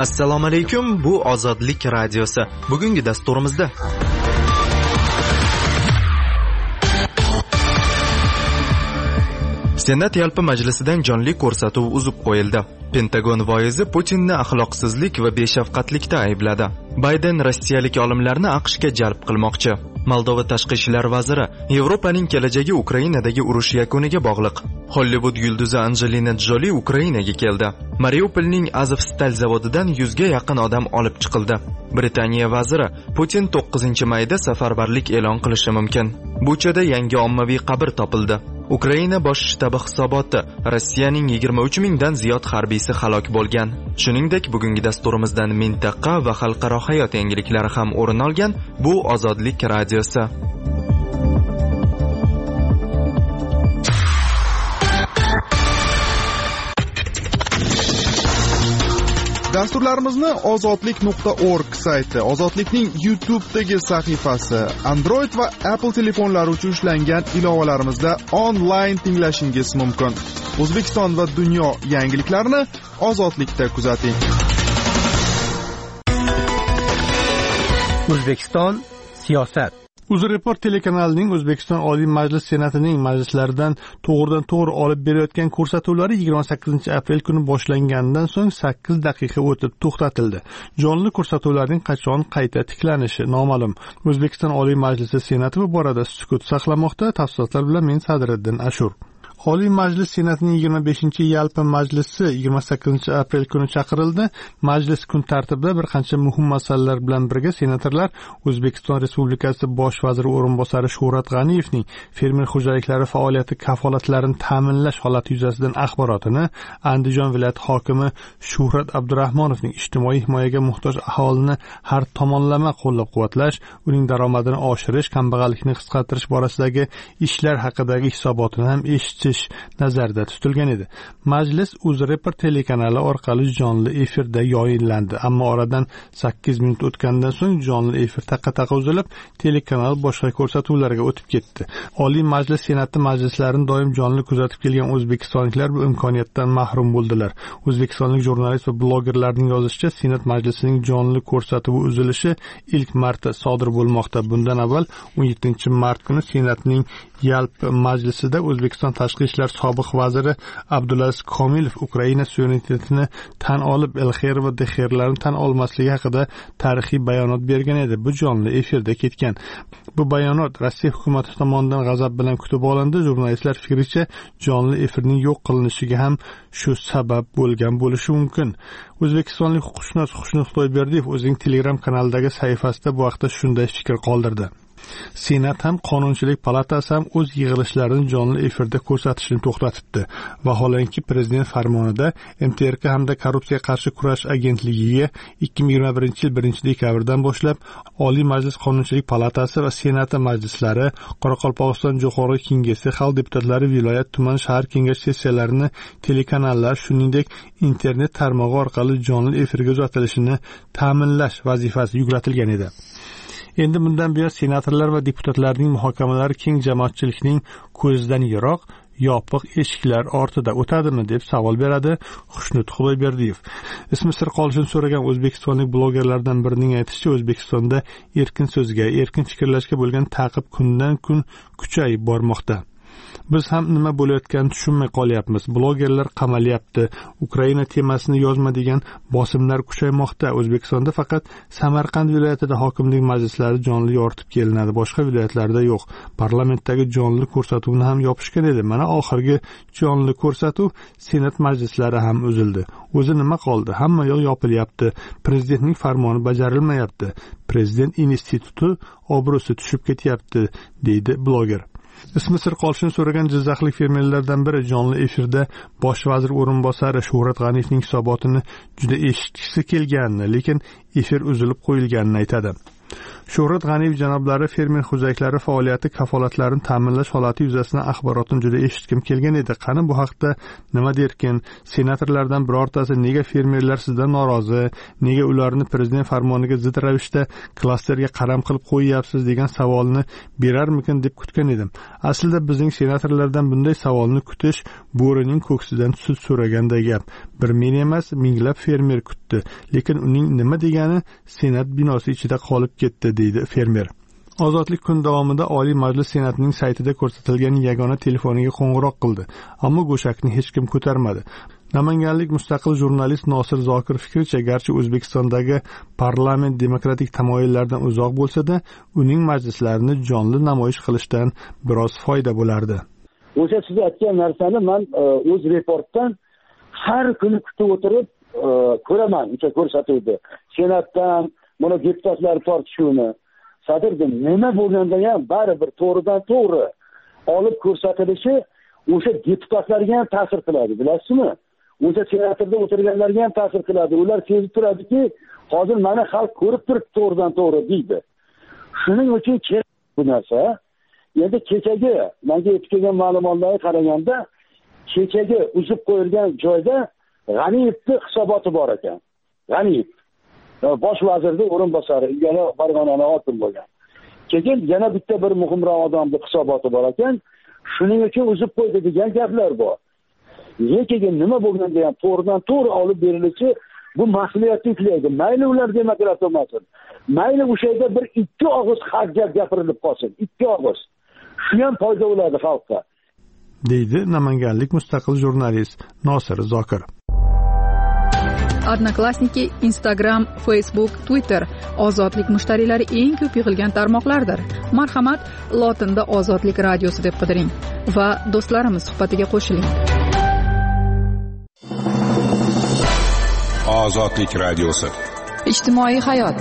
Assalomu alaykum, bu Ozodlik radiosi. Bugungi dasturimizda Senat yalpi majlisidan jonli ko'rsatuv uzib qo'yildi. Pentagon voizi Putinni axloqsizlik va beshafqatlikda aybladi. Bayden rossiyalik olimlarni AQShga jalb qilmoqchi. Moldova tashqi ishlar vaziri Yevropaning kelajagi Ukrainadagi urush yakuniga bog'liq. Hollywood yulduzi Angelina Jolie Ukrainaga keldi. Mariupolning Azovstal zavodidan 100 ga yaqin odam olib chiqildi. Britaniya vaziri Putin 9-mayda safarbarlik e'lon qilishi mumkin. Buchada yangi ommaviy qabr topildi. Ukraina bosh shtabi hisoboti Rossiyaning 23 mingdan ziyod harbiysi halok bo'lgan. Shuningdek, bugungi dasturimizdan mintaqa va xalqaro hayot yangiliklari ham o'rin olgan. Bu Ozodlik radiosi. Dasturlarimizni ozodlik.org sayti, Ozodlikning YouTube'dagi sahifasi, Android va Apple telefonlari uchun ishlangan ilovalarimizda onlayn tinglashingiz mumkin. O'zbekiston va dunyo yangiliklarini Ozodlikda kuzating. O'zbekiston siyosat. UzReport telekanalining O'zbekiston Oliy Majlis Senatining majlislaridan to'g'ridan-to'g'ri olib berayotgan ko'rsatuvlari 28-aprel kuni boshlangandan so'ng 8 daqiqa o'tib to'xtatildi. Jonli ko'rsatuvlarning qachon qayta tiklanishi noma'lum. O'zbekiston Oliy Majlisi Senati bu borada sukut saqlamoqda. Tafsilotlar bilan men Sadriddin Ashur. Oliy Majlis Senatining 25-yalpi majlisi 28-aprel kuni chaqirildi. Majlis kun tartibida bir qancha muhim masalalar bilan birga senatorlar O'zbekiston Respublikasi bosh vaziri o'rinbosari Shuhrat G'aniyevning fermer xo'jaliklari faoliyati kafolatlarini ta'minlash holati yuzasidan axborotini, Andijon viloyati hokimi Shuhrat Abdurahmonovning ijtimoiy himoyaga muhtoj aholini har tomonlama qo'llab-quvvatlash, uning daromadini oshirish, kambag'allikni qisqartirish borasidagi ishlar haqidagi hisobotini ham eshitish nazarda tutilgan edi. Majlis UzReport telekanali orqali jonli efirda yoyinlandi, ammo oradan 8 minut o'tgandan so'ng jonli efir taqa-taqa uzilib, telekanal boshqa ko'rsatuvlarga o'tib ketdi. Oliy Majlis Senati majlislarini doim jonli kuzatib kelgan o'zbekistonliklar bu imkoniyatdan mahrum bo'ldilar. O'zbekistonlik jurnalist va blogerlarning yozishicha, Senat majlisining jonli ko'rsatuvi uzilishi ilk marta sodir bo'lmoqda. Bundan avval 17-mart kuni Senatning yalpi majlisida O'zbekiston tashqi ishlar sobiq vaziri Abdulaziz Komilov Ukraina suverenitetini tan olib, Elxer va Dexerlarni tan olmasligi haqida tarixiy bayonot bergan edi. Bu jonli efirda ketgan. Bu bayonot Rossiya hukumati tomonidan g'azab bilan kutib olindi. Jurnalistlar fikricha, jonli efirning yo'q qilinishiga ham shu sabab bo'lgan bo'lishi mumkin. O'zbekistonlik huquqshunos Xushnud Xudoyberdiyev o'zining Telegram kanalidagi sahifasida bu haqda shunday fikr qoldirdi. Senat ham Qonunchilik palatasi ham o'z yig'ilishlarini jonli efirda ko'rsatishni to'xtatibdi. Vaholanki prezident farmonida MTRK hamda Korrupsiyaga qarshi kurash agentligiga 2021-yil 1-dekabrdan boshlab Oliy Majlis Qonunchilik palatasi va Senati majlislari, Qoraqalpog'iston Jo'qorg'i Kengashi, xalq deputatlari, viloyat, tuman, shahar kengash sessiyalarini telekanallar, shuningdek internet tarmog'i orqali jonli efirga uzatilishini ta'minlash vazifasi yuklatilgan edi. Endi bundan buyon senatorlar va deputatlarning muhokamalari keng jamoatchilikning ko'zidan yiroq, yopiq eshiklar ortida o'tadimi deb savol beradi Xushnud Xudoyberdiyev. Ismi sir qolishini so'ragan o'zbekistonlik blogerlardan birining aytishicha, O'zbekistonda erkin so'zga, erkin fikrlashga bo'lgan ta'qib kundan-kun kuchayib bormoqda. Biz ham nima bo'layotganini tushunmay qolyapmiz. Blogerlar qamalyapti. Ukraina temasini yozma degan bosimlar kuchaymoqda. O'zbekistonda faqat Samarqand viloyatida hokimlik majlislari jonli yoritib kelinadi, boshqa viloyatlarda yo'q. Parlamentdagi jonli ko'rsatuvni ham yopishgan edi. Mana oxirgi jonli ko'rsatuv Senat majlislari ham uzildi. O'zi nima qoldi? Hamma yo'q yopilyapti. Prezidentning farmoni bajarilmayapti. Prezident instituti obro'si tushib ketyapti, deydi bloger. Ismi sir qolishini so'ragan jizzaxlik fermerlardan biri jonli efirda bosh vazir o'rinbosari Shuhrat G'aniyevning hisobotini juda eshitgisi kelganini, lekin efir uzilib qo'yilganini aytadi. Shuhrat G'aniyev janoblari fermer xo'jaliklari faoliyati kafolatlarini ta'minlash holati yuzasidan axborotni juda eshitkim kelgan edi. Qani bu haqda nima derkin? Senatorlardan birortasi nega fermerlar sizdan norozi, nega ularni prezident farmoniga zid ravishda klasterga qaram qilib qo'yyapsiz degan savolni berarmikin deb kutgan edim. Aslida bizning senatorlardan bunday savolni kutish bo'rining ko'ksidan sut so'raganday gap. Bir men emas, minglab fermer kutdi, lekin uning nima degani senat binosi ichida qolib ketdi, deydi fermer. Ozodlik kun davomida Oliy Majlis Senatining saytida ko'rsatilgan yagona telefoniga qo'ng'iroq qildi, ammo go'shakni hech kim ko'tarmadi. Namanganlik mustaqil jurnalist Nosir Zokir fikricha, garchi O'zbekistondagi parlament demokratik tamoyillardan uzoq bo'lsa-da, uning majlislarini jonli namoyish qilishdan biroz foyda bo'lardi. O'sha siz aytgan narsani men o'z reportdan har kuni kutib o'tirib ko'raman, o'sha ko'rsatuvdi. Senatdan buni deputatlar tortishuvini sadirdim. Nima bo'lganda ham baribir to'g'ridan to'g'ri olib ko'rsatilishi o'sha deputatlarga ham ta'sir qiladi, bilasizmi? O'sha senatorda o'tirganlarga ham ta'sir qiladi. Ular sezib turadiki, hozir mana xalq ko'rib turibdi to'g'ridan to'g'ri deydi. Shuning uchun kerak bu narsa. Endi kechagi menga yetib kelgan ma'lumotlarga qaraganda, kechagi uzib qo'yilgan joyda G'aniyevning hisoboti bor ekan. G'aniyev bosh vazirning o'rinbosari, ilgari Farg'onani hokim bo'lgan. Keyin yana bitta bir muhimroq odamning hisoboti bor ekan. Shuning uchun uzib qo'ydi degan gaplar bor. Lekin nima bo'lganda ham to'g'ridan to'g'ri olib berilishi bu mas'uliyatni yuklaydi. Mayli ular demokrat bo'lmasin. Mayli o'sha yerda bir ikki og'iz haq gap gapirilib qolsin. Ikki og'iz. Shu ham foyda bo'ladi xalqqa, deydi namanganlik mustaqil jurnalist Nosir Zokir. Odnoklassniki, Instagram, Facebook, Twitter ozodlik mushtariylari eng ko'p yig'ilgan tarmoqlardir. Marhamat, lotinda Ozodlik radiosi deb qidiring va do'stlarimiz suhbatiga qo'shiling. Ozodlik radiosi. Ijtimoiy hayot.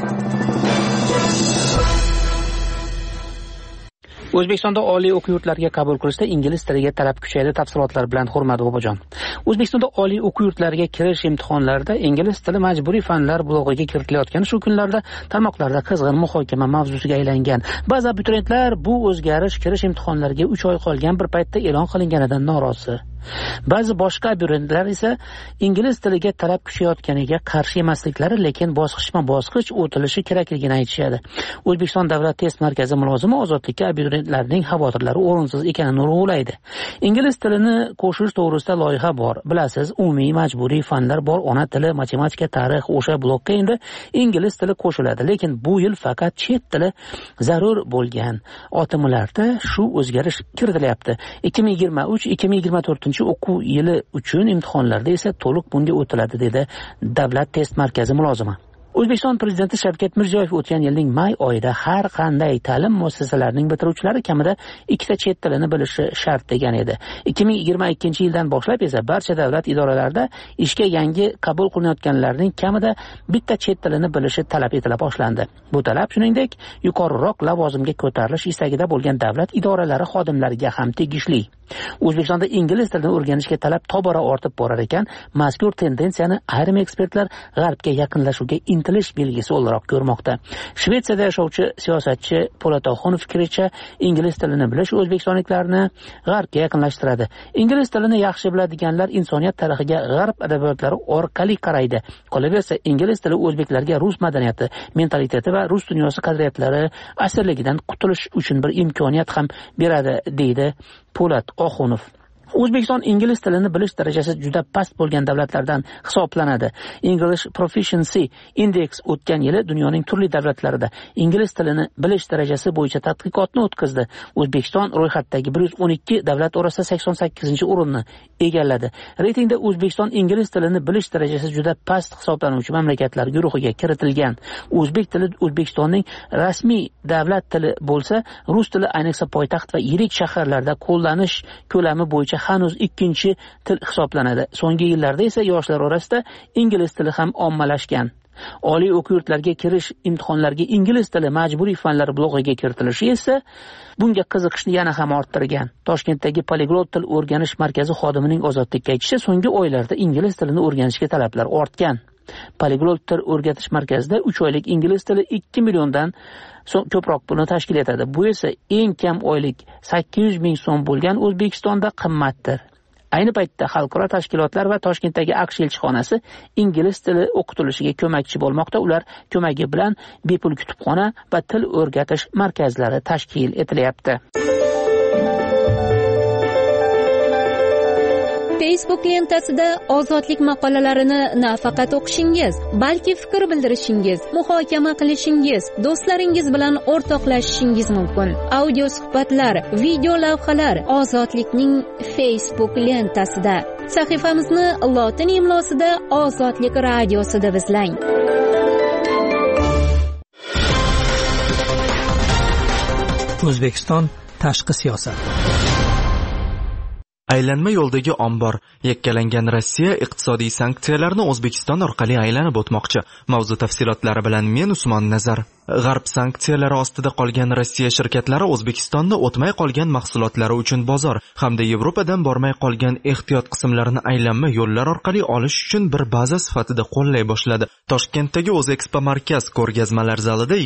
O'zbekistonda oliy o'quv yurtlariga qabul qilishda ingliz tiliga talab kuchaydi. Tafsilotlar bilan Hurmat Bobojon. O'zbekistonda oliy o'quv yurtlariga kirish imtihonlarida ingliz tili majburiy fanlar blog'iga kiritilayotgani shu kunlarda tarmoqlarda qizg'in muhokama mavzusiga aylangan. Ba'zi abituriyentlar bu o'zgarish kirish imtihonlariga 3 oy qolgan bir paytda e'lon qilinganidan norozi. Ba'zi boshqa abituriyentlar esa ingliz tiliga talab kuchayotganiga qarshi emasliklari, lekin bosqichma-bosqich o'tilishi kerakligini aytishadi. O'zbekiston Davlat test markazi mulozimi ozodlikka abituriyentlarning xavotirlari o'rinsiz ekanini urg'ulaydi. Ingliz tilini qo'shish to'g'risida loyiha bor. Bilasiz, umumiy majburiy fanlar bor, ona tili, matematika, tarix, o'sha blokka endi ingliz tili qo'shiladi. Lekin bu yil faqat chet tili zarur bo'lgan otimlarda shu o'zgarish kiritilyapti. 2023-2024 o'quv yili uchun imtihonlarda esa to'liq bunga o'tiladi, dedi Davlat test markazi mulozimi. O'zbekiston Prezidenti Shavkat Mirziyoyev o'tgan yilning may oyida har qanday ta'lim muassasalarining bitiruvchilari kamida 2 chet tilini bilishi shart degan edi. 2022-yildan boshlab esa barcha davlat idoralarida ishga yangi qabul qilinayotganlarning kamida 1 chet tilini bilishi talab etila boshlandi. Bu talab shuningdek yuqoriroq lavozimga ko'tarilish istagida bo'lgan davlat idoralari xodimlariga ham tegishli. O'zbekistonda ingliz tilini o'rganishga talab tobora ortib borar ekan, mazkur tendensiyani ayrim ekspertlar g'arbga yaqinlashuvga intilish belgisi o'laroq ko'rmoqda. Shvetsiyada yashovchi siyosatchi Po'lat Oxunov fikricha, ingliz tilini bilish o'zbekistonliklarni g'arbga yaqinlashtiradi. Ingliz tilini yaxshi biladiganlar insoniyat tarixiga g'arb adabiyotlari orqali qaraydi. Qolaversa, ingliz tili o'zbeklarga rus madaniyati, mentaliteti va rus dunyosi qadriyatlari asirligidan qutulish uchun bir imkoniyat ham beradi, deydi Po'lat Oxunov. O'zbekiston ingliz tilini bilish darajasi juda past bo'lgan davlatlardan hisoblanadi. English Proficiency Index o'tgan yili dunyoning turli davlatlarida ingliz tilini bilish darajasi bo'yicha tadqiqotni o'tkazdi. O'zbekiston ro'yxatdagi 112 davlat orasida 88-o'rinni egalladi. Reytingda O'zbekiston ingliz tilini bilish darajasi juda past hisoblanuvchi mamlakatlar guruhiga kiritilgan. O'zbek tili O'zbekistonning rasmiy davlat tili bo'lsa, rus tili ayniqsa poytaxt va yirik shaharlarda qo'llanish ko'lami bo'yicha hanuz 2-chi til hisoblanadi. So'nggi yillarda esa yoshlar orasida ingliz tili ham ommalashgan. Oliy o'quv yurtlariga kirish imtihonlariga ingliz tili majburiy fanlar blog'iga kiritilishi esa bunga qiziqishni yana ham orttirgan. Toshkentdagi Poliglot til o'rganish markazi xodimining Ozodlikka aytishicha, so'nggi oylarda ingliz tilini o'rganishga talablar ortgan. Poliglot til o'rgatish markazida 3 oylik ingliz tili 2 milliondan ko'proq pulni tashkil etadi. Bu esa eng kam oylik 800 ming so'm bo'lgan O'zbekistonda qimmatdir. Ayni paytda xalqaro tashkilotlar va Toshkentdagi AQSh elchixonasi ingliz tili o'qitilishiga ko'makchi bo'lmoqda. Ular ko'magi bilan bepul kutubxona va til o'rgatish markazlari tashkil etilyapti. Facebook lentasida ozodlik maqolalarini nafaqat o'qishingiz, balki fikr bildirishingiz, muhokama qilishingiz, do'stlaringiz bilan o'rtoqlashishingiz mumkin. Audio suhbatlar, video lavhalar ozodlikning Facebook lentasida. Sahifamizni lotin imlosida Ozodlik radiosi deb izlang. O'zbekiston tashqi siyosat. Aylanma yo'ldagi ombor, yakkalangan Rossiya iqtisodiy sanksiyalarni O'zbekiston orqali aylanib o'tmoqchi. Mavzu tafsilotlari bilan men Usmon Nazar. G'arb sanksiyalari ostida qolgan Rossiya shirkatlari O'zbekistonda o'tmay qolgan mahsulotlari uchun bozor hamda Yevropadan bormay qolgan ehtiyot qismlarini aylanma yo'llar orqali olish uchun bir baza sifatida qo'llay boshladi. Toshkentdagi O'zekspo markaz ko'rgazmalar zalida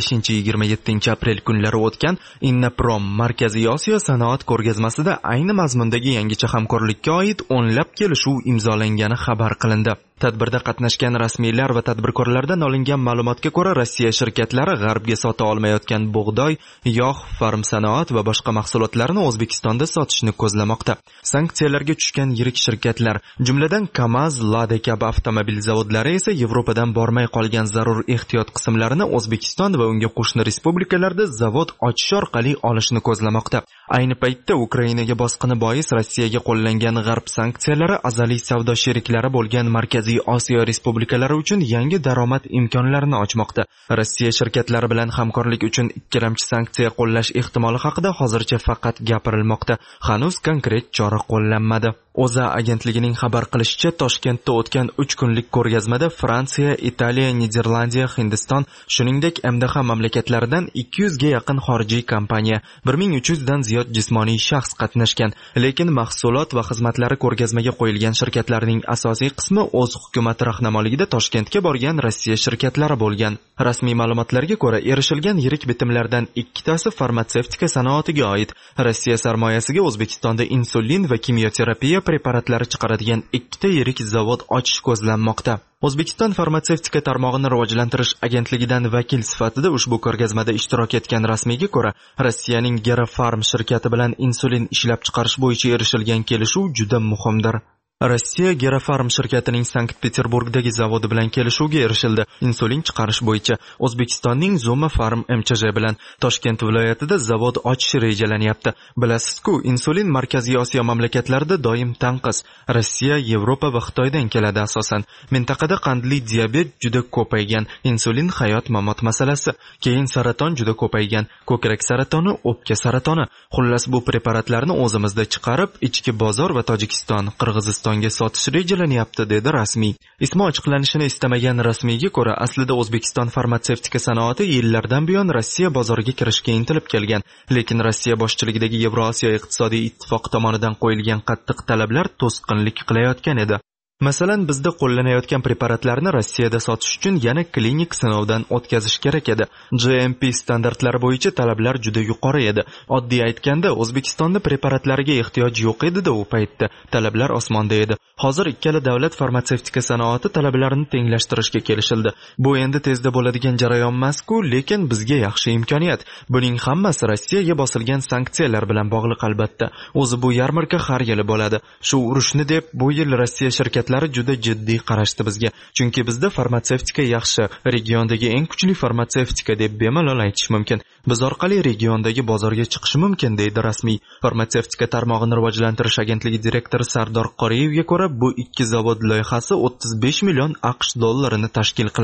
25-27 aprel kunlari o'tgan Innaprom Markaziy Osiyo sanoat ko'rgazmasida ayni mazmundagi yangicha hamkorlikka oid o'nlab kelishuv imzolangani xabar qilindi. Tadbirda qatnashgan rasmiylar va tadbirkorlardan olingan ma'lumotga ko'ra, Rossiya shirkatlari G'arbga sota olmayotgan bug'doy, yog', farm sanoat va boshqa mahsulotlarni O'zbekistonda sotishni ko'zlamoqda. Sanksiyalarga tushgan yirik shirkatlar, jumladan KAMAZ, Lada kabi avtomobil zavodlari esa Yevropadan bormay qolgan zarur ehtiyot qismlarini O'zbekiston va unga qo'shni respublikalarda zavod ochish orqali olishni ko'zlamoqda. Ayni paytda Ukrainaga bosqini bois Rossiyaga qo'llangan G'arb sanksiyalari azaliy savdo sheriklari bo'lgan Markaziy Osiyo respublikalari uchun yangi daromad imkonlarini ochmoqda. Rossiya shirkatlari bilan hamkorlik uchun ikkilamchi sanksiya qo'llash ehtimoli haqida hozircha faqat gapirilmoqda. Hanuz konkret chora qo'llanmadi. O'zA agentligining xabar qilishicha, Toshkentda o'tgan 3 kunlik ko'rgazmada Fransiya, Italiya, Niderlandiya, Hindiston, shuningdek MDH mamlakatlaridan 200 ga yaqin xorijiy kompaniya, 1300 dan ziyod jismoniy shaxs qatnashgan. Lekin mahsulot va xizmatlari ko'rgazmaga qo'yilgan shirkatlarning asosiy qismi o'z hukumati rahnamoligida Toshkentga borgan Rossiya shirkatlari bo'lgan. Rasmiy ma'lumotlarga ko'ra, erishilgan yirik bitimlardan ikkitasi farmatsevtika sanoatiga oid. Rossiya sarmoyasiga O'zbekistonda insulin va kimyoterapiya preparatlari chiqaradigan ikkita yirik zavod ochish ko'zlanmoqda. O'zbekiston farmatsevtika tarmog'ini rivojlantirish agentligidan vakil sifatida ushbu ko'rgazmada ishtirok etgan rasmiyga ko'ra, Rossiyaning Gerafarm shirkati bilan insulin ishlab chiqarish bo'yicha erishilgan kelishuv juda muhimdir. Rossiya Gerafarm shirkatining Sankt-Peterburgdagi zavodi bilan kelishuvga erishildi. Insulin chiqarish bo'yicha O'zbekistonning Zoma Farm MCJ bilan Toshkent viloyatida zavod ochish rejalanyapti. Bilasizku, insulin Markaziy Osiyo mamlakatlarida doim tanqis. Rossiya, Yevropa va Xitoydan keladi asosan. Mintaqada qandli diabet juda ko'paygan, insulin hayot-mamot masalasi, keyin saraton juda ko'paygan, ko'krak saratoni, o'pka saratoni. Xullas, bu preparatlarni o'zimizda chiqarib, ichki bozor va Tojikiston, Qirg'iziston sotish rejalanyapti, dedi rasmiy. Ismi ochiqlanishini istamagan rasmiyga ko'ra, aslida O'zbekiston farmatsevtika sanoati yillardan buyon Rossiya bozoriga kirishga intilib kelgan, lekin Rossiya boshchiligidagi Yevrosiyo iqtisodiy ittifoq tomonidan qo'yilgan qattiq talablar to'sqinlik qilayotgan edi. Masalan, bizda qo'llanayotgan preparatlarni Rossiyada sotish uchun yana klinik sinovdan o'tkazish kerak edi. GMP standartlari bo'yicha talablar juda yuqori edi. Oddiy aytganda, O'zbekistonda preparatlariga ehtiyoj yo'q edi-da u paytda. Talablar osmonda edi. Hozir ikkala davlat farmatsevtika sanoati talablarini tenglashtirishga kelishildi. Bu endi tezda bo'ladigan jarayon emas-ku, lekin bizga yaxshi imkoniyat. Buning hammasi Rossiyaga bosilgan sanksiyalar bilan bog'liq albatta. O'zi bu yarmarka har yili bo'ladi. Shu urushni deb bu yil Rossiya shirkatlari juda jiddiy qarashdi bizga. Chunki bizda farmatsevtika yaxshi, regiondagi eng kuchli farmatsevtika deb bemalol aytish mumkin. Biz orqali regiondagi bozorga chiqish mumkin, deydi rasmiy. Farmatsevtika tarmog'ini rivojlantirish agentligi direktori Sardor Qoriyevga ko'ra, bu ikki zavod loyihasi 35 million AQSh dollarini tashkil qiladi.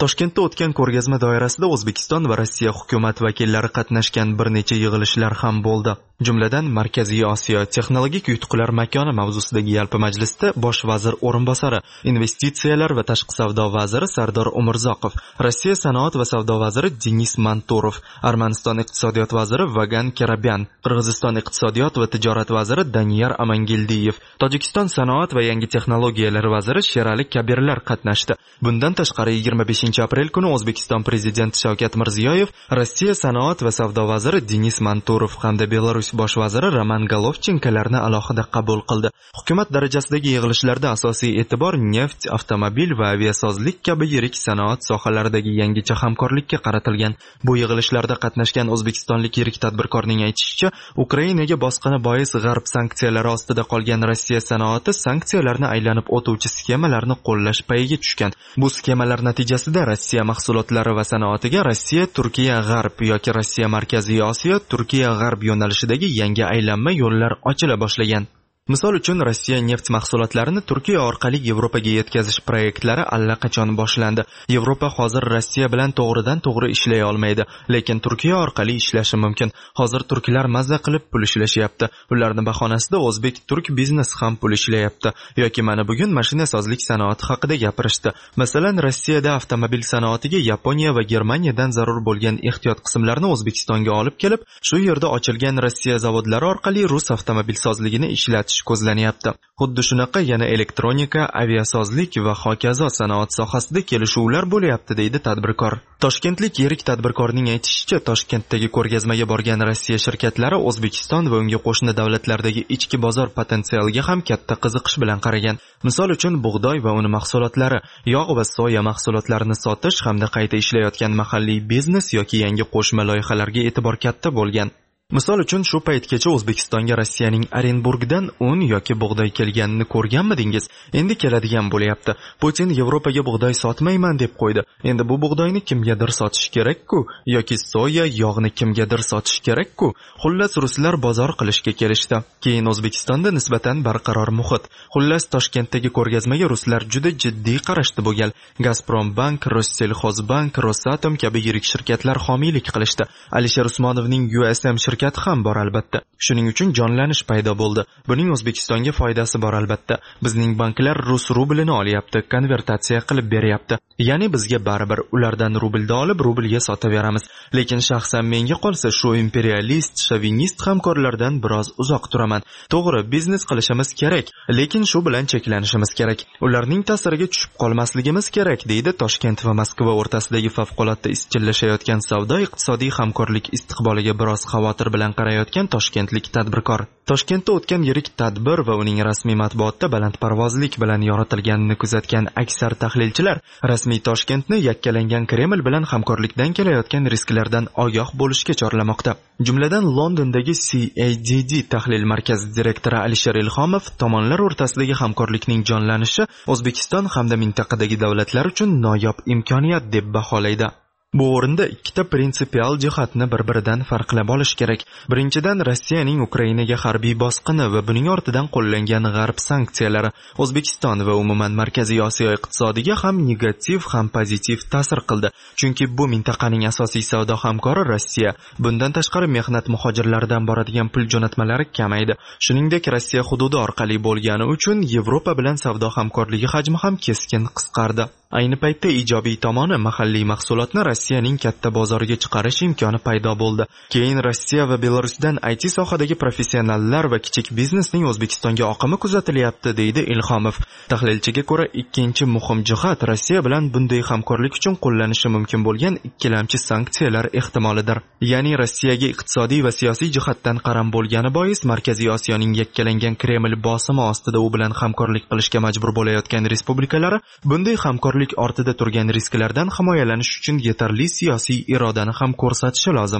Toshkentda o'tgan ko'rgazma doirasida O'zbekiston va Rossiya hukumat vakillari qatnashgan bir necha yig'ilishlar ham bo'ldi. Jumladan Markaziy Osiyo texnologik yutuqlar makoni mavzusidagi yalpi majlisda bosh vazir o'rinbosari, investitsiyalar va tashqi savdo vaziri Sardor Umurzoqov, Rossiya sanoat va savdo vaziri Denis Manturov, Armaniston iqtisodiyot vaziri Vagan Kerabyan, Qirg'iziston iqtisodiyot va tijorat vaziri Daniyar Amangildiyev, Tojikiston sanoat va yangi texnologiyalar vaziri Sherali Kabirlar qatnashdi. Bundan tashqari 25-aprel kuni O'zbekiston prezidenti Shavkat Mirziyoyev, Rossiya sanoat va savdo vaziri Denis Manturov hamda Belarus bosh vaziri Roman Golovchenkolarni alohida qabul qildi. Hukumat darajasidagi yig'ilishlarda asosiy e'tibor neft, avtomobil va aviasozlik kabi yirik sanoat sohalaridagi yangicha hamkorlikka qaratilgan. Bu yig'ilishlarda qatnashgan o'zbekistonlik yirik tadbirkorning aytishicha, Ukrainaga bosqini bois g'arb sanksiyalari ostida qolgan Rossiya sanoati sanksiyalarni aylanib o'tuvchi skemalarni qo'llash payiga tushgan. Bu skemalar natijasida Rossiya mahsulotlari va sanoatiga Rossiya, Turkiya, G'arb yoki Rossiya Markaziy Osiyo, Turkiya, G'arb yo'nalishidagi yangi aylanma yo'llar ochila boshlagan. Misol uchun, Rossiya neft mahsulotlarini Turkiya orqali Yevropaga yetkazish proyektlari allaqachon boshlandi. Yevropa hozir Rossiya bilan to'g'ridan-to'g'ri ishlay olmaydi, lekin Turkiya orqali ishlashi mumkin. Hozir turklar mazza qilib pul ishlashyapti. Ularning bahonasida o'zbek-turk biznes ham pul ishlayapti. Yoki mana bugun mashinasozlik sanoati haqida gapirishdi. Masalan, Rossiyada avtomobil sanoatiga Yaponiya va Germaniyadan zarur bo'lgan ehtiyot qismlarni O'zbekistonga olib kelib, shu yerda ochilgan Rossiya zavodlari orqali rus avtomobilsozligini ishlatish ko'zlanyapti. Xuddi shunaqa yana elektronika, aviasozlik va hokazo sanoat sohasida kelishuvlar bo'lyapti, deydi tadbirkor. Toshkentlik yirik tadbirkorning aytishicha, Toshkentdagi ko'rgazmaga borgan Rossiya shirkatlari O'zbekiston va unga qo'shni davlatlardagi ichki bozor potensialiga ham katta qiziqish bilan qaragan. Misol uchun, bug'doy va uni mahsulotlari, yog' va soya mahsulotlarini sotish hamda qayta ishlayotgan mahalliy biznes yoki yangi qo'shma loyihalarga e'tibor katta bo'lgan. Misol uchun, shu paytgacha O'zbekistonga Rossiyaning Orenburgdan un yoki bug'doy kelganini ko'rganmidingiz? Endi keladigan bo'lyapti. Putin Yevropaga bug'doy sotmayman deb qo'ydi. Endi bu bug'doyni kimgadir sotish kerak-ku, yoki soya, yog'ni kimgadir sotish kerak-ku. Xullas, ruslar bozor qilishga kelishdi. Keyin O'zbekistonda nisbatan barqaror muhit. Xullas, Toshkentdagi ko'rgazmaga ruslar juda jiddiy qarashdi bu gal. Gazprombank, Rossellxozbank, Rosatom kabi yirik shirkatlar homiylik qilishdi. Alisher Usmonovning USM shirkati ham bor albatta. Shuning uchun jonlanish paydo bo'ldi. Buning O'zbekistonga foydasi bor albatta. Bizning banklar rus rublini olyapti, konvertatsiya qilib beryapti. Ya'ni bizga baribir ulardan rublda olib rublga sotaveramiz. Lekin shaxsan menga qolsa shu imperialist, shovinist hamkorlardan biroz uzoq turaman. To'g'ri, biznes qilishimiz kerak, lekin shu bilan cheklanishimiz kerak. Ularning ta'siriga tushib qolmasligimiz kerak, deydi Toshkent va Moskva o'rtasidagi favqulodda izchillashayotgan savdo-iqtisodiy hamkorlik istiqboliga biroz xavotir bilan qarayotgan toshkentlik tadbirkor. Toshkentda o'tgan yirik tadbir va uning rasmiy matbuotda balandparvozlik bilan yoritilganini kuzatgan aksar tahlilchilar rasmiy Toshkentni yakkalangan Kreml bilan hamkorlikdan kelayotgan risklardan ogoh bo'lishga chorlamoqda. Jumladan Londondagi CADD tahlil markazi direktori Alisher Ilhomov tomonlar o'rtasidagi hamkorlikning jonlanishi O'zbekiston hamda mintaqadagi davlatlar uchun noyob imkoniyat deb baholaydi. Bu o'rinda ikkita prinsipial jihatni bir-biridan farqlab olish kerak. Birinchidan, Rossiyaning Ukrainaga harbiy bosqini va buning ortidan qo'llangan g'arb sanksiyalari O'zbekiston va umuman Markaziy Osiyo iqtisodiga ham negativ, ham pozitiv ta'sir qildi. Chunki bu mintaqaning asosiy savdo hamkori Rossiya. Bundan tashqari mehnat muhojirlaridan boradigan pul jo'natmalari kamaydi. Shuningdek, Rossiya hududi orqali bo'lgani uchun Yevropa bilan savdo hamkorligi hajmi ham keskin qisqardi. Ayni paytda ijobiy tomoni mahalliy mahsulotni Rossiyaning katta bozoriga chiqarish imkoni paydo bo'ldi. Keyin Rossiya va Belarusdan IT sohadagi professionallar va kichik biznesning O'zbekistonga oqimi kuzatilyapti, deydi Ilhomov. Tahlilchiga ko'ra, ikkinchi muhim jihat Rossiya bilan bunday hamkorlik uchun qo'llanishi mumkin bo'lgan ikkilamchi sanksiyalar ehtimolidir. Ya'ni Rossiyaga iqtisodiy va siyosiy jihatdan qaram bo'lgani bois Markaziy Osiyoning yakkalangan Kreml bosimi ostida u bilan hamkorlik qilishga majbur bo'layotgan respublikalari bunday hamkorlik ortida turgan risklardan himoyalanish uchun yetarli siyosiy irodani ham ko'rsatishi lozim.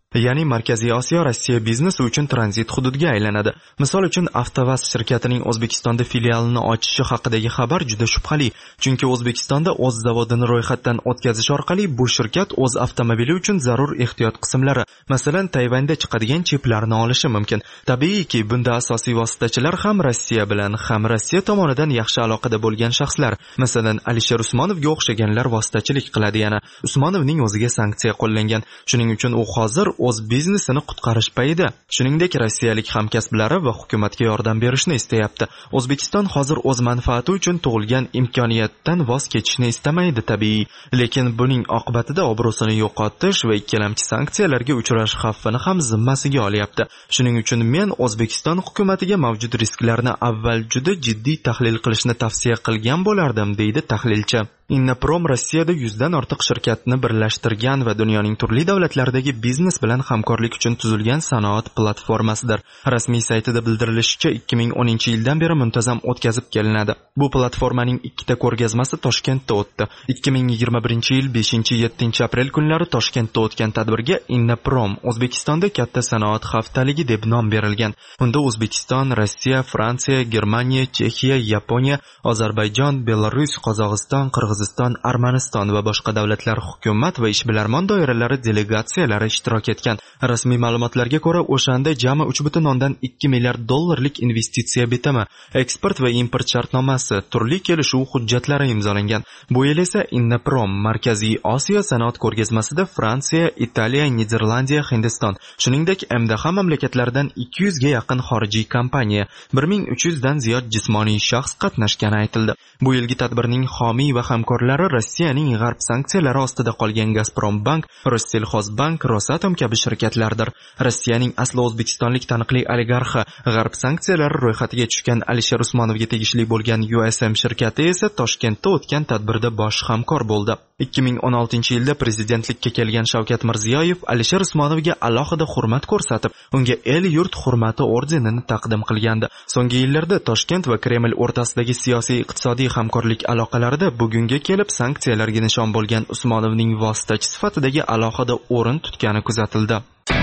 Ya'ni Markaziy Osiyo Rossiya biznesi uchun tranzit hududiga aylanadi. Misol uchun Avtovaz shirkatining O'zbekistonda filialini ochishi haqidagi xabar juda shubhali, chunki O'zbekistonda o'z zavodini ro'yxatdan o'tkazish orqali bu shirkat o'z avtomobili uchun zarur ehtiyot qismlari, masalan, Tayvanda chiqadigan chiplarni olishi mumkin. Tabiiyki, bunda asosiy vositachilar ham Rossiya bilan, ham Rossiya tomonidan yaxshi aloqada bo'lgan shaxslar, masalan, Alisher Usmonovga o'xshaganlar vositachilik qiladi. Yana Usmonovning o'ziga sanksiya qo'llangan. Shuning uchun u hozir o'z biznesini qutqarish payida. Shuningdek, rossiyalik hamkasblari va hukumatga yordam berishni istayapti. O'zbekiston hozir o'z manfaati uchun tug'ilgan imkoniyatdan voz kechishni istamaydi tabiiy, lekin buning oqibatida obro'sini yo'qotish va ikkilamchi sanksiyalarga uchrash xavfini ham zimmasiga olyapti. Shuning uchun men O'zbekiston hukumatiga mavjud risklarni avval juda jiddiy tahlil qilishni tavsiya qilgan bo'lardim, deydi tahlilchi. Innoprom Rossiyada 100 dan ortiq shirkatni birlashtirgan va dunyoning turli davlatlaridagi biznes bilan hamkorlik uchun tuzilgan sanoat platformasidir. Rasmiy saytida bildirilishicha, 2010-yildan beri muntazam o'tkazib kelinadi. Bu platformaning ikkita ko'rgazmasi Toshkentda o'tdi. 2021-yil 5-7 aprel kunlari Toshkentda o'tgan tadbirga Innoprom O'zbekistonda katta sanoat haftaligi deb nom berilgan. Unda O'zbekiston, Rossiya, Fransiya, Germaniya, Chexiya, Yaponiya, Ozarbayjon, Belarus, Qozog'iston, Qirg'iziston, Armaniston va boshqa davlatlar hukumat va ishbilarmon doiralari delegatsiyalari ishtirok etgan. Rasmiy ma'lumotlarga ko'ra, o'shanda jami 3.2 milliard dollarlik investitsiya bitimi, eksport va import shartnomasi, turli kelishuv hujjatlari imzolangan. Bu yil esa Innoprom Markaziy Osiyo sanoat ko'rgazmasida Fransiya, Italiya, Niderlandiya, Hindiston, shuningdek MDH mamlakatlaridan 200 ga yaqin xorijiy kompaniya, 1300 dan ziyod jismoniy shaxs qatnashgani aytildi. Bu yilgi tadbirning homiy va hamkorlari Rossiyaning g'arb sanksiyalari ostida qolgan Gazprombank, Rossellxozbank, Rosatom kabi shirkatlardir. Rossiyaning asli o'zbekistonlik taniqli oligarxi, g'arb sanksiyalari ro'yxatiga tushgan Alisher Usmonovga tegishli bo'lgan USM shirkati esa Toshkentda o'tgan tadbirda bosh hamkor bo'ldi. 2016-yilda prezidentlikka kelgan Shavkat Mirziyoyev Alisher Usmonovga alohida hurmat ko'rsatib, unga el-yurt hurmati ordenini taqdim qilgandi. So'nggi yillarda Toshkent va Kreml o'rtasidagi siyosiy iqtisodiy hamkorlik aloqalarida bugunga kelib sanksiyalarga nishon bo'lgan Usmonovning vositachi sifatidagi alohida o'rin tutgani kuzatildi.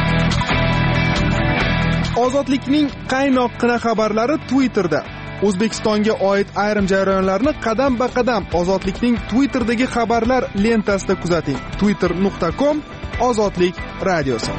Ozodlikning qaynoqqina xabarlari Twitterda. O'zbekistonga oid ayrim jarayonlarni qadam-ba-qadam Ozodlikning Twitterdagi xabarlar lentasida kuzating. twitter.com Ozodlik radiosi.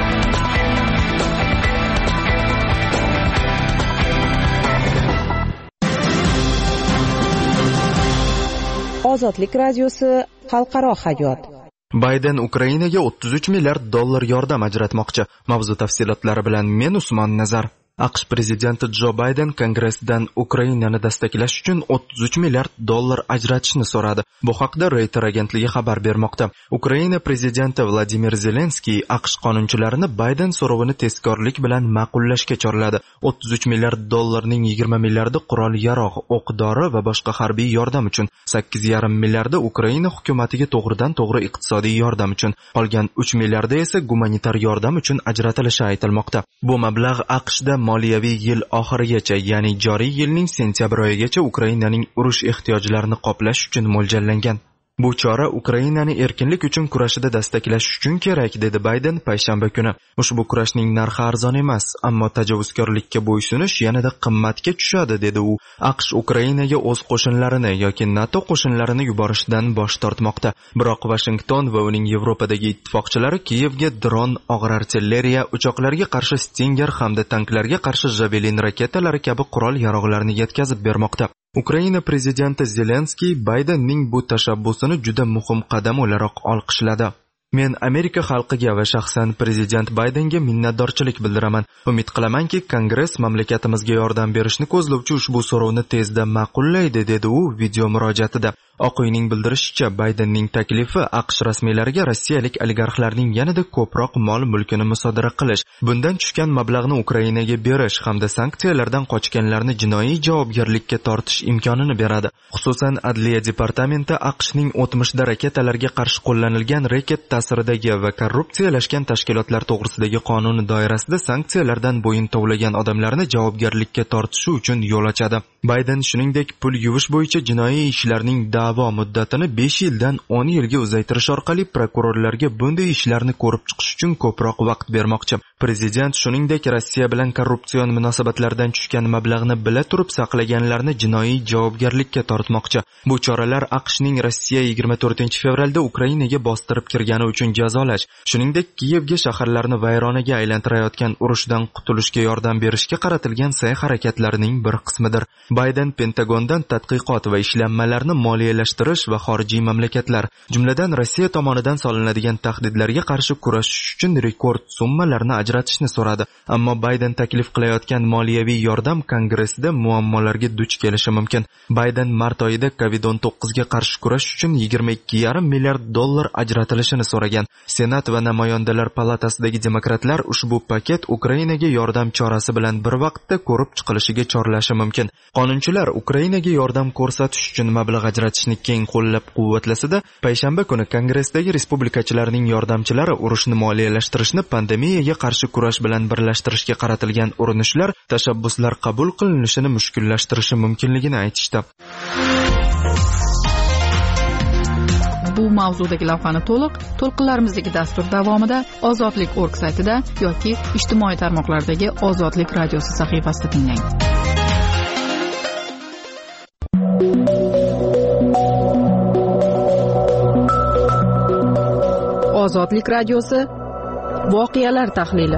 Ozodlik radiosi xalqaro hayot. Bayden Ukrainaga 33 milliard dollar yordam ajratmoqchi. Mavzu tafsilotlari bilan men Usmon Nazar. AQSh prezidenti Jo Bayden Kongressdan Ukrainani destaklash uchun 33 milliard dollar ajratishni so'radi. Bu haqda Reuters agentligi xabar bermoqda. Ukraina prezidenti Vladimir Zelenskiy AQSh qonunchilarini Bayden so'rovini tezkorlik bilan ma'qullashga chorladi. 33 milliard dollarning 20 milliardi qurol-yarog', o'q-dori va boshqa harbiy yordam uchun, 8,5 milliardi Ukraina hukumatiga to'g'ridan-to'g'ri iqtisodiy yordam uchun, qolgan 3 milliardi esa gumanitar yordam uchun ajratilishi aytilmoqda. Bu mablag' AQShda moliyaviy yil oxirigacha, ya'ni joriy yilning sentyabr oyigacha Ukrainaning urush ehtiyojlarini qoplash uchun mo'ljallangan. Bu chora Ukrainani erkinlik uchun kurashida destaklash uchun kerak, dedi Bayden payshanba kuni. Ushbu kurashning narxi arzon emas, ammo tajovuzkorlikka bo'ysunish yanada qimmatga tushadi, dedi u. AQSh Ukrainaga o'z qo'shinlarini yoki NATO qo'shinlarini yuborishdan bosh tortmoqda. Biroq Washington va uning Yevropadagi ittifoqchilari Kiyevga dron, og'ir artilleriya, uchoqlarga qarshi Stinger hamda tanklarga qarshi Javelin raketalari kabi qurol-yarog'larni yetkazib bermoqda. Ukraina prezidenti Zelenskiy Baydenning bu tashabbusini juda muhim qadam o'laroq olqishladi. Men Amerika xalqiga va shaxsan prezident Baydenga minnatdorchilik bildiraman. Umid qilamanki, Kongress mamlakatimizga yordam berishni ko'zlovchi ushbu so'rovni tezda ma'qullaydi, dedi u video murojaatida. Oq uyning bildirishicha, Baydenning taklifi AQSh rasmiylariga rossiyalik oligarxlarning yanada ko'proq mol-mulkini musodara qilish, bundan tushgan mablag'ni Ukrainaga berish hamda sanksiyalardan qochganlarni jinoiy javobgarlikka tortish imkonini beradi. Xususan, Adliya departamenti AQShning o'tmishda raketalarga qarshi qo'llanilgan reket ta'siridagi va korrupsiyalashgan tashkilotlar to'g'risidagi qonuni doirasida sanksiyalardan bo'yin tovlagan odamlarni javobgarlikka tortishi uchun yo'l ochadi. Bayden shuningdek pul yuvish bo'yicha jinoiy ishlarning da'vo muddatini 5 yildan 10 yilga uzaytirish orqali prokurorlarga bunday ishlarni ko'rib chiqish uchun ko'proq vaqt bermoqchi. Prezident shuningdek Rossiya bilan korrupsion munosabatlardan tushgan mablag'ni bila turib saqlaganlarni jinoiy javobgarlikka tortmoqchi. Bu choralar AQShning Rossiya 24-fevralda Ukrainaga bostirib kirgani uchun jazolash, shuningdek Kiyevga shaharlarni vayronaga aylantirayotgan urushdan qutulishga yordam berishga qaratilgan sa'y-harakatlarining bir qismidir. Bayden Pentagondan tadqiqot va ishlanmalarni moliyalashtirish va xorijiy mamlakatlar, jumladan Rossiya tomonidan solinadigan tahdidlarga qarshi kurashish uchun rekord summalarni ajratishni so'radi. Ammo Bayden taklif qilayotgan moliyaviy yordam Kongressda muammolarga duch kelishi mumkin. Bayden mart oyida COVID-19 ga qarshi kurash uchun 22,5 milliard dollar ajratilishini so'ragan. Senat va namoyandalar palatasidagi demokratlar ushbu paket Ukrainaga yordam chorasi bilan bir vaqtda ko'rib chiqilishiga chorlashi mumkin. Qonunchilar Ukrainaga yordam ko'rsatish uchun mablag' ajratishni keng qo'llab-quvvatlasada, payshanba kuni Kongressdagi respublikachilarning yordamchilari urushni moliyalashtirishni pandemiyaga qarshi kurash bilan birlashtirishga qaratilgan urinishlar, tashabbuslar qabul qilinishini mushkullashtirishi mumkinligini aytishdi. Bu mavzudagi lavhani to'lqinlarimizdagi dastur davomida ozodlik.org saytida yoki ijtimoiy tarmoqlardagi Ozodlik radiosi sahifasida tinglang. Ozodlik radiosi voqealar tahlili.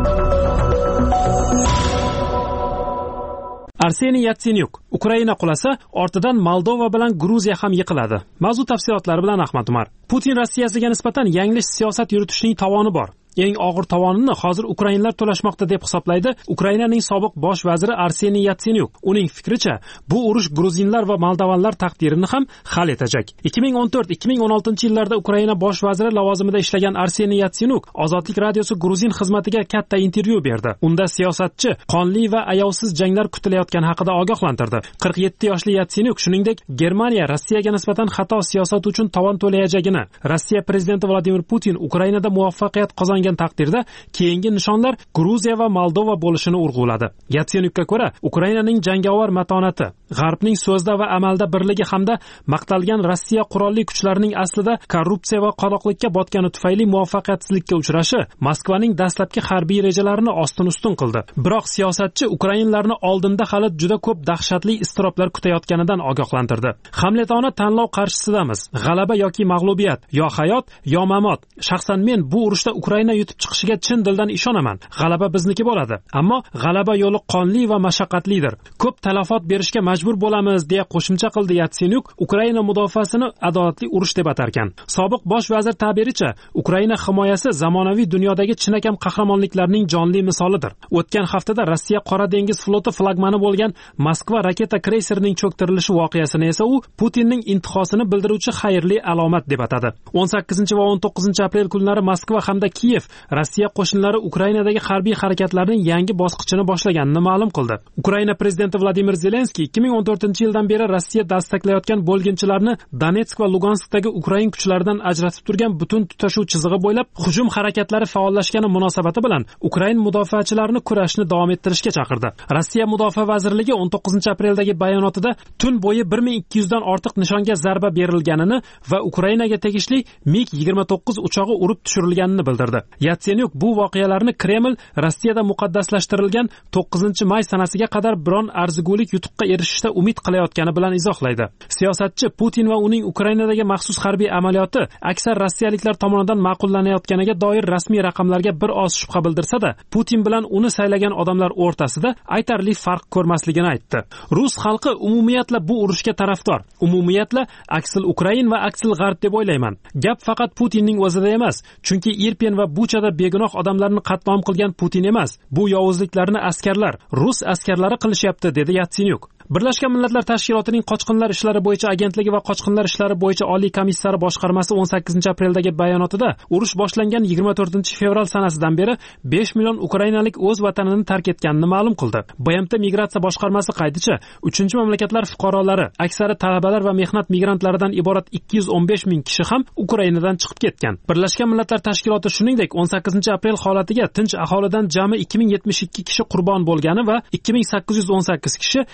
Arseniy Yatsenyuk Ukraina qulasa, ortidan Moldova bilan Gruziya ham yiqiladi. Mavzu tafsilotlari bilan Ahmad Umar. Putin Rossiyasiga nisbatan yanglish siyosat yuritishning tovoni bor. Eng og'ir tovonini hozir ukrainlar to'lashmoqda deb hisoblaydi Ukrainaning sobiq bosh vaziri Arseniy Yatsenyuk. Uning fikricha, bu urush gruzinlar va moldovanlar taqdirini ham hal etacak. 2014-2016 yillarda Ukraina bosh vaziri lavozimida ishlagan Arseniy Yatsenyuk Ozodlik radiosi Gruzin xizmatiga katta intervyu berdi. Unda siyosatchi qonli va ayovsiz janglar kutilayotgani haqida ogohlantirdi. 47 yoshli Yatsenyuk shuningdek Germaniya Rossiyaga nisbatan xato siyosat uchun tovon to'layajagini, Rossiya prezidenti Vladimir Putin Ukrainada muvaffaqiyat qozongan taqdirda keyingi nishonlar Gruziya va Moldova bo'lishini urg'uladi. Yatsenyukka ko'ra, Ukrainaning jangovar matonati, G'arbning so'zda va amalda birligi hamda maqtalgan Rossiya qurolli kuchlarining aslida korrupsiya va qoloqlikka botgani tufayli muvaffaqiyatsizlikka uchrashi Moskvaning dastlabki harbiy rejalarini ostin-ustun qildi. Biroq siyosatchi ukrainlarni oldinda hali juda ko'p dahshatli iztiroblar kutayotganidan ogohlantirdi. Hamletona tanlov qarshisidamiz. G'alaba yoki mag'lubiyat, yo hayot, yo mamot. Shaxsan men bu urushda Ukraina yutib chiqishiga chin dildan ishonaman. G'alaba bizniki bo'ladi. Ammo g'alaba yo'li qonli va mashaqqatlidir. Ko'p talafot berishga majbur bo'lamiz, deya qo'shimcha qildi Yatsenyuk. Ukraina mudofaasini adolatli urush deb atarkan. Sobiq bosh vazir ta'biricha, Ukraina himoyasi zamonaviy dunyodagi chinakam qahramonliklarning jonli misolidir. O'tgan haftada Rossiya Qora dengiz floti flagmani bo'lgan Moskva raketa kreyserining cho'ktirilishi voqeasini esa u Putinning intihosini bildiruvchi xayrli alomat deb atadi. 18 va 19 aprel kunlari Moskva hamda Kiyev Rossiya qo'shinlari Ukrainadagi harbiy harakatlarning yangi bosqichini boshlaganini ma'lum qildi. Ukraina prezidenti Vladimir Zelenskiy 2014-yildan beri Rossiya dastaklayotgan bo'lginchilarni Donetsk va Luganskdagi Ukrain kuchlaridan ajratib turgan butun tutashuv chizig'i bo'ylab hujum harakatlari faollashgani munosabati bilan Ukrain mudofaachilarini kurashni davom ettirishga chaqirdi. Rossiya mudofaa vazirligi 19 apreldagi bayonotida tun bo'yi 1200 dan ortiq nishonga zarba berilganini va Ukrainaga tegishli MiG-29 uchog'i urib tushirilganini bildirdi. Yatsenyuk bu voqealarni Kreml Rossiyada muqaddaslashtirilgan 9-may sanasiga qadar biron arzigulik yutuqqa erishishda umid qilayotgani bilan izohlaydi. Siyosatchi Putin va uning Ukrainadagi maxsus harbiy amaliyoti aksar rossiyaliklar tomonidan ma'qullanayotganiga doir rasmiy raqamlarga bir oz shubha bildirsa-da, Putin bilan uni saylagan odamlar o'rtasida aytarli farq ko'rmasligini aytdi. Rus xalqi umumiyatla bu urushga tarafdor. Umumiyatla aksil Ukrain va aksil G'arb deb o'ylayman. Gap faqat Putinning o'zida emas, chunki Irpin va Buchada begunoh odamlarni qatl qilgan Putin emas. Bu yovuzliklarni askarlar, rus askarlari qilishyapti, dedi Yatsenyuk. Birlashgan Millatlar Tashkilotining qochqinlar ishlari bo'yicha agentligi va qochqinlar ishlari bo'yicha oliy komissari boshqarmasi 18 apreldagi bayonotida urush boshlangan 24 fevral sanasidan beri 5 million ukrainalik o'z vatanini tark etganini ma'lum qildi. BMT migratsiya boshqarmasi qaydicha, 3-mamlakatlar fuqarolari, aksari talabalar va mehnat migrantlaridan iborat 215 ming kishi ham Ukrainadan chiqib ketgan. Birlashgan Millatlar Tashkiloti shuningdek 18 aprel holatiga tinch aholidan jami 2072 kishi qurbon bo'lgani va 2818 kishi yarador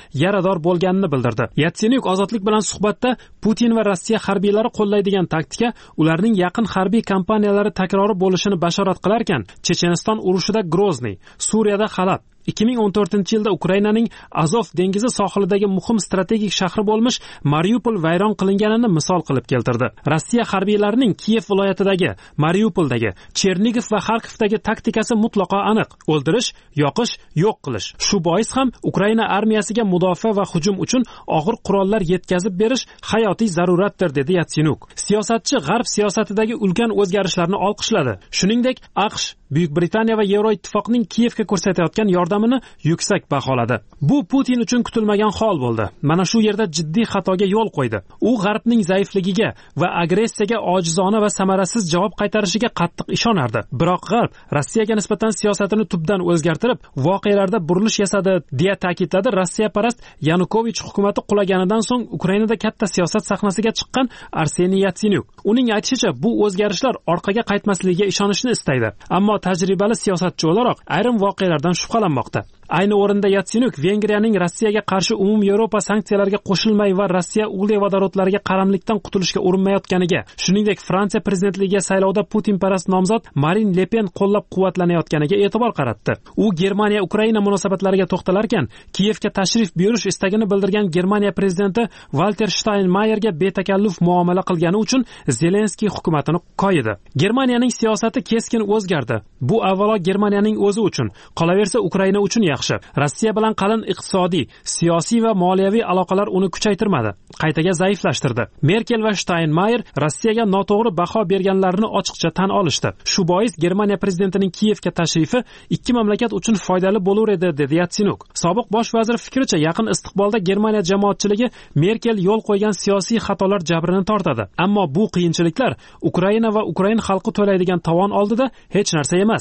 amilador bo'lganini bildirdi. Yatsenyuk ozodlik bilan suhbatda Putin va Rossiya harbiylari qo'llaydigan taktika ularning yaqin harbiy kampaniyalari takrori bo'lishini bashorat qilarkan, Checheniston urushida Grozniy, Suriyada Halab, 2014-yilda Ukrainaning Azov dengizi sohilidagi muhim strategik shahri bo'lmish Mariupol vayron qilinganini misol qilib keltirdi. Rossiya harbiylarining Kiyev viloyatidagi, Mariupoldagi, Chernigov va Xarkovdagi taktikasi mutlaqo aniq: o'ldirish, yoqish, yo'q qilish. Shu bois ham Ukraina armiyasiga mudofaa va hujum uchun og'ir qurollar yetkazib berish hayotiy zaruratdir, dedi Yatsenyuk. Siyosatchi G'arb siyosatidagi ulkan o'zgarishlarni olqishladi. Shuningdek, AQSh, Buyuk Britaniya va Yevroittifoqning Kiyevga ko'rsatayotgan yordamini yuksak baholadi. Bu Putin uchun kutilmagan hol bo'ldi. Mana shu yerda jiddiy xatoga yo'l qo'ydi. U G'arbning zaifligiga va agressiyaga ojizona va samarasiz javob qaytarishiga qattiq ishonardi. Biroq G'arb Rossiyaga nisbatan siyosatini tubdan o'zgartirib, voqealarda burilish yasadi, deya ta'kidladi Rossiyaparast Yanukovich hukumati qulaganidan so'ng Ukrainada katta siyosat sahnasiga chiqqan Arseniy Yatsenyuk. Uning aytishicha, bu o'zgarishlar orqaga qaytmasligiga ishonishni istaydi. Ammo tajribali siyosatchi o'laroq ayrim voqealardan shubhalanmoqda. Ayni o'rinda Yatsenyuk Vengriyaning Rossiyaga qarshi Yevropa sanksiyalarga qo'shilmay va Rossiya uglevodorodlariga qaramlikdan qutulishga urinmayotganiga, shuningdek Fransiya prezidentligiga saylovda Putin-parast nomzod Marin Le Pen qo'llab-quvvatlanayotganiga e'tibor qaratdi. U Germaniya-Ukraina munosabatlariga to'xtalarkan, Kiyevga tashrif buyurish istagini bildirgan Germaniya prezidenti Walter Steinmeierga betakalluf muomala qilgani uchun Zelenskiy hukumatini qo'ydi. Germaniyaning siyosati keskin o'zgardi. Bu avvalo Germaniyaning o'zi uchun, qolaversa Ukraina uchun yaxshi. Rossiya bilan qalin iqtisodiy, siyosiy va moliyaviy aloqalar uni kuchaytirmadi, qaytaga zaiflashtirdi. Merkel va Steinmeier Rossiyaga noto'g'ri baho berganlarini ochiqcha tan olishdi. Shu bois Germaniya prezidentining Kiyevga tashrifi ikki mamlakat uchun foydali bo'lar edi, dedi Yatsenyuk. Sobiq bosh vazir fikricha, yaqin istiqbolda Germaniya jamoatchiligi Merkel yo'l qo'ygan siyosiy xatolar jabrini tortadi. Ammo bu qiyinchiliklar Ukraina va Ukrain xalqi to'laydigan tovon oldida hech narsa emas.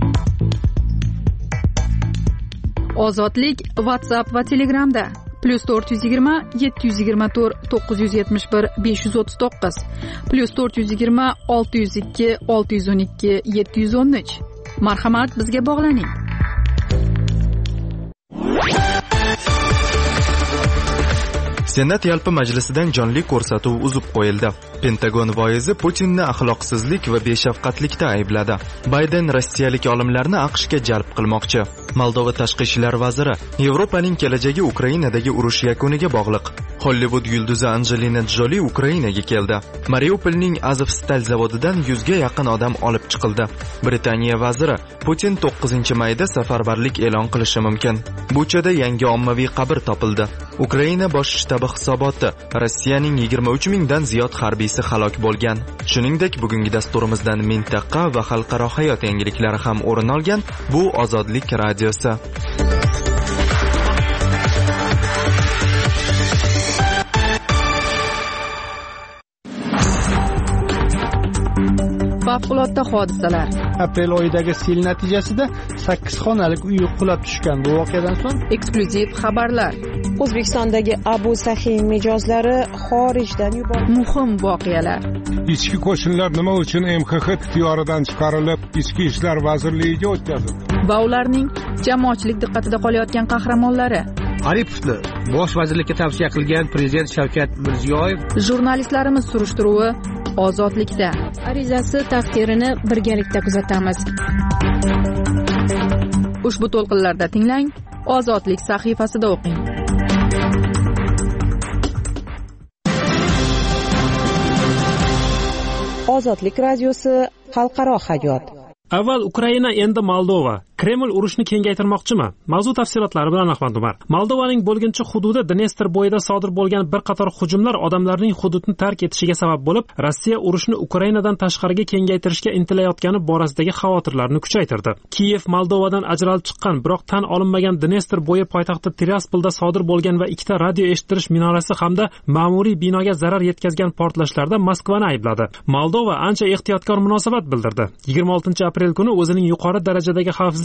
Ozodlik WhatsApp va Telegramda +420 724 971 539 +420 602 612 713. Marhamat, bizga bog'laning. Senat yalpi majlisidan jonli ko'rsatuv uzib qo'yildi. Pentagon voizi Putinni axloqsizlik va beshafqatlikda aybladi. Bayden rossiyalik olimlarni AQShga jalb qilmoqchi. Moldova tashqi ishlar vaziri: Yevropaning kelajagi Ukrainadagi urush yakuniga bog'liq. Hollywood yulduzi Angelina Joli Ukrainaga keldi. Mariupolning Azovstal zavodidan 100 ga yaqin odam olib chiqildi. Britaniya vaziri: Putin 9-mayda safarbarlik e'lon qilishi mumkin. Buchada yangi ommaviy qabr topildi. Ukraina bosh shtabi hisoboti: Rossiyaning 23 mingdan ziyod harbiysi halok bo'lgan. Shuningdek, bugungi dasturimizdan mintaqa va xalqaro hayot yangiliklari ham o'rin olgan. Bu Ozodlik radiosi. Favqulodda hodisalar. Aprel oyidagi sel natijasida 8 xonalik uy qulab tushgan. Bu voqeadan so'ng eksklyuziv xabarlar. O'zbekistondagi Abu Sahiy mijozlari xorijdan yuborildi. Muhim voqealar. Ichki qo'shinlar nima uchun MXX ixtiyoridan chiqarilib, Ichki ishlar vazirligiga o'tkazildi? Va ularning jamoatchilik diqqatida qolayotgan qahramonlari. Aripovni bosh vazirlikka tavsiya qilgan prezident Shavkat Mirziyoyev. Jurnalistlarimiz surishtiruvi Ozodlikda. Arizasi taqdirini birgalikda kuzatamiz. Ushbu to'lqinlarda tinglang, Ozodlik sahifasida o'qing. Ozodlik radiosi xalqaro hayot. Avval Ukraina, endi Moldova. Kreml urushni kengaytirmoqchimi? Mavzu tafsilotlari bilan Ahmad Umar. Moldovaning bo'lginchi hududi Dnestr bo'yida sodir bo'lgan bir qator hujumlar odamlarning hududni tark etishiga sabab bo'lib, Rossiya urushni Ukrainadan tashqariga kengaytirishga intilayotgani borasidagi xavotirlarni kuchaytirdi. Kiyev Moldovadan ajralib chiqqan, biroq tan olinmagan Dnestr bo'yi poytaxti Tiraspolda sodir bo'lgan va ikkita radio eshittirish minorasi hamda ma'muriy binoga zarar yetkazgan portlashlarda Moskvani aybladi. Moldova ancha ehtiyotkor munosabat bildirdi. 26 aprel kuni o'zining yuqori darajadagi xavfsizlik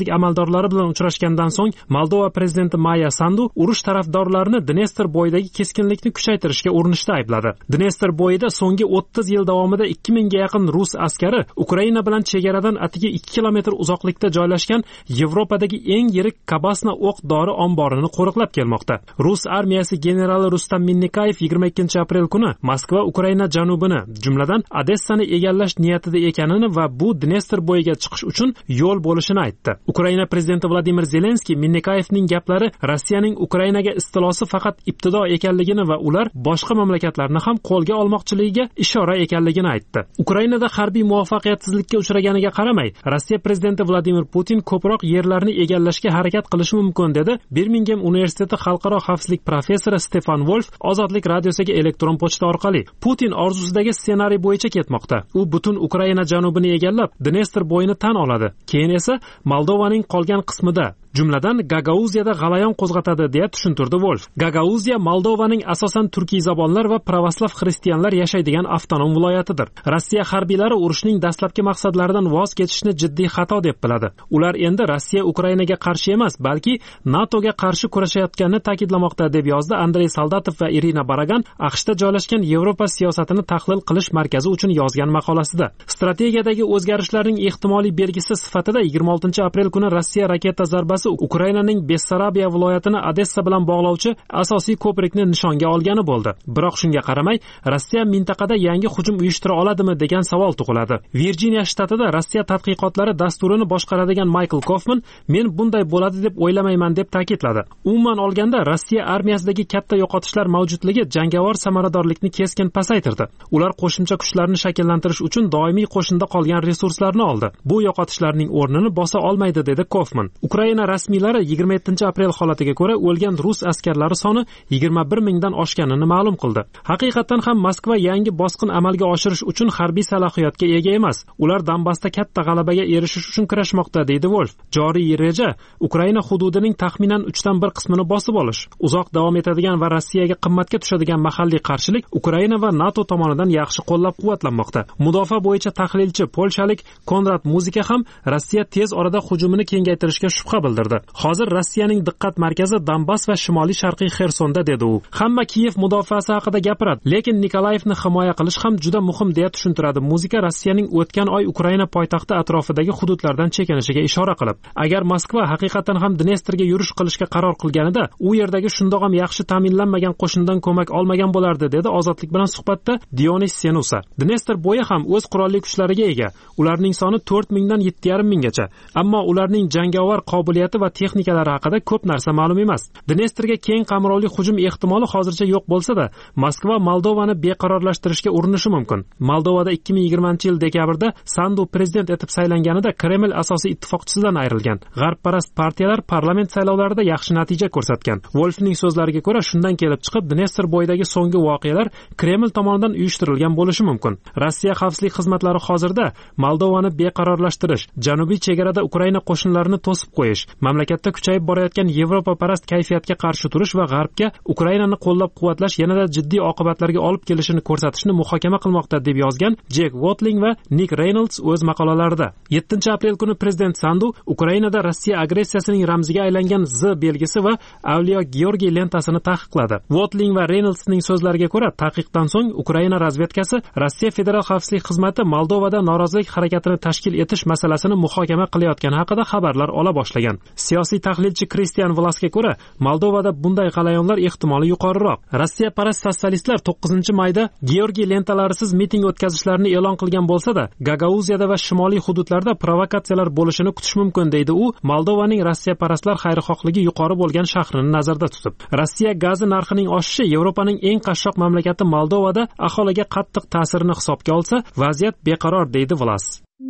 diplomatik amaldorlari bilan uchrashgandan so'ng Moldova prezidenti Maya Sandu urush tarafdorlarini Dnestr bo'yidagi keskinlikni kuchaytirishga urinishda aybladi. Dnestr bo'yida so'nggi 30 yil davomida 2000 ga yaqin rus askari Ukraina bilan chegaradan atigi 2 kilometr uzoqlikda joylashgan Yevropadagi eng yirik Kabasna o'q-dori omborini qo'riqlab kelmoqda. Rus armiyasi generali Rustam Minnikayev 22-aprel kuni Moskva Ukraina janubini, jumladan Odessani egallash niyatida ekanini va bu Dnestr bo'yiga chiqish uchun yo'l bo'lishini aytdi. Ukraina prezidenti Vladimir Zelenskiy Minnikayevning gaplari Rossiyaning Ukrainaga istilosi faqat ibtido ekanligini va ular boshqa mamlakatlarni ham qo'lga olmoqchiligiga ishora ekanligini aytdi. Ukrainada harbiy muvaffaqiyatsizlikka uchraganiga qaramay, Rossiya prezidenti Vladimir Putin ko'proq yerlarni egallashga harakat qilishi mumkin dedi Birmingham universiteti xalqaro xavfsizlik professori Stefan Wolf Ozodlik radiosiga elektron pochta orqali. Putin orzusidagi ssenariy bo'yicha ketmoqda. U butun Ukraina janubini egallab, Dnestr bo'yini tan oladi. Keyin esa Moldovaning qolgan qismida, jumladan Gagauziyada g'alayon qo'zg'atadi deya tushuntirdi Wolf. Gagauziya Moldovaning asosan turkiy zabonlar va pravoslav xristianlar yashaydigan avtonom viloyatidir. Rossiya harbiylari urushning dastlabki maqsadlaridan voz kechishni jiddiy xato deb biladi. Ular endi Rossiya Ukrainaga qarshi emas, balki NATOga qarshi kurashayotganini ta'kidlamoqda deb yozdi Andrey Soldatov va Irina Baragan AQShda joylashgan Yevropa siyosatini tahlil qilish markazi uchun yozgan maqolasida. Strategiyadagi o'zgarishlarning ehtimoliy belgisi sifatida 26-aprel kuni Rossiya raketa zarbasi Ukrainaning Bessarabiya viloyatini Odessa bilan bog'lovchi asosiy ko'prikni nishonga olgani bo'ldi. Biroq shunga qaramay, Rossiya mintaqada yangi hujum uyushtira oladimi degan savol tug'iladi. Virjiniya shtatida Rossiya tadqiqotlari dasturini boshqaradigan Michael Kaufman men bunday bo'ladi deb o'ylamayman deb ta'kidladi. Umuman olganda Rossiya armiyasidagi katta yo'qotishlar mavjudligi jangovar samaradorlikni keskin pasaytirdi. Ular qo'shimcha kuchlarni shakllantirish uchun doimiy qo'shinda qolgan resurslarni oldi. Bu yo'qotishlarning o'rnini bosa olmaydi dedi Kaufman. Ukraina rasmiylari 27-aprel holatiga ko'ra o'lgan rus askarlari soni 21 mingdan oshganini ma'lum qildi. Haqiqatan ham Moskva yangi bosqin amalga oshirish uchun harbiy salohiyatga ega emas. Ular Donbassda katta g'alabaga erishish uchun kurashmoqda, deydi Wolf. Joriy reja Ukraina hududining taxminan 3/1 qismini bosib olish. Uzoq davom etadigan va Rossiyaga qimmatga tushadigan mahalliy qarshilik Ukraina va NATO tomonidan yaxshi qo'llab-quvvatlanmoqda. Mudofaa bo'yicha tahlilchi polshalik Konrad Muzika ham Rossiya tez orada hujumini kengaytirishga shubha bildirdi. Hozir Rossiyaning diqqat markazi Donbass va shimoliy sharqiy Xersonda, dedi u. Hamma Kiyev mudofaasi haqida gapiradi, lekin Nikolayevni himoya qilish ham juda muhim deya tushuntiradi Muzika Rossiyaning o'tgan oy Ukraina poytaxti atrofidagi hududlardan chekinishiga ishora qilib. Agar Moskva haqiqatan ham Dnestrga yurish qilishga qaror qilganida, u yerdagi shundoq ham yaxshi ta'minlanmagan qo'shindan ko'mak olmagan bo'lardi, dedi Ozodlik bilan suhbatda Dionis Senusa. Dnestr bo'yi ham o'z qurolli kuchlariga ega. Ularning soni 4 mingdan 7,5 minggacha. Ammo ularning jangovar qobiliyati va texnikalari haqida ko'p narsa ma'lum emas. Dnestrga keng qamrovli hujum ehtimoli hozircha yo'q bo'lsa-da, Moskva Moldovani beqarorlashtirishga urinishi mumkin. Moldovada 2020-yil dekabrda Sandu prezident etib saylanganida Kreml asosiy ittifoqchisidan ayrilgan. G'arbparast partiyalar parlament saylovlarida yaxshi natija ko'rsatgan. Wolfning so'zlariga ko'ra, shundan kelib chiqib Dnestr bo'yidagi so'nggi voqealar Kreml tomonidan uyushtirilgan bo'lishi mumkin. Rossiya xavfsizlik xizmatlari hozirda Moldovani beqarorlashtirish, janubiy chegarada Ukraina qo'shinlarini to'sib qo'yish, mamlakatda kuchayib borayotgan Yevropaparast kayfiyatga qarshi turish va G'arbga Ukrainani qo'llab-quvvatlash yanada jiddiy oqibatlarga olib kelishini ko'rsatishni muhokama qilmoqda, deb yozgan Jack Watling va Nick Reynolds o'z maqolalarida. 7-aprel kuni prezident Sandu Ukrainada Rossiya agressiyasining ramziga aylangan Z belgisi va Avliyo Georgiy lentasini taqiqladi. Watling va Reynoldsning so'zlariga ko'ra, taqiqdan so'ng Ukraina razvedkasi Rossiya Federal xavfsizlik xizmati Moldovada norozilik harakatini tashkil etish masalasini muhokama qilayotgani haqida xabarlar ola boshlagan. Siyosiy tahlilchi Kristian Vlasga ko'ra, Moldovada bunday g'alayonlar ehtimoli yuqoriroq. Rossiya parast sotsialistlar 9-mayda Georgiy lentalarisiz miting o'tkazishlarini e'lon qilgan bo'lsa-da, Gagauziyada va shimoliy hududlarda provokatsiyalar bo'lishini kutish mumkin, deydi u, Moldovaning Rossiya parastlar xayrixohligi yuqori bo'lgan shahrini nazarda tutib. Rossiya gazi narxining oshishi Yevropaning eng qashshoq mamlakati Moldovada aholiga qattiq ta'sirini hisobga olsa, vaziyat beqaror, deydi Vlas.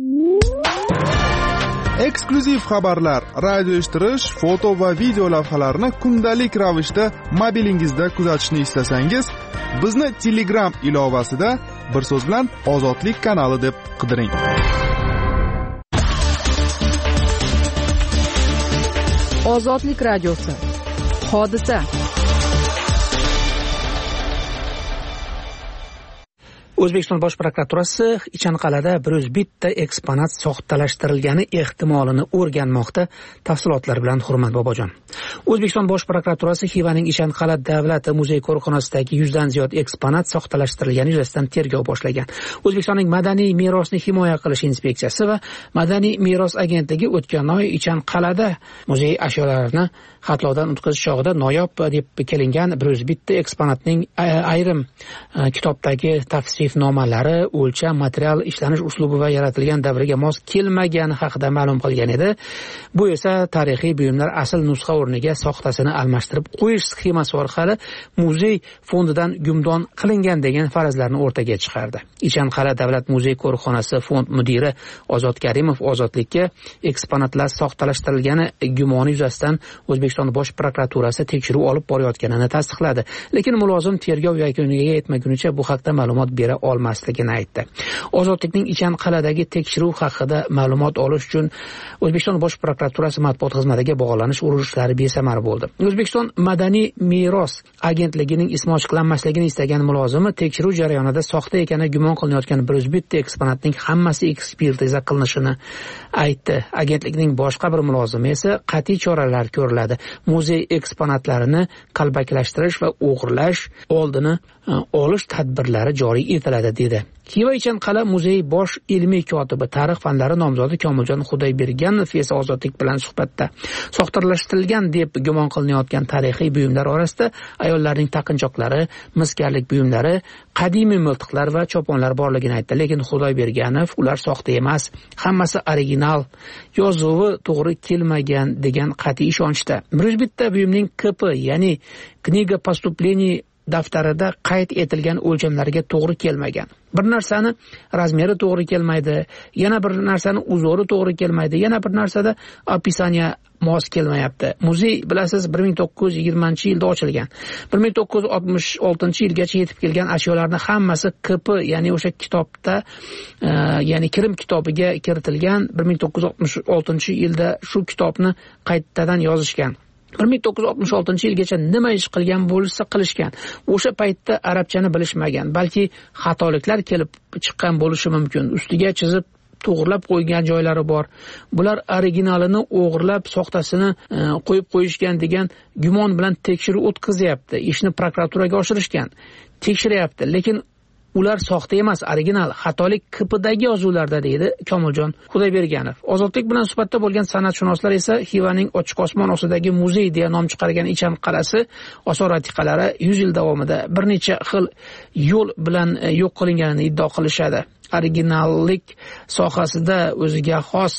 Eksklyuziv xabarlar, radio eshittirish, foto va video lavhalarni kundalik ravishda mobilingizda kuzatishni istasangiz, bizni Telegram ilovasida bir so'z bilan Ozodlik kanali deb qidiring. Ozodlik radiosi. Hodisa. O'zbekiston Bosh prokuraturasi Ichanqal'ada 101 eksponat soxtalashtirilgani ehtimolini o'rganmoqda. Tafsilotlar bilan Hurmat Bobojon. O'zbekiston Bosh prokuraturasi Xivaning Ichanqal'a davlat muzey qo'riqxonasidagi 100 dan ziyod eksponat soxtalashtirilgani yuzasidan tergov boshlagan. O'zbekistonning madaniy merosni himoya qilish inspeksiyasi va Madaniy meros agentligi o'tgan oy Ichanqal'ada muzey ashyolarini xatlovdan o'tkazish chog'ida noyob deb kelingan 101 eksponatning ayrim kitobdagi tavsifnomalari, o'lcham, material ishlanish uslubi va yaratilgan davriga mos kelmagani haqida ma'lum qilgan edi. Bu esa tarixiy buyumlar asl nusxa o'rniga soxtasini almashtirib qo'yish sxemasi orqali muzey fondidan gumdon qilingan degan farazlarni o'rtaga chiqardi. Ichanqal'a davlat muzey qo'riqxonasi fond mudiri Ozod Karimov ozodlikka eksponatlar soxtalashtirilgani gumoni yuzasidan O'zbekiston Bosh prokuraturasi tekshiruv olib borayotganini tasdiqladi. Lekin mulozim tergov yakuniga yetmagunicha bu haqda ma'lumot bera olmasligini aytdi. Ozodlikning Ichanqal'adagi tekshiruv haqida ma'lumot olish uchun O'zbekiston Bosh prokuraturasi matbuot xizmatiga bog'lanish urunishlari besamar bo'ldi. O'zbekiston Madaniy meros agentligining ismi ochiqlanmasligini istagan mulozimi tekshiruv jarayonida soxta ekani gumon qilinayotgan 101 eksponatning hammasi ekspertiza qilinishini aytdi. Agentlikning boshqa bir mulozimi esa qat'iy choralar ko'riladi. Muzey eksponatlarini qalbakilashtirish va o'g'irlash oldini olish tadbirlari joriy etiladi dedi. Xiva Ichanqal'a muzey bosh ilmiy kotibi tarix fanlari nomzodi Komiljon Xudoyberganov esa ozodlik bilan suhbatda soxtalashtirilgan deb gumon qilinayotgan tarixiy buyumlar orasida ayollarning taqinchoqlari, miskarlik buyumlari, qadimiy miltiqlar va choponlar borligini aytdi. Lekin Xudoyberganov ular soxta emas, hammasi original, yozuvi to'g'ri kelmagan degan qat'iy ishonchda. 101 buyumning KP, ya'ni Kniga поступлений daftarida qayd etilgan o'lchamlarga to'g'ri kelmagan. Bir narsani razmeri to'g'ri kelmaydi, yana bir narsani uzori to'g'ri kelmaydi, yana bir narsada opisaniya mos kelmayapti. Muzey bilasiz 1920-yilda ochilgan. 1966-yilgacha yetib kelgan ashyolarning hammasi KP, ya'ni o'sha kitobda, ya'ni Kirim kitobiga kiritilgan. 1966-yilda shu kitobni qaytadan yozishgan. 1966-yilgacha nima ish qilgan bo'lsa qilishgan. O'sha paytda arabchani bilishmagan, balki xatoliklar kelib chiqqan bo'lishi mumkin. Ustiga chizib to'g'rilab qo'ygan joylari bor. Bular originalini o'g'irlab soxtasini qo'yib qo'yishgan degan gumon bilan tekshiruv o'tkazyapti. Ishni prokuraturaga oshirishgan. Tekshiryapti, lekin ular soxta emas, original, xatolik KPdagi yozuvlarda deydi Komiljon Xudoyberganov. Ozodlik bilan suhbatda bo'lgan san'atshunoslar esa Xivaning ochiq osmon ostidagi muzey deya nom chiqargan Ichanqal'asi osor-atiqalari 100 yil davomida bir necha xil yo'l bilan yo'q qilinganini iddao qilishadi. Originallik sohasida o'ziga xos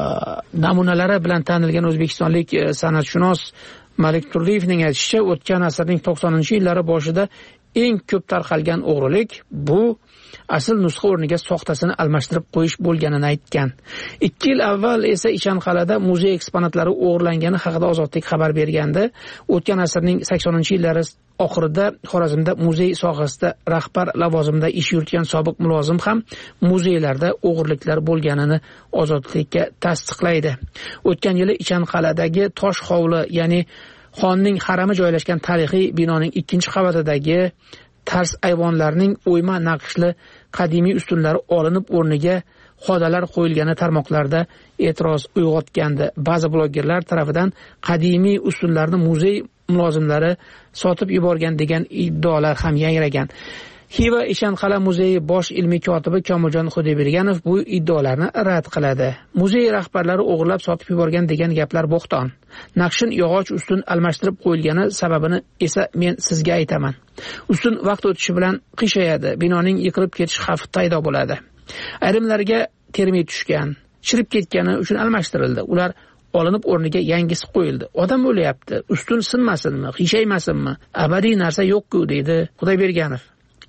namunalari bilan tanilgan o'zbekistonlik san'atshunos Malik Turliyevning aytishicha, o'tgan asrning 90-yillari boshida eng ko'p tarqalgan o'g'rilik bu asl nusxa o'rniga soxtasini almashtirib qo'yish bo'lganini aytgan. 2 yil avval esa Ichanqal'ada muzey eksponatlari o'g'irlangani haqida Ozodlik xabar bergandi. O'tgan asrning 80-yillari oxirida Xorazmda muzey sohasida rahbar lavozimida ish yuritgan sobiq mulozim ham muzeylarda o'g'irliklar bo'lganini Ozodlikka tasdiqlaydi. O'tgan yili Ichanqal'adagi tosh hovli, ya'ni xonning harami joylashgan tarixiy binoning 2-qavatidagi tars ayvonlarning o'yma naqshli qadimiy ustunlari olinib o'rniga xodalar qo'yilgani tarmoqlarda e'tiroz uyg'otgandi. Ba'zi blogerlar tomonidan qadimiy ustunlarni muzey mulozimlari sotib yuborgan degan iddaolar ham yangragan. Xiva Ichanqal'a muzeyi bosh ilmiy kotibi Komiljon Xudoyberganov bu iddaolarni rad qiladi. Muzey rahbarlari o'g'irlab sotib yuborgan degan gaplar bo'xton. Naqshin yog'och ustun almashtirib qo'yilgani sababini esa men sizga aytaman. Ustun vaqt o'tishi bilan qiyshayadi, binoning yiqilib ketish xavfi paydo bo'ladi. Ayrimlarga termit tushgan, chirib ketgani uchun almashtirildi. Ular olinib o'rniga yangisi qo'yildi. Odam o'lyapti, ustun sinmasinmi, qiyshaymasinmi? Abadiy narsa yo'q-ku deydi Xudoyberganov.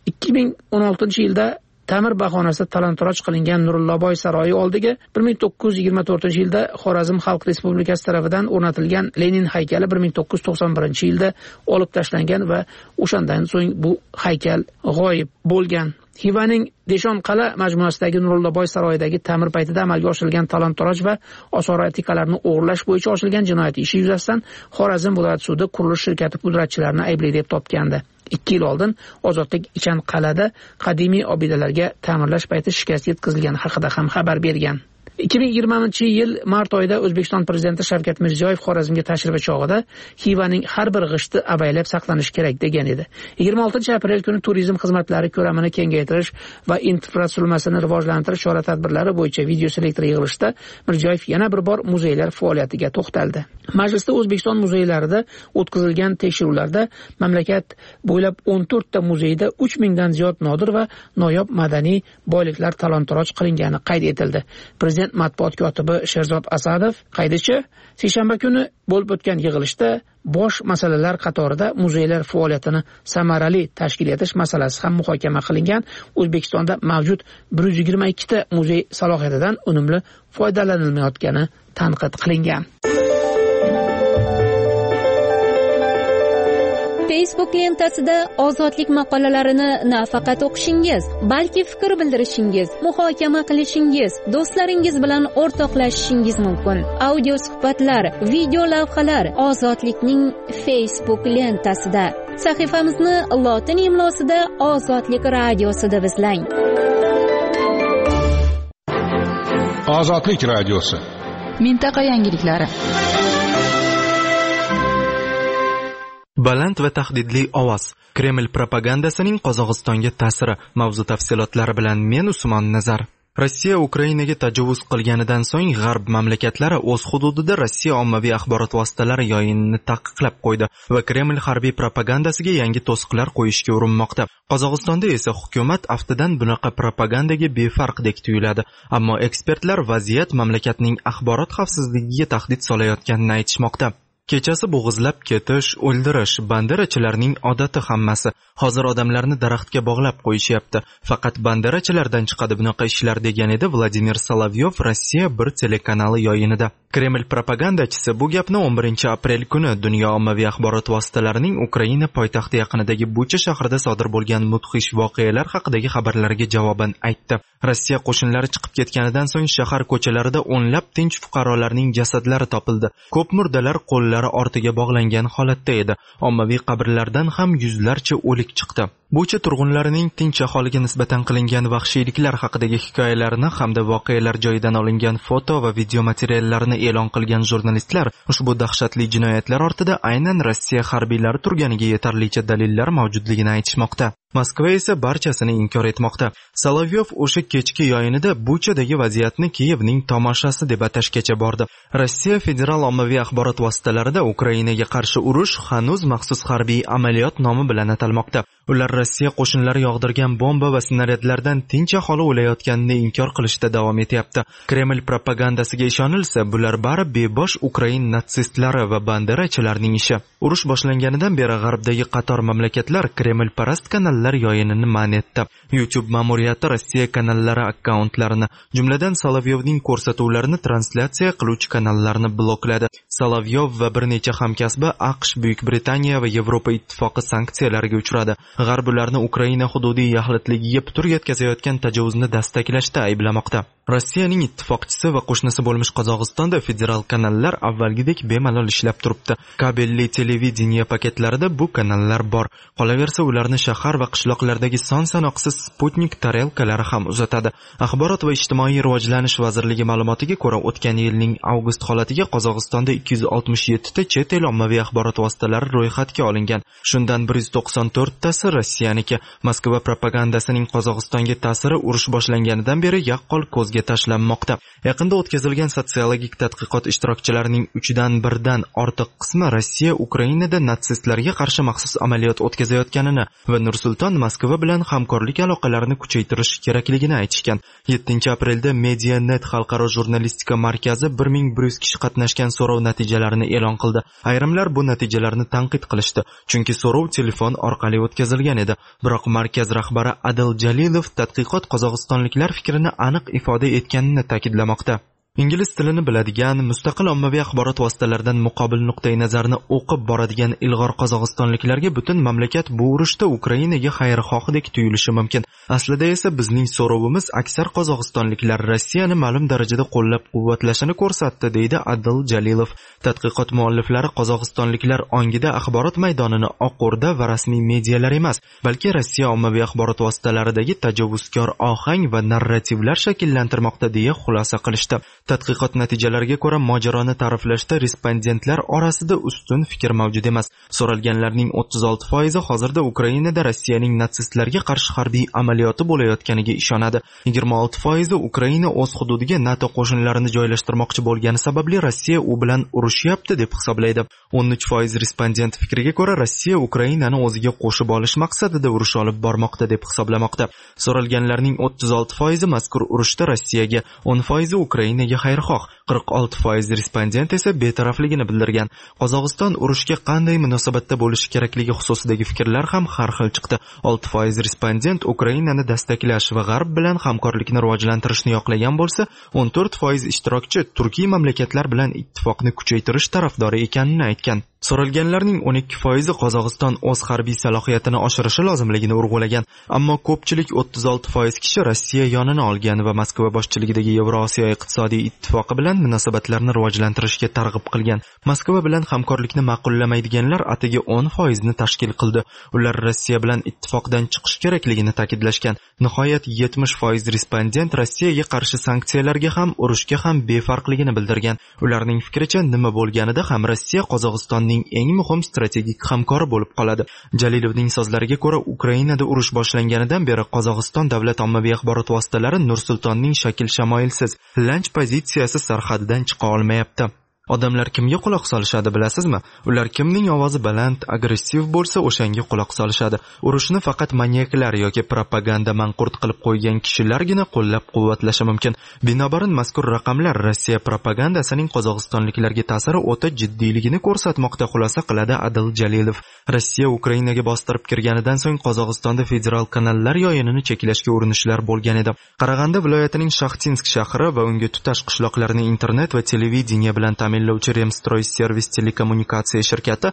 2016-yilda ta'mir bahonasida talon-toroj qilingan Nurulloboy saroyi oldiga 1924-yilda Xorazm Xalq Respublikasi tomonidan o'rnatilgan Lenin haykali 1991-yilda olib tashlangan va o'shandan so'ng bu haykal g'oyib bo'lgan. Xivaning Deshon qala majmuasidagi Nurullaboy saroyidagi ta'mir paytida amalga oshirilgan talon-toroj va osor-atikalarni o'g'irlash bo'yicha ochilgan jinoyat ishi yuzasidan Xorazm viloyat sudi qurilish shirkati pudratchilarini aybli deb topgandi. 2 yil oldin Ozodlik Ichan qalada qadimiy obidalarga ta'mirlash payti shikast yetkazilgani haqida ham xabar bergan. 2020-yil mart oyida O'zbekiston prezidenti Shavkat Mirziyoyev Xorazmga tashrifi chog'ida Xivaning har bir g'ishti avaylab saqlanish kerak degan edi. 26-aprel kuni turizm xizmatlari ko'lamini kengaytirish va infratuzilmasini rivojlantirish chora-tadbirlari bo'yicha video selektor yig'ilishida Mirziyoyev yana bir bor muzeylar faoliyatiga to'xtaldi. Majlisda O'zbekiston muzeylarida o'tkazilgan tekshiruvlarda mamlakat bo'ylab 14 ta muzeyda 3000 dan ziyod nodir va noyob madaniy boyliklar talon-toroj qilingani qayd etildi. Prezident matbuot kotibi Sherzod Asadov qaydichi seshanba kuni bo'lib o'tgan yig'ilishda bosh masalalar qatorida muzeylar faoliyatini samarali tashkil etish masalasi ham muhokama qilingan. O'zbekistonda mavjud 122 ta muzey salohiyatidan unumli foydalanilmayotgani tanqid qilingan. Facebook lentasida ozodlik maqolalarini nafaqat o'qishingiz, balki fikr bildirishingiz, muhokama qilishingiz, do'stlaringiz bilan o'rtoqlashishingiz mumkin. Audio suhbatlar, video lavhalar Ozodlikning Facebook lentasida. Sahifamizni lotin imlosida Ozodlik radiosi deb izlang. Ozodlik radiosi. Mintaqa yangiliklari. Baland va tahdidli ovoz. Kreml propagandasining Qozog'istonga ta'siri. Mavzu tafsilotlari bilan men Usmon Nazar. Rossiya Ukrainaga tajovuz qilganidan so'ng g'arb mamlakatlari o'z hududida Rossiya ommaviy axborot vositalari yoyinini taqiqlab qo'ydi va Kreml harbiy propagandasiga yangi to'siqlar qo'yishga urinmoqda. Qozog'istonda esa hukumat aftidan bunaqa propagandaga befarqdek tuyuladi, ammo ekspertlar vaziyat mamlakatning axborot xavfsizligiga tahdid solayotganini aytishmoqda. Kechasi bo'g'izlab ketish, o'ldirish banderachilarning odati hammasi. Hozir odamlarni daraxtga bog'lab qo'yishyapti. Faqat banderachilardan chiqadi bunaqa ishlar degan edi Vladimir Solovyov Rossiya bir telekanali yoyinida. Kreml propagandachisi bu gapni 11-aprel kuni dunyo ommaviy axborot vositalarining Ukraina poytaxti yaqinidagi Bucha shahrida sodir bo'lgan mudhish voqealar haqidagi xabarlarga javoban aytdi. Rossiya qo'shinlari chiqib ketganidan so'ng shahar ko'chalarida o'nlab tinch fuqarolarning jasadlari topildi. Ko'p murdalar qo'llari ortiga bog'langan holatda edi. Ommaviy qabrlardan ham yuzlarcha o'lik chiqdi. Bucha turg'unlarining tinch aholiga nisbatan qilingan vahshiyliklar haqidagi hikoyalarini hamda voqealar joyidan olingan foto va video materiallarini e'lon qilgan jurnalistlar ushbu dahshatli jinoyatlar ortida aynan Rossiya harbiylari turganiga yetarlicha dalillar mavjudligini aytishmoqda. Moskva esa barchasini inkor etmoqda. Solovyov o'sha kechki yoyinida Buchadagi vaziyatni Kiyevning tomoshasi deb atashgacha bordi. Rossiya federal ommaviy axborot vositalarida Ukrainaga qarshi urush hanuz maxsus harbiy amaliyot nomi bilan atalmoqda. Ular Rossiya qo'shinlari yog'dirgan bomba va snaryadlardan tinch aholi o'layotganini inkor qilishda davom etyapti. Kreml propagandasiga ishonilsa, bular bari bebosh Ukrain natsistlari va banderachilarning ishi. Urush boshlanganidan beri g'arbdagi qator mamlakatlar Kreml parast kanallar yoyinini man etdi. YouTube ma'muriyati Rossiya kanallari akkauntlarini, jumladan Solovyovning ko'rsatuvlarini translyatsiya qiluvchi kanallarni blokladi. Solovyov va bir necha hamkasbi AQSh, Buyuk Britaniya va Yevropa ittifoqi sanksiyalarga uchradi. G'arb ularni Ukraina hududiy yaxlitligiga putur yetkazayotgan tajovuzni dastaklashda ayblamoqda. Rossiyaning ittifoqchisi va qo'shnisi bo'lmish Qozog'istonda federal kanallar avvalgidek bemalol ishlab turibdi. Kabelli televideniya paketlarida bu kanallar bor. Qolaversa, ularni shahar va qishloqlardagi son-sanoqsiz Sputnik tarelkalari ham uzatadi. Axborot va ijtimoiy rivojlanish vazirligi ma'lumotiga ko'ra, o'tgan yilning avgust holatiga Qozog'istonda 267 ta chet el ommaviy axborot vositalari ro'yxatga olingan. Shundan 194 tasi Rossiyaniki. Moskva propagandasining Qozog'istonga ta'siri urush boshlanganidan beri yaqqol ko'zga tashlanmoqda. Yaqinda o'tkazilgan sotsiologik tadqiqot ishtirokchilarining 1/3 dan ortiq qismi Rossiya Ukrainada natsistlarga qarshi maxsus amaliyot o'tkazayotganini va Nursulton Moskva bilan hamkorlik aloqalarini kuchaytirish kerakligini aytishgan. 7-aprelda Medianet xalqaro jurnalistika markazi 1100 kishi qatnashgan so'rov natijalarini e'lon qildi. Ayrimlar bu natijalarni tanqid qilishdi, chunki so'rov telefon orqali o'tkazilgan edi. Biroq markaz rahbari Adil Jalilov tadqiqot qozog'istonliklar fikrini aniq ifoda etganini ta'kidlamoqda. Ingliz tilini biladigan, mustaqil ommaviy axborot vositalaridan muqobil nuqtai nazarni o'qib boradigan ilg'or qozog'istonliklarga butun mamlakat bu urushda Ukrainaga xayrixohdek tuyulishi mumkin. Aslida esa bizning so'rovimiz aksar qozog'istonliklar Rossiyani ma'lum darajada qo'llab-quvvatlashini ko'rsatdi, deydi Adil Jalilov. Tadqiqot mualliflari qozog'istonliklar ongida axborot maydonini Oq O'rda va rasmiy medialar emas, balki Rossiya ommaviy axborot vositalaridagi tajovuzkor ohang va narrativlar shakllantirmoqda deya xulosa qilishdi. Tadqiqot natijalariga ko'ra, mojaroni ta'riflashda respondentlar orasida ustun fikr mavjud emas. So'ralganlarning 36% hozirda Ukrainada Rossiyaning natsistlarga qarshi harbiy amaliyoti bo'layotganiga ishonadi. 26% Ukraina o'z hududiga NATO qo'shinlarini joylashtirmoqchi bo'lgani sababli Rossiya u bilan urushyapti deb hisoblaydi. 13% respondent fikriga ko'ra, Rossiya Ukrainani o'ziga qo'shib olish maqsadida urush olib bormoqda deb hisoblamoqda. So'ralganlarning 36% mazkur urushda Rossiyaga, 10% Ukrainaga xayrixoh, 46% respondent esa betarafligini bildirgan. Qozog'iston urushga qanday munosabatda bo'lishi kerakligi xususidagi fikrlar ham har xil chiqdi. 6% respondent Ukrainani dastaklash va G'arb bilan hamkorlikni rivojlantirishni yoqlagan bo'lsa, 14% ishtirokchi turkiy mamlakatlar bilan ittifoqni kuchaytirish tarafdori ekanini aytgan. So'ralganlarning 12% Qozog'iston o'z harbiy salohiyatini oshirishi lozimligini urg'ulagan, ammo ko'pchilik 36% kishi Rossiya yonini olgan va Moskva boshchiligidagi Yevrosiyo iqtisodiy ittifoqi bilan munosabatlarni rivojlantirishga targ'ib qilgan. Moskva bilan hamkorlikni ma'qullamaydiganlar atigi 10% ni tashkil qildi. Ular Rossiya bilan ittifoqdan chiqish kerakligini ta'kidlashgan. Nihoyat 70% respondent Rossiyaga qarshi sanksiyalarga ham, urushga ham befarqligini bildirgan. Ularning fikricha, nima bo'lganida ham Rossiya Qozog'istonning eng muhim strategik hamkori bo'lib qoladi. Jalilovning so'zlariga ko'ra, Ukrainada urush boshlanganidan beri Qozog'iston davlat ommaviy axborot vositalari Nur-Sultonning shakl-shamoilsiz, lanch pozitsiyasi sarhadidan chiqa olmayapti. Odamlar kimga quloq solishadi bilasizmi? Ular kimning ovozi baland, agressiv bo'lsa, o'shanga quloq solishadi. Urushni faqat manyaklar yoki propaganda manqurt qilib qo'ygan kishilargina qo'llab-quvvatlashi mumkin. Binobarin mazkur raqamlar Rossiya propagandasining qozog'istonliklarga ta'siri o'ta jiddiyligini ko'rsatmoqda, xulosa qiladi Adil Jalilov. Rossiya Ukrainaga bostirib kirganidan so'ng Qozog'istonda federal kanallar yoyinini cheklashga urinishlar bo'lgan edi. Qarag'anda viloyatining Shaxtinsk shahri va unga tutash qishloqlarini internet va televideniya bilan ta'minlovchi Remstroy Servis telekommunikatsiya shirkati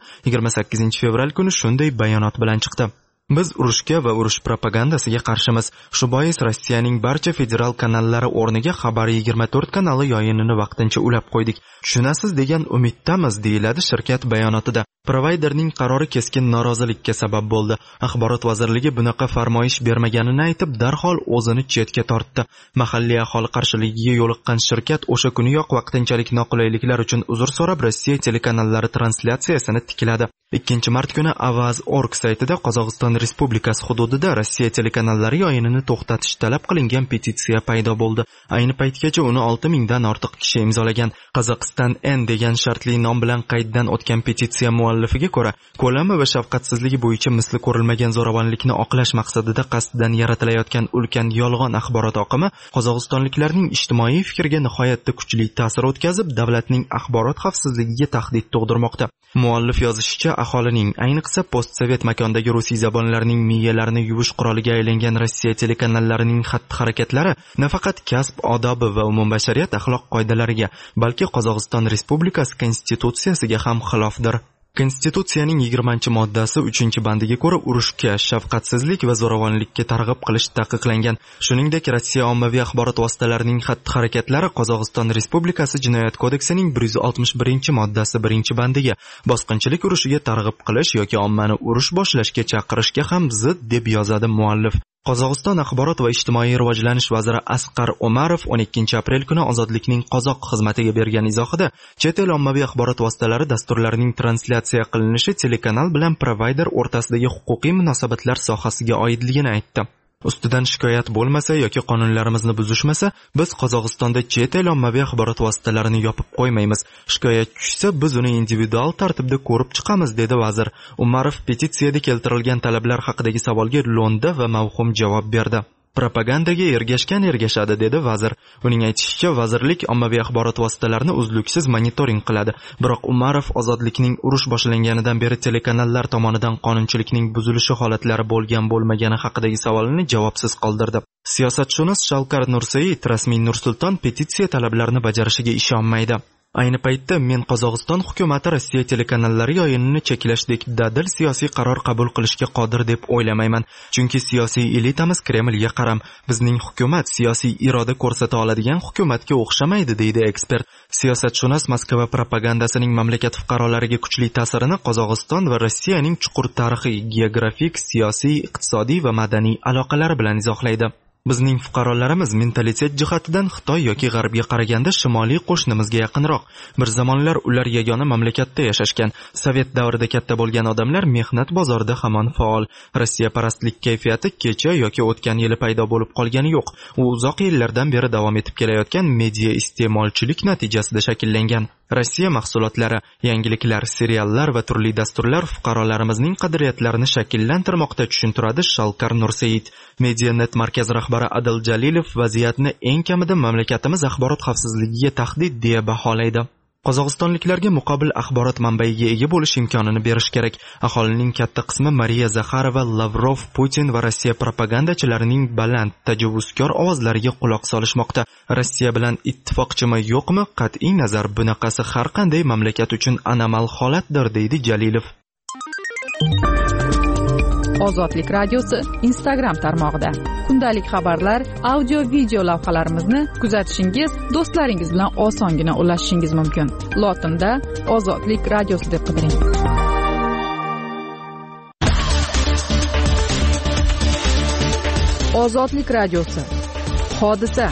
28 fevral kuni shunday bayonot bilan chiqdi. Biz urushga va urush propagandasiga qarshimiz. Shu bois Rossiyaning barcha federal kanallari o'rniga Xabar 24 kanali yoyinini vaqtincha ulab qo'ydik. Tushunasiz degan umiddamiz, deyiladi shirkat bayonotida. Provayderning qarori keskin norozilikka sabab bo'ldi. Axborot vazirligi bunaqa farmoyish bermaganini aytib, darhol o'zini chetga tortdi. Mahalliy aholi qarshiligiga yo'liqqan shirkat o'sha kuniyoq vaqtinchalik noqulayliklar uchun uzr so'rab, Rossiya telekanallari translyatsiyasini tikladi. 2 mart kuni Avaz.org saytida Qozog'iston Respublikasi hududida Rossiya telekanallari yoyinini to'xtatish talab qilingan petitsiya paydo bo'ldi. Ayni paytgacha uni 6000 dan ortiq kishi imzolagan. Qozog'iston N degan shartli nom bilan qayddan o'tgan petitsiya muallifiga ko'ra, ko'lami va shafqatsizligi bo'yicha misli ko'rilmagan zo'ravonlikni oqlash maqsadida qasddan yaratilayotgan ulkan yolg'on axborot oqimi qozog'istonliklarning ijtimoiy fikriga nihoyatda kuchli ta'sir o'tkazib, davlatning axborot xavfsizligiga tahdid tug'dirmoqda. Muallif yozishicha, aholining, ayniqsa postsovet makondagi rusiy zabonlarning miyalarini yuvish quroliga aylangan Rossiya telekanallarining xatti-harakatlari nafaqat kasb odobi va umumbashariyat axloq qoidalariga, balki Qozog'iston Respublikasi konstitutsiyasiga ham xilofdir. Konstitutsiyaning 20-moddasi 3-bandiga ko'ra urushga, shafqatsizlik va zo'ravonlikka targ'ib qilish taqiqlangan. Shuningdek, Rossiya ommaviy axborot vositalarining xatti-harakatlari Qozog'iston Respublikasi Jinoyat kodeksining 161-moddasi 1-bandiga bosqinchilik urushiga targ'ib qilish yoki ommani urush boshlashga chaqirishga ham zid, deb yozadi muallif. Qozog'iston axborot va ijtimoiy rivojlanish vaziri Asqar Omarov 12 aprel kuni Ozodlikning qozoq xizmatiga bergan izohida chet el ommaviy axborot vositalari dasturlarining translyatsiya qilinishi telekanal bilan provayder o'rtasidagi huquqiy munosabatlar sohasiga oidligini aytdi. Ustidan shikoyat bo'lmasa yoki qonunlarimizni buzishmasa, biz Qozog'istonda chet el ommaviy axborot vositalarini yopib qo'ymaymiz. Shikoyat tushsa, biz uni individual tartibda ko'rib chiqamiz, dedi vazir. Umarov petitsiyada keltirilgan talablar haqidagi savolga lo'nda va mavhum javob berdi. Propagandaga ergashgan ergashadi, dedi vazir. Uning aytishicha, vazirlik ommaviy axborot vositalarini uzluksiz monitoring qiladi. Biroq Umarov Ozodlikning urush boshlanganidan beri telekanallar tomonidan qonunchilikning buzilishi holatlari bo'lgan-bo'lmagani haqidagi savolini javobsiz qoldirdi. Siyosatshunos Shavkat Nursayev rasmiy Nursulton petitsiya talablarini bajarishiga ishonmaydi. Ayni paytda men Qozog'iston hukumati Rossiya telekanallari yayinini cheklashdek dadil siyosiy qaror qabul qilishga qodir deb o'ylamayman. Chunki siyosiy elitamiz Kremlga qaram. Bizning hukumat siyosiy iroda ko'rsata oladigan hukumatga o'xshamaydi, deydi ekspert. Siyosatshunos Moskva propagandasining mamlakat fuqarolariga kuchli ta'sirini Qozog'iston va Rossiyaning chuqur tarixiy, geografik, siyosiy, iqtisodiy va madaniy aloqalari bilan izohlaydi. Bizning fuqarolarimiz mentalitet jihatidan Xitoy yoki G'arbga qaraganda shimoliy qo'shnimizga yaqinroq. Bir zamonlar ular yagona mamlakatda yashashgan. Sovet davrida katta bo'lgan odamlar mehnat bozorida hamon faol. Rossiya parastlik kayfiyati kecha yoki o'tgan yili paydo bo'lib qolgani yo'q. U uzoq yillardan beri davom etib kelayotgan media iste'molchilik natijasida shakllangan. Rossiya mahsulotlari, yangiliklar, seriallar va turli dasturlar fuqarolarimizning qadriyatlarini shakllantirmoqda, tushuntiradi Shavkat Nursayev. Medianet markaz rahbari Adil Jalilov vaziyatni eng kamida mamlakatimiz axborot xavfsizligiga tahdid deya baholaydi. Qozog'istonliklarga muqobil axborot manbaiga ega bo'lish imkonini berish kerak. Aholining katta qismi Mariya Zakharova, Lavrov, Putin va Rossiya propagandachilarining baland, tajovuzkor ovozlariga quloq solishmoqda. Rossiya bilan ittifoqchimi yo'qmi? Qat'iy nazar, bunaqasi har qanday mamlakat uchun anomal holatdir, deydi Jalilov. Ozodlik radiosi Instagram tarmog'ida kundalik xabarlar, audio, video lavhalarimizni kuzatishingiz, do'stlaringiz bilan osongina ulashishingiz mumkin. Lotinda Ozodlik radiosi deb qidiring. Ozodlik radiosi. Hodisa.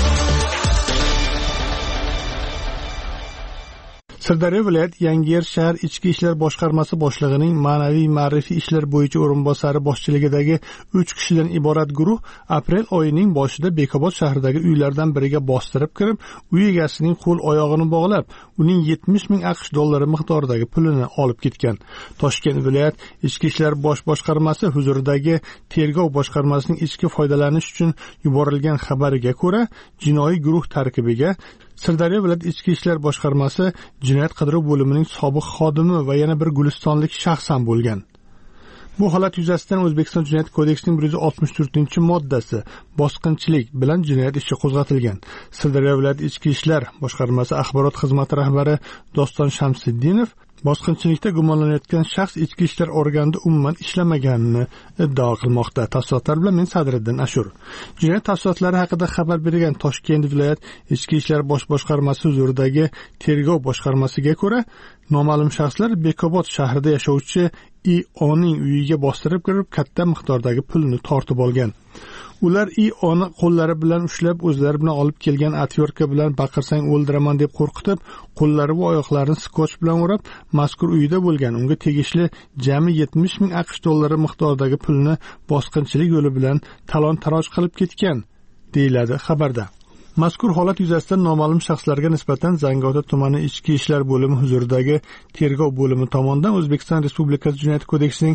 Sirdaryo viloyat Yangiyer shahar ichki ishlar boshqarmasi boshlig'ining ma'naviy ma'rifiy ishlar bo'yicha o'rinbosari boshchiligidagi 3 kishidan iborat guruh aprel oyining boshida Bekobod shahridagi uylardan biriga bostirib kirib, uy egasining qo'l oyog'ini bog'lab, uning 70 ming AQSh dollari miqdoridagi pulini olib ketgan. Toshkent viloyat ichki ishlar boshqarmasi huzuridagi tergov boshqarmasining ichki foydalanish uchun yuborilgan xabariga ko'ra, jinoiy guruh tarkibiga Sirdaryo viloyat ichki ishlar boshqarmasi jinoyat qidiruv bo'limining sobiq xodimi va yana bir gulistonlik shaxs ham bo'lgan. Bu holat yuzasidan O'zbekiston Jinoyat kodeksining 164-moddasi bosqinchilik bilan jinoyat ishi qo'zg'atilgan. Sirdaryo viloyat ichki ishlar boshqarmasi axborot xizmati rahbari Doston Shamsiddinov bosqinchilikda gumonlanayotgan shaxs ichki ishlar organida umuman ishlamaganini iddao qilmoqda. Tafsilotlar bilan men Sadriddin Ashur. Jinoyat tafsilotlari haqida xabar bergan Toshkent viloyat ichki ishlar boshqarmasi huzuridagi tergov boshqarmasiga ko'ra, noma'lum shaxslar Bekobod shahrida yashovchi I.O.ning uyiga bostirib kirib, katta miqdordagi pulni tortib olgan. Ular I.O.ni qo'llari bilan ushlab, o'zlari bilan olib kelgan atyorka bilan baqirsang o'ldiraman deb qo'rqitib, qo'llari va oyoqlarini skotch bilan o'rab, mazkur uyda bo'lgan unga tegishli jami 70 ming AQSh dollari miqdoridagi pulni bosqinchilik yo'li bilan talon-taroj qilib ketgan, deyiladi xabarda. Mazkur holat yuzasidan noma'lum shaxslarga nisbatan Zangiota tumani ichki ishlar bo'limi huzuridagi tergov bo'limi tomonidan O'zbekiston Respublikasi Jinoyat kodeksining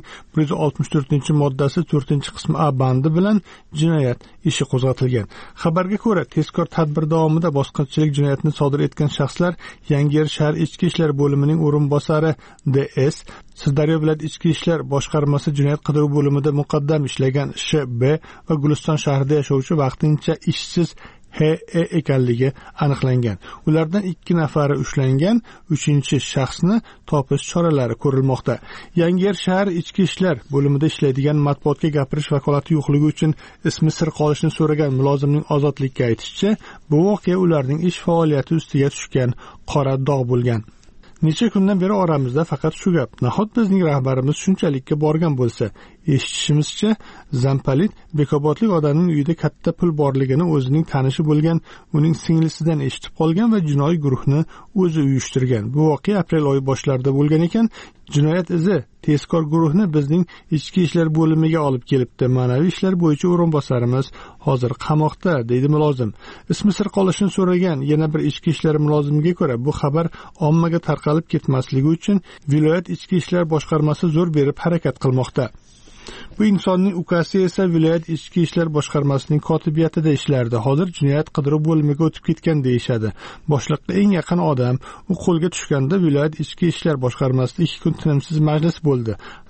164-moddasi 4-qismi A bandi bilan jinoyat ishi qo'zg'atilgan. Xabarga ko'ra, tezkor tadbir davomida bosqinchilik jinoyatini sodir etgan shaxslar Yangiyer shahar ichki ishlar bo'limining o'rinbosari D.S., Sirdaryo viloyat ichki ishlar boshqarmasi jinoyat qidiruv bo'limida muqaddam ishlagan Sh.B. va Guliston shahrida yashovchi vaqtincha ishsiz H.E. ekanligi aniqlangan. Ulardan 2 nafari ushlangan, 3-chi shaxsni topish choralari ko'rilmoqda. Yangiyer shahar ichki ishlar bo'limida ishlaydigan matbuotga gapirish vakolati yo'qligi uchun ismi sir qolishini so'ragan mulozimning Ozodlikka aytishicha, bu voqea ularning ish faoliyati ustiga tushgan qora dog' bo'lgan. Necha kundan beri oramizda faqat shu gap. Nahot bizning rahbarimiz shunchalikka borgan bo'lsa, eshitishimizcha, Zampalit Bekobodlik odamning uyida katta pul borligini o'zining tanishi bo'lgan uning singlisidan eshitib qolgan va jinoiy guruhni o'zi uyushtirgan. Bu voqea aprel oyi boshlarida bo'lgan ekan. Jinoyat izi tezkor guruhni bizning ichki ishlar bo'limiga olib kelibdi. Ma'naviy ishlar bo'yicha o'rinbosarimiz hozir qamoqda, deydi mulozim. Ismi sir qolishini so'ragan yana bir ichki ishlar mulozimiga ko'ra, bu xabar ommaga tarqalib ketmasligi uchun viloyat ichki ishlar boshqarmasi zo'r berib harakat qilmoqda. Bu insonning ukasi esa viloyat ichki ishlar boshqarmasining kotibiyatida ishlardi. Hozir jinoyat qidiruv bo'limiga o'tib ketgan deyishadi. Boshliqqa eng yaqin odam u qo'lga tushganda viloyat ichki ishlar boshqarmasida 2 kun tinimsiz majlis bo'ldi.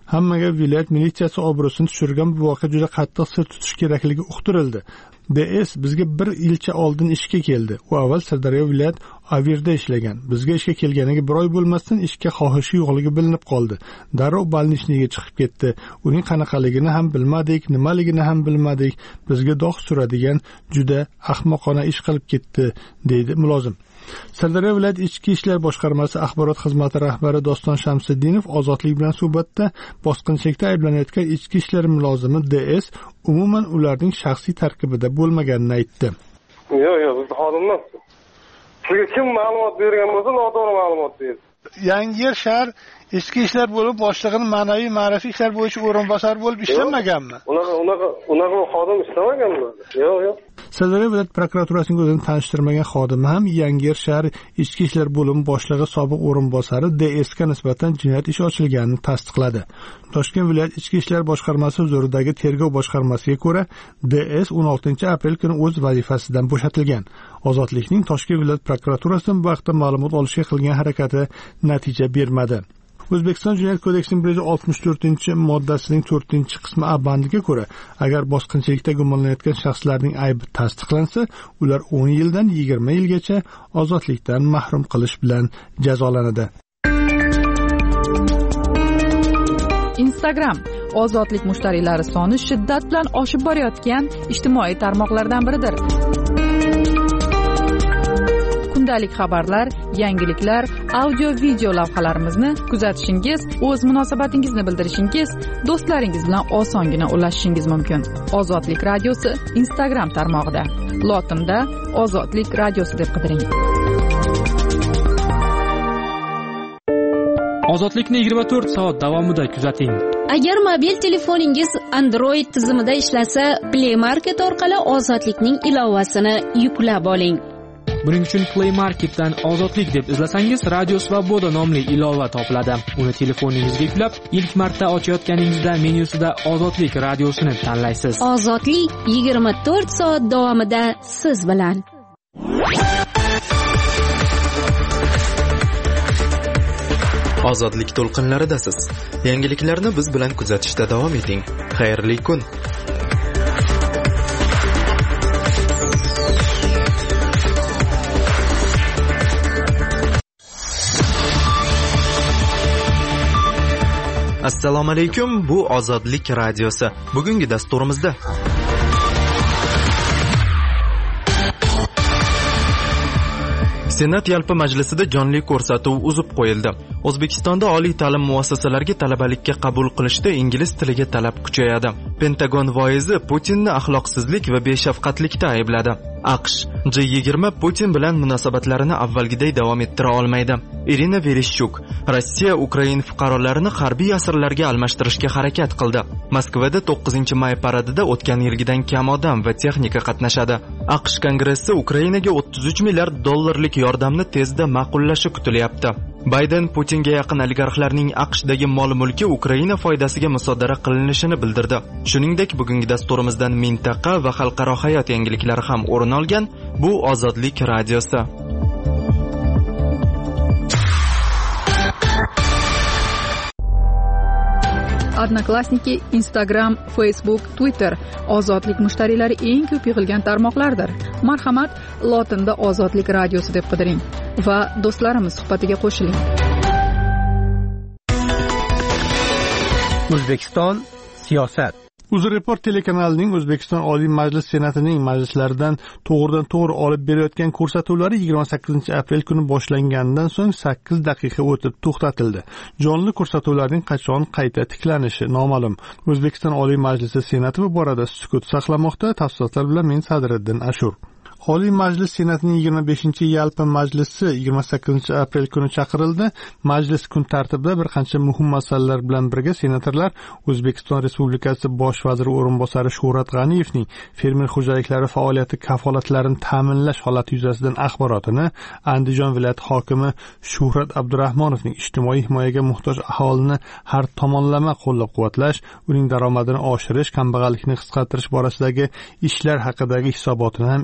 Hammaga viloyat militsiyasi obro'sini tushirgan bu voqea juda qattiq sir tutish kerakligi uqtirildi. DS bizga bir yilcha oldin ishga keldi. U avval Sirdaryo viloyat Avirda ishlagan. Bizga ishga kelganiga bir oy bo'lmasdan ishga xohishi yo'qligi bilinib qoldi. Darrov balnishniga chiqib ketdi. Uning qanaqaligini ham bilmadik, nimaligini ham bilmadik. Bizga dog' suradigan juda ahmoqona ish qilib ketdi, deydi mulozim. Sirdaryo viloyat ichki ishlar boshqarmasi axborot xizmati rahbari Doston Shamsiddinov Ozodlik bilan suhbatda bosqinchilikda ayblanayotgan ichki ishlar mulozimi DS umuman ularning shaxsiy tarkibida bo'lmaganini aytdi. Yo'q, biz xodimlar. Sizga kim ma'lumot bergan bo'lsa, noto'g'ri ma'lumot berdi. Yangiyer shahar ichki ishlar bo'lib boshlig'ining ma'naviy ma'rifiy ishlar bo'yicha o'rinbosari bo'lib ishlamaganmi? Unaqa xodim ishlamaganmi? Yo'q. Sirdaryo viloyat prokuraturasining o'zini tanishtirmagan xodimi ham Yangiyer shahar ichki ishlar bo'limi boshlig'i sobiq o'rinbosari DSga nisbatan jinoyat ishi ochilganini tasdiqladi. Toshkent viloyat ichki ishlar boshqarmasi huzuridagi tergov boshqarmasiga ko'ra, DS 16-aprel kuni o'z vazifasidan bo'shatilgan. Ozodlikning Toshkent viloyat prokuraturasidan bu vaqtda ma'lumot olishga qilgan harakati natija bermadi. O'zbekiston Jinoyat kodeksining 164-moddasining 4-qismi A bandiga ko'ra, agar bosqinchilikda gumonlanayotgan shaxslarning aybi tasdiqlansa, ular 10 yildan 20 yilgacha ozodlikdan mahrum qilish bilan jazolanadi. Instagram ozodlik mushtariylari soni shiddat bilan oshib borayotgan ijtimoiy tarmoqlardan biridir. Kundalik xabarlar, yangiliklar, audio-video lavhalarimizni kuzatishingiz, o'z munosabatingizni bildirishingiz, do'stlaringiz bilan osongina ulashishingiz mumkin. Ozodlik radiosi Instagram tarmog'ida. Lotinda Ozodlik radiosi deb qidiring. Ozodlikni 24 soat davomida kuzating. Agar mobil telefoningiz Android tizimida ishlasa, Play Market orqali Ozodlikning ilovasini yuklab oling. Buning uchun Play Marketdan Ozodlik deb izlasangiz, Radio Svoboda nomli ilova topiladi. Uni telefoningizga yuklab, ilk marta ochayotganingizda menyusida Ozodlik radiosini tanlaysiz. Ozodlik 24 soat davomida siz bilan. Ozodlik to'lqinlaridasiz. Yangiliklarni biz bilan kuzatishda davom eting. Xayrli kun. Assalomu alaykum, bu Ozodlik radiosi. Bugungi dasturimizda Senat yalpi majlisida jonli ko'rsatuv uzib qo'yildi. O'zbekistonda oliy ta'lim muassasalariga talabalikka qabul qilishda ingliz tiliga talab kuchayadi. Pentagon voizi Putinni axloqsizlik va beshafqatlikda aybladi. AQSh G20 Putin bilan munosabatlarini avvalgiday davom ettira olmaydi. Irina Vereshchuk Rossiya Ukraina fuqarolarini harbiy asirlarga almashtirishga harakat qildi. Moskvada 9-may paradida o'tgan yilgidan kam odam va texnika qatnashadi. AQSh Kongressi Ukrainaga 33 milliard dollarlik yordamni tezda ma'qullashi kutilyapti. Bayden Putinga yaqin oligarxlarning AQShdagi mol-mulki Ukraina foydasiga musodara qilinishini bildirdi. Shuningdek, bugungi dasturimizdan mintaqa va xalqaro hayot yangiliklari ham o'rin olgan. Bu Ozodlik radiosi. Odnoklassniki, Instagram, Facebook, Twitter ozodlik mushtariylari eng ko'p yig'ilgan tarmoqlardir. Marhamat, lotinda Ozodlik radiosi deb qidiring va do'stlarimiz suhbatiga qo'shiling. O'zbekiston siyosat. UzReport telekanalining O'zbekiston Oliy Majlis Senatining majlislaridan to'g'ridan-to'g'ri olib berayotgan ko'rsatuvlari 28-aprel kuni boshlangandan so'ng 8 daqiqa o'tib to'xtatildi. Jonli ko'rsatuvlarning qachon qayta tiklanishi noma'lum. O'zbekiston Oliy Majlisi Senati bu borada sukut saqlamoqda. Tafsilotlar bilan men Sadriddin Ashur. Oliy Majlis Senatining 25-yalpi majlisi 28-aprel kuni chaqirildi. Majlis kun tartibida bir qancha muhim masalalar bilan birga senatorlar O'zbekiston Respublikasi Bosh vaziri o'rinbosari Shuhrat G'aniyevning fermer xo'jaliklari faoliyati kafolatlarini ta'minlash holati yuzasidan axborotini, Andijon viloyati hokimi Shuhrat Abdurahmonovning ijtimoiy himoyaga muhtoj aholini har tomonlama qo'llab-quvvatlash, uning daromadini oshirish, kambag'allikni qisqartirish borasidagi ishlar haqidagi hisobotini ham eshitdik.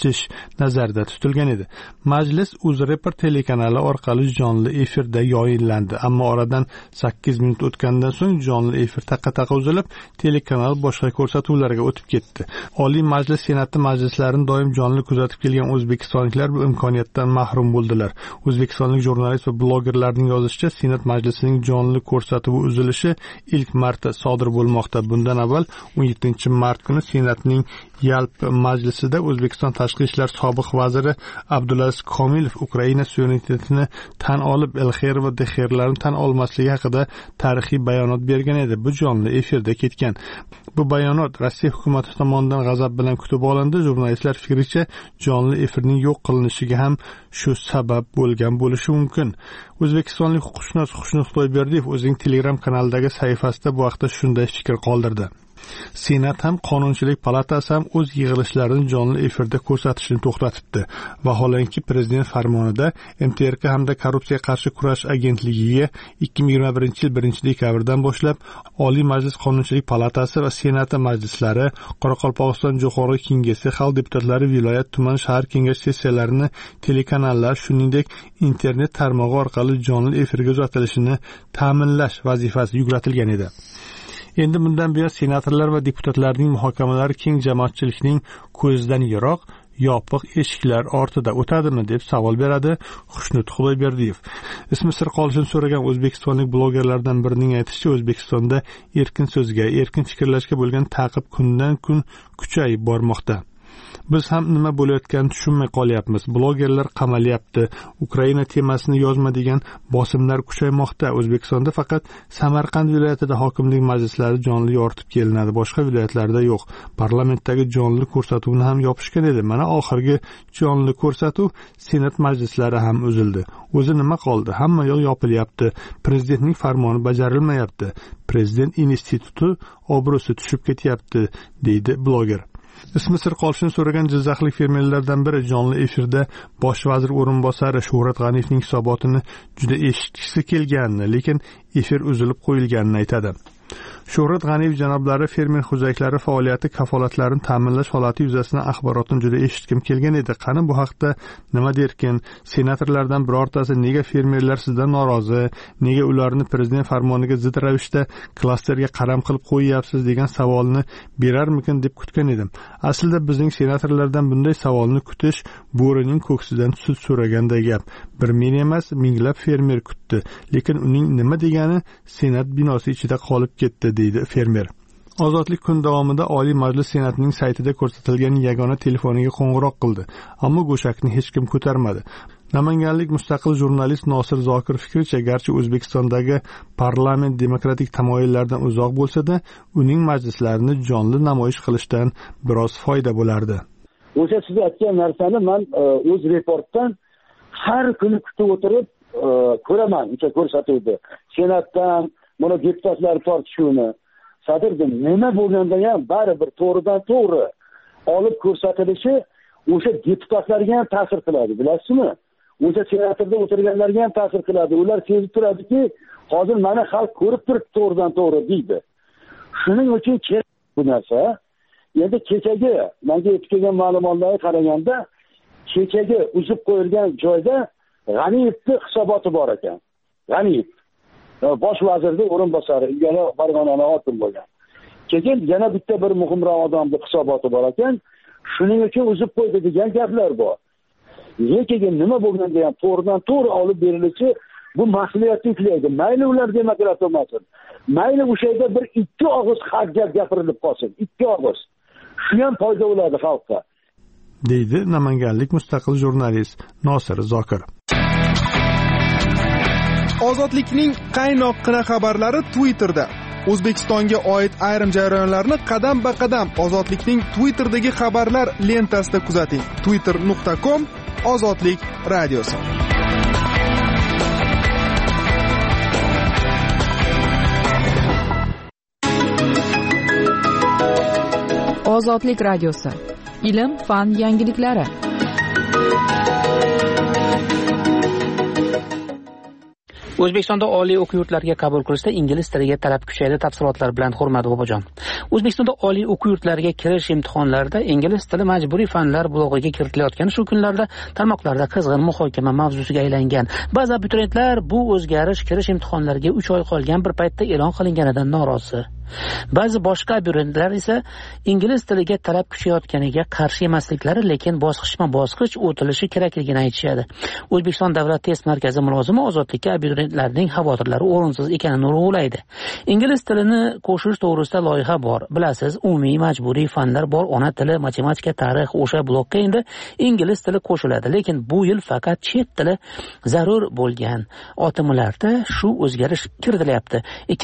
ochish nazarda tutilgan edi. Majlis UzReport telekanali orqali jonli efirda yoyinlandi, ammo oradan 8 minut o'tgandan so'ng jonli efir taqa-taqa uzilib, telekanal boshqa ko'rsatuvlarga o'tib ketdi. Oliy Majlis Senati majlislarini doim jonli kuzatib kelgan o'zbekistonliklar bu imkoniyatdan mahrum bo'ldilar. O'zbekistonlik jurnalist va blogerlarning yozishicha, Senat majlisining jonli ko'rsatuvi uzilishi ilk marta sodir bo'lmoqda. Bundan avval 17-mart kuni Senatning Yalp majlisida O'zbekiston tashqi ishlar sobiq vaziri Abdulaziz Komilov Ukraina suverenitetini tan olib, Elxer va Dexerlarni tan olmasligi haqida tarixiy bayonot bergan edi. Bu jonli efirda ketgan. Bu bayonot Rossiya hukumati tomonidan g'azab bilan kutib olindi. Jurnalistlar fikricha, jonli efirning yo'q qilinishiga ham shu sabab bo'lgan bo'lishi mumkin. O'zbekistonlik huquqshunos Xushnud Xudoyberdiyev o'zining Telegram kanalidagi sahifasida bu haqda shunday fikr qoldirdi. Senat ham Qonunchilik palatasi ham o'z yig'ilishlarini jonli efirda ko'rsatishni to'xtatibdi. Vaholanki prezident farmonida MTRK hamda Korrupsiyaga qarshi kurash agentligiga 2021 yil 1-dekabrdan boshlab Oliy Majlis Qonunchilik palatasi va Senati majlislari, Qoraqalpog'iston Jo'qorg'i Kengesi, xalq deputatlari, viloyat, tuman, shahar kengash sessiyalarini telekanallar, shuningdek internet tarmog'i orqali jonli efirga uzatilishini ta'minlash vazifasi yuklatilgan edi. Endi bundan buyon senatorlar va deputatlarning muhokamalari keng jamoatchilikning ko'zidan yiroq, yopiq eshiklar ortida o'tadimi deb savol beradi Xushnud Xudoyberdiyev. Ismi sir qolishini so'ragan o'zbekistonlik blogerlardan birining aytishicha, O'zbekistonda erkin so'zga, erkin fikrlashga bo'lgan ta'qib kundan-kun kuchayib bormoqda. Biz ham nima bo'layotganini tushunmay qolyapmiz. Blogerlar qamalyapti. Ukraina temasini yozma degan bosimlar kuchaymoqda. O'zbekistonda faqat Samarqand viloyatida hokimlik majlislari jonli yoritib kelinadi, boshqa viloyatlarda yo'q. Parlamentdagi jonli ko'rsatuvni ham yopishgan edi. Mana oxirgi jonli ko'rsatuv Senat majlislari ham uzildi. O'zi nima qoldi? Hamma yo'q yopilyapti. Prezidentning farmoni bajarilmayapti. Prezident instituti obro'si tushib ketyapti, deydi bloger. Ismi sir qolishini so'ragan jizzaxlik fermerlardan biri jonli efirda bosh vazir o'rinbosari Shuhrat G'aniyevning hisobotini juda eshitgisi kelganini, lekin efir uzilib qo'yilganini aytadi. Shuhrat G'aniyev janoblari fermer xo'jaliklari faoliyati kafolatlarini ta'minlash holati yuzasidan axborotni juda eshitkim kelgan edi. Qani bu haqda nima derkin? Senatorlardan birortasi nega fermerlar sizdan norozi, nega ularni prezident farmoniga zid ravishda klasterga qaram qilib qo'yyapsiz degan savolni berarmikin deb kutgan edim. Aslida bizning senatorlardan bunday savolni kutish bo'rining ko'ksidan sut so'raganday gap. Bir men emas, minglab fermer kutdi, lekin uning nima degani Senat binosi ichida qolib ketdi, deydi fermer. Ozodlik kun davomida Oliy Majlis Senatining saytida ko'rsatilgan yagona telefoniga qo'ng'iroq qildi, ammo go'shakni hech kim ko'tarmadi. Namanganlik mustaqil jurnalist Nosir Zokir fikricha, garchi O'zbekistondagi parlament demokratik tamoyillardan uzoq bo'lsa-da, uning majlislarini jonli namoyish qilishdan biroz foyda bo'lardi. O'sha siz aytgan narsani men UzReportdan har kuni kutib o'tirib ko'raman, o'sha ko'rsatuvni. Senatdan buni deputatlar tortishuvini sadirdim. Nima bo'lganda ham baribir to'g'ridan to'g'ri olib ko'rsatilishi o'sha deputatlarga ham ta'sir qiladi, bilasizmi? O'sha senatorda o'tirganlarga ham ta'sir qiladi. Ular sezib turadiki, hozir mana xalq ko'rib turibdi to'g'ridan to'g'ri deydi. Shuning uchun bu narsa endi kechagi menga yetib kelgan ma'lumotlarga qaraganda, kechagi uzib qo'yilgan joyda G'aniyevning hisoboti bor ekan. G'aniyev bosh vazirning o'rinbosari, ilgari Farg'onani hokim bo'lgan. Keyin yana bitta bir muhimroq odamning hisoboti bor ekan. Shuning uchun uzib qo'ydi degan gaplar bor. Lekin nima bo'lganda ham to'g'ridan to'g'ri olib berilishi bu mas'uliyatni yuklaydi. Mayli ular demokrat bo'lmasin. Mayli o'sha yerda bir ikki og'iz haq gap gapirilib qolsin. Ikki og'iz. Shu ham foyda bo'ladi xalqqa, deydi namanganlik mustaqil jurnalist Nosir Zokir. Ozodlikning qaynoqqina xabarlari Twitterda. O'zbekistonga oid ayrim jarayonlarni qadam-ba-qadam Ozodlikning Twitter'dagi xabarlar lentasida kuzating. twitter.com Ozodlik radiosi. Ozodlik radiosi. Ilm, fan yangiliklari. O'zbekistonda oliy o'quv yurtlariga qabul qilishda ingliz tiliga talab kuchaydi. Tafsilotlar bilan Hurmat Bobojon. O'zbekistonda oliy o'quv yurtlariga kirish imtihonlarida ingliz tili majburiy fanlar blog'iga kiritilayotgani shu kunlarda tarmoqlarda qizg'in muhokama mavzusiga aylangan. Ba'zi abituriyentlar bu o'zgarish kirish imtihonlariga 3 oy qolgan bir paytda e'lon qilinganidan norozi. Ba'zi boshqa abituriyentlar esa ingliz tiliga talab kuchayotganiga qarshi emasliklari, lekin bosqichma-bosqich o'tilishi kerakligini aytishadi. O'zbekiston Davlat test markazi mulozimi ozodlikka abituriyentlarning xavotirlari o'rinsiz ekanini urg'ulaydi. Ingliz tilini qo'shish to'g'risida loyiha bor. Bilasiz, umumiy majburiy fanlar bor, ona tili, matematika, tarix, o'sha blokka endi ingliz tili qo'shiladi, lekin bu yil faqat chet tili zarur bo'lgan otimlarda shu o'zgarish kiritilyapti.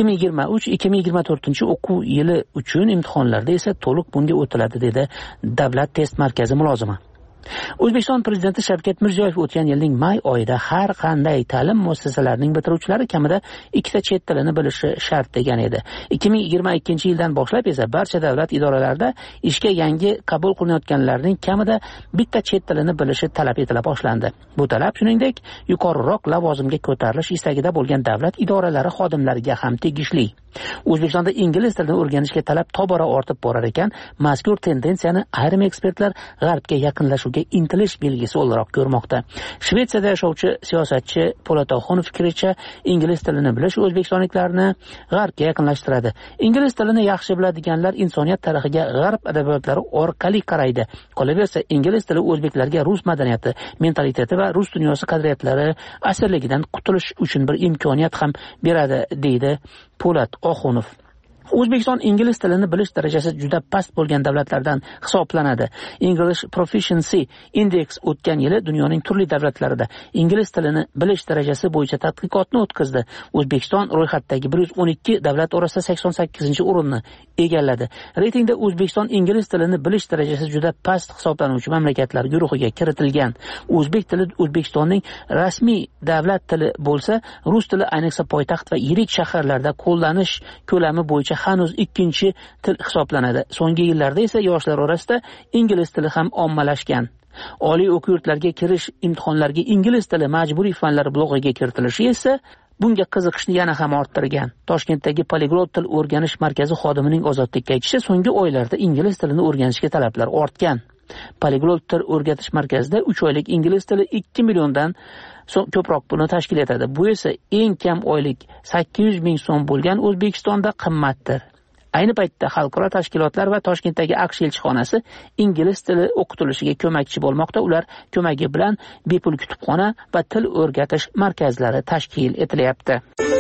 2023-2024 o'quv yili uchun imtihonlarda esa to'liq bunga o'tiladi, dedi Davlat test markazi mulozimi. O'zbekiston Prezidenti Shavkat Mirziyoyev o'tgan yilning may oyida har qanday ta'lim muassasalarining bitiruvchilari kamida 2 ta chet tilini bilishi shart degan edi. 2022-yildan boshlab esa barcha davlat idoralarida ishga yangi qabul qilinayotganlarning kamida 1 ta chet tilini bilishi talab etila boshlandi. Bu talab shuningdek yuqoriroq lavozimga ko'tarilish istagida bo'lgan davlat idoralari xodimlariga ham tegishli. O'zbekistonda ingliz tilini o'rganishga talab tobora ortib borar ekan, mazkur tendensiyani ayrim ekspertlar g'arbga yaqinlashuvga intilish belgisi o'laroq ko'rmoqda. Shvetsiyada yashovchi siyosatchi Po'lat Oxunov fikricha, ingliz tilini bilish o'zbekistonliklarni g'arbga yaqinlashtiradi. Ingliz tilini yaxshi biladiganlar insoniyat tarixiga g'arb adabiyotlari orqali qaraydi. Qolaversa, ingliz tili o'zbeklarga rus madaniyati, mentaliteti va rus dunyosi qadriyatlari asirligidan qutulish uchun bir imkoniyat ham beradi, deydi Po'lat Oxunov. O'zbekiston ingliz tilini bilish darajasi juda past bo'lgan davlatlardan hisoblanadi. English Proficiency Index o'tgan yili dunyoning turli davlatlarida ingliz tilini bilish darajasi bo'yicha tadqiqotni o'tkazdi. O'zbekiston ro'yxatdagi 112 davlat orasida 88-o'rinni egalladi. Reytingda O'zbekiston ingliz tilini bilish darajasi juda past hisoblanuvchi mamlakatlar guruhiga kiritilgan. O'zbek tili O'zbekistonning rasmiy davlat tili bo'lsa, rus tili ayniqsa poytaxt va yirik shaharlarda qo'llanish ko'lami bo'yicha hanuz 2-chi til hisoblanadi. So'nggi yillarda esa yoshlar orasida ingliz tili ham ommalashgan. Oliy o'quv yurtlariga kirish imtihonlariga ingliz tili majburiy fanlar blog'iga kiritilishi esa bunga qiziqishni yana ham orttirgan. Toshkentdagi Poliglot til o'rganish markazi xodimining Ozodlikka aytishicha, so'nggi oylarda ingliz tilini o'rganishga talablar ortgan. Poliglot til o'rgatish markazida 3 oylik ingliz tili 2 milliondan ko'proq buni tashkil etadi. Bu esa eng kam oylik 800 ming so'm bo'lgan O'zbekistonda qimmatdir. Ayni paytda xalqaro tashkilotlar va Toshkentdagi AQSh elchixonasi ingliz tili o'qitilishiga ko'makchi bo'lmoqda. Ular ko'magi bilan bepul kutubxona va til o'rgatish markazlari tashkil etilyapti.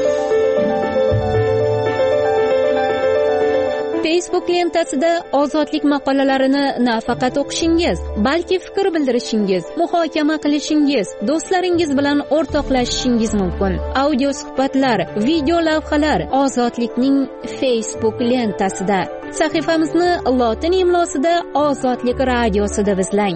Facebook lentasida ozodlik maqolalarini nafaqat o'qishingiz, balki fikr bildirishingiz, muhokama qilishingiz, do'stlaringiz bilan o'rtoqlashishingiz mumkin. Audio suhbatlar, video lavhalar Ozodlikning Facebook lentasida. Sahifamizni lotin imlosida Ozodlik radiosi deb izlang.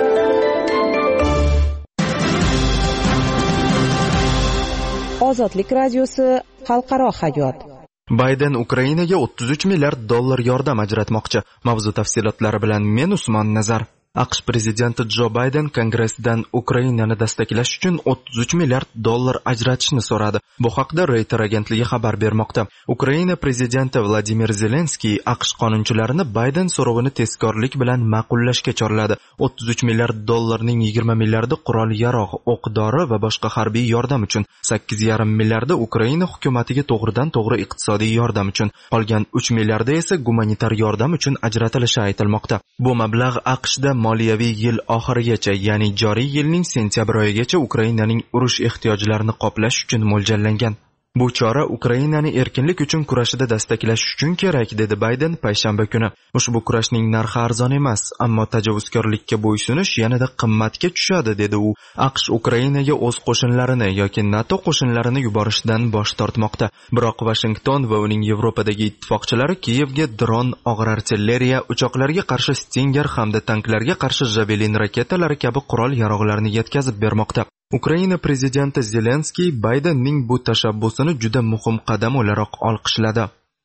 Ozodlik radiosi xalqaro hayot. Bayden Ukrainaga 33 milliard dollar yordam ajratmoqchi. Mavzu tafsilotlari bilan men Usmon Nazar. AQSh prezidenti Jo Bayden Kongressdan Ukrainani destaklash uchun 33 milliard dollar ajratishni so'radi. Bu haqda Reuters agentligi xabar bermoqda. Ukraina prezidenti Vladimir Zelenskiy AQSh qonunchilarini Bayden so'rovini tezkorlik bilan ma'qullashga chorladi. 33 milliard dollarning 20 milliardi qurol-yarog', o'q-dori va boshqa harbiy yordam uchun, 8,5 milliardi Ukraina hukumatiga to'g'ridan-to'g'ri iqtisodiy yordam uchun, qolgan 3 milliardi esa gumanitar yordam uchun ajratilishi aytilmoqda. Bu mablag' AQShda moliyaviy yil oxirigacha, ya'ni joriy yilning sentyabr oyigacha Ukrainaning urush ehtiyojlarini qoplash uchun mo'ljallangan. Bu chora Ukrainani erkinlik uchun kurashida destaklash uchun kerak, dedi Bayden payshanba kuni. Ushbu kurashning narxi arzon emas, ammo tajovuzkorlikka bo'ysunish yanada qimmatga tushadi, dedi u. AQSh Ukrainaga o'z qo'shinlarini yoki NATO qo'shinlarini yuborishdan bosh tortmoqda. Biroq Washington va uning Yevropadagi ittifoqchilari Kiyevga dron, og'ir artilleriya, uchoqlarga qarshi Stinger hamda tanklarga qarshi Javelin raketalari kabi qurol-yarog'larni yetkazib bermoqda. Ukraina prezidenti Zelenskiy Baydenning bu tashabbusini juda muhim qadam o'laroq olqishladi.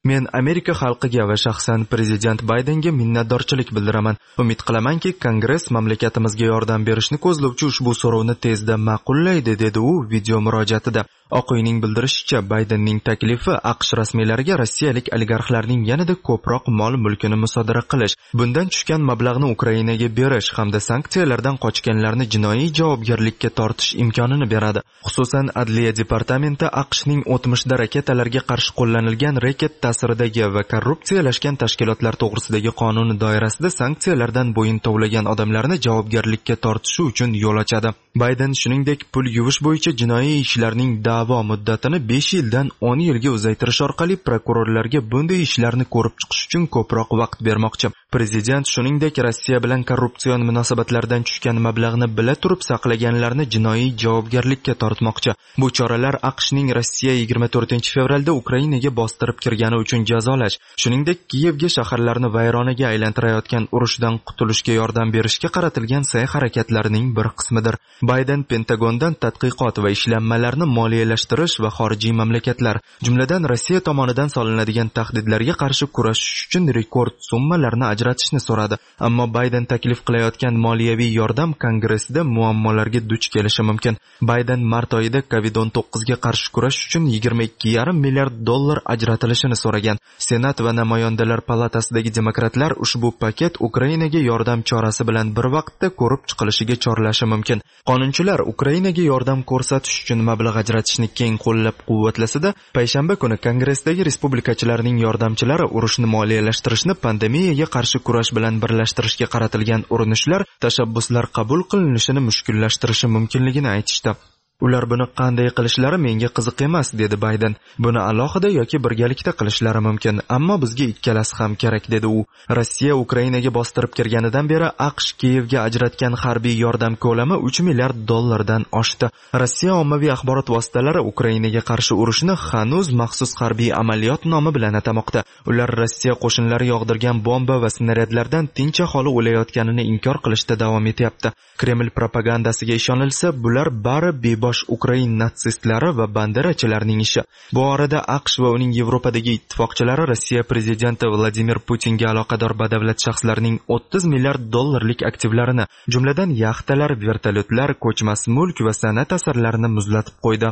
Men Amerika xalqiga va shaxsan prezident Baydenga minnatdorchilik bildiraman. Umid qilamanki, Kongress mamlakatimizga yordam berishni ko'zlovchi ushbu so'rovni tezda ma'qullaydi, dedi u video murojaatida. Oq uyning bildirishicha, Baydenning taklifi AQSh rasmiylariga rossiyalik oligarxlarning yanada ko'proq mol-mulkini musodara qilish, bundan tushgan mablag'ni Ukrainaga berish hamda sanksiyalardan qochganlarni jinoiy javobgarlikka tortish imkonini beradi. Xususan, Adliya departamenti AQShning o'tmishda raketalarga qarshi qo'llanilgan reket ta'siridagi va korrupsiyalashgan tashkilotlar to'g'risidagi qonuni doirasida sanksiyalardan bo'yin tovlagan odamlarni javobgarlikka tortishi uchun yo'l ochadi. Bayden shuningdek pul yuvish bo'yicha jinoiy ishlarning da'vo muddatini 5 yildan 10 yilga uzaytirish orqali prokurorlarga bunday ishlarni ko'rib chiqish uchun ko'proq vaqt bermoqchi. Prezident shuningdek Rossiya bilan korrupsion munosabatlardan tushgan mablag'ni bila turib saqlaganlarni jinoiy javobgarlikka tortmoqchi. Bu choralar AQShning Rossiya 24-fevralda Ukrainaga bostirib kirgani uchun jazolash, shuningdek Kiyevga shaharlarni vayronaga aylantirayotgan urushdan qutulishga yordam berishga qaratilgan sa'y-harakatlarining bir qismidir. Bayden Pentagondan tadqiqot va ishlanmalarni moliyalashtirish va xorijiy mamlakatlar, jumladan Rossiya tomonidan solinadigan tahdidlarga qarshi kurashish uchun rekord summalarni ajratishni so'radi. Ammo Bayden taklif qilayotgan moliyaviy yordam Kongressda muammolarga duch kelishi mumkin. Bayden mart oyida COVID-19 ga qarshi kurash uchun $22,5 milliard ajratilishini so'ragan. Senat va namoyandalar palatasidagi demokratlar ushbu paket Ukrainaga yordam chorasi bilan bir vaqtda ko'rib chiqilishiga chorlashi mumkin. Qonunchilar Ukrainaga yordam ko'rsatish uchun mablag' ajratishni keng qo'llab-quvvatlasida, payshanba kuni Kongressdagi respublikachilarning yordamchilari urushni moliyalashtirishni pandemiyaga qarshi kurash bilan birlashtirishga qaratilgan urinishlar, tashabbuslar qabul qilinishini mushkullashtirishi mumkinligini aytishdi. Ular buni qanday qilishlari menga qiziq emas, dedi Bayden. Buni alohida yoki birgalikda qilishlari mumkin, ammo bizga ikkalasi ham kerak, dedi u. Rossiya Ukrainaga bostirib kirganidan beri AQSh Kiyevga ajratgan harbiy yordam ko'lami $3 milliard dan oshdi. Rossiya ommaviy axborot vositalari Ukrainaga qarshi urushni hanuz maxsus harbiy amaliyot nomi bilan atamoqda. Ular Rossiya qo'shinlari yog'dirgan bomba va snaryadlardan tinch aholi o'layotganini inkor qilishda davom etyapti. Kreml propagandasiga ishonilsa, bular bari bebosh Ukrain natsistlari va banderachilarning ishi. Bu orada AQSh va uning Yevropadagi ittifoqchilari Rossiya prezidenti Vladimir Putinga aloqador badavlat shaxslarning $30 milliard aktivlarini, jumladan yaxtalar, vertolyotlar, ko'chmas mulk va san'at asarlarini muzlatib qo'ydi.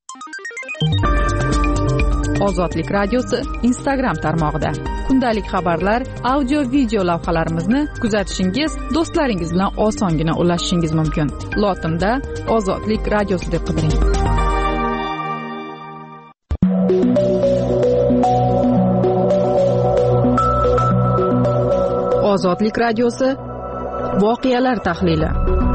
Ozodlik radiosi Instagram tarmog'ida kundalik xabarlar, audio video lavhalarimizni kuzatishingiz, do'stlaringiz bilan osongina ulashishingiz mumkin. Lotinda Ozodlik radiosi deb qidiring. Ozodlik radiosi voqealar tahlili.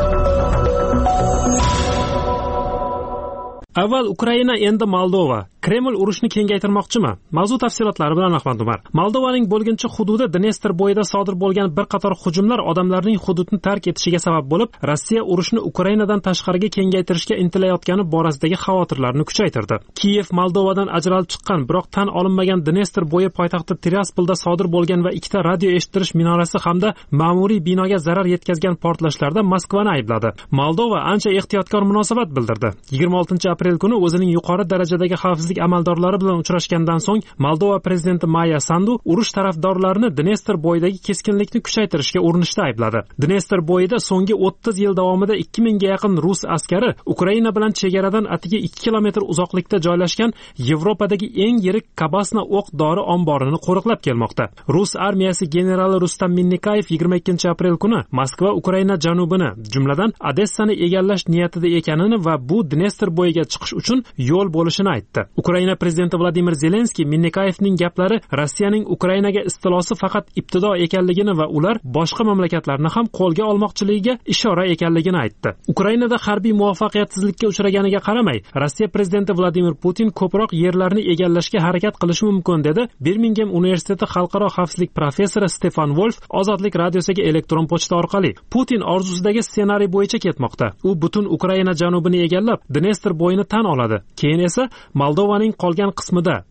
Avval Ukraina, endi Moldova. Kreml urushni kengaytirmoqchimi? Mavzu tafsilotlari bilan Ahmad Umar. Moldovaning bo'lginchi hududi Dnestr bo'yida sodir bo'lgan bir qator hujumlar odamlarning hududni tark etishiga sabab bo'lib, Rossiya urushni Ukrainadan tashqariga kengaytirishga intilayotgani borasidagi xavotirlarni kuchaytirdi. Kiyev Moldovadan ajralib chiqqan, biroq tan olinmagan Dnestr bo'yi poytaxti Tiraspolda sodir bo'lgan va ikkita radio eshittirish minorasi hamda ma'muriy binoga zarar yetkazgan portlashlarda Moskvani aybladi. Moldova ancha ehtiyotkor munosabat bildirdi. 26-aprel kuni o'zining yuqori darajadagi xavfsizlik amaldorlari bilan uchrashgandan so'ng Moldova prezidenti Maya Sandu urush tarafdorlarini Dnestr bo'yidagi keskinlikni kuchaytirishga urinishda aybladi. Dnestr bo'yida so'nggi 30 yil davomida 2000 ga yaqin rus askari Ukraina bilan chegaradan atigi 2 kilometr uzoqlikda joylashgan Yevropadagi eng yirik Kabasna o'q-dori omborini qo'riqlab kelmoqda. Rus armiyasi generali Rustam Minnikayev 22-aprel kuni Moskva Ukraina janubini, jumladan Odessani egallash niyatida ekanini va bu Dnestr bo'yiga chiqish uchun yo'l bo'lishini aytdi. Ukraina prezidenti Vladimir Zelenskiy Minnikayevning gaplari Rossiyaning Ukrainaga istilosi faqat ibtido ekanligini va ular boshqa mamlakatlarni ham qo'lga olmoqchiligiga ishora ekanligini aytdi. Ukrainada harbiy muvaffaqiyatsizlikka uchraganiga qaramay, Rossiya prezidenti Vladimir Putin ko'proq yerlarni egallashga harakat qilishi mumkin, dedi Birmingham universiteti xalqaro xavfsizlik professori Stefan Wolf Ozodlik radiosiga elektron pochta orqali. Putin orzusidagi ssenariy bo'yicha ketmoqda. U butun Ukraina janubini egallab, Dnestr bo'yini tan oladi. Keyin esa Moldovaning qolgan qismida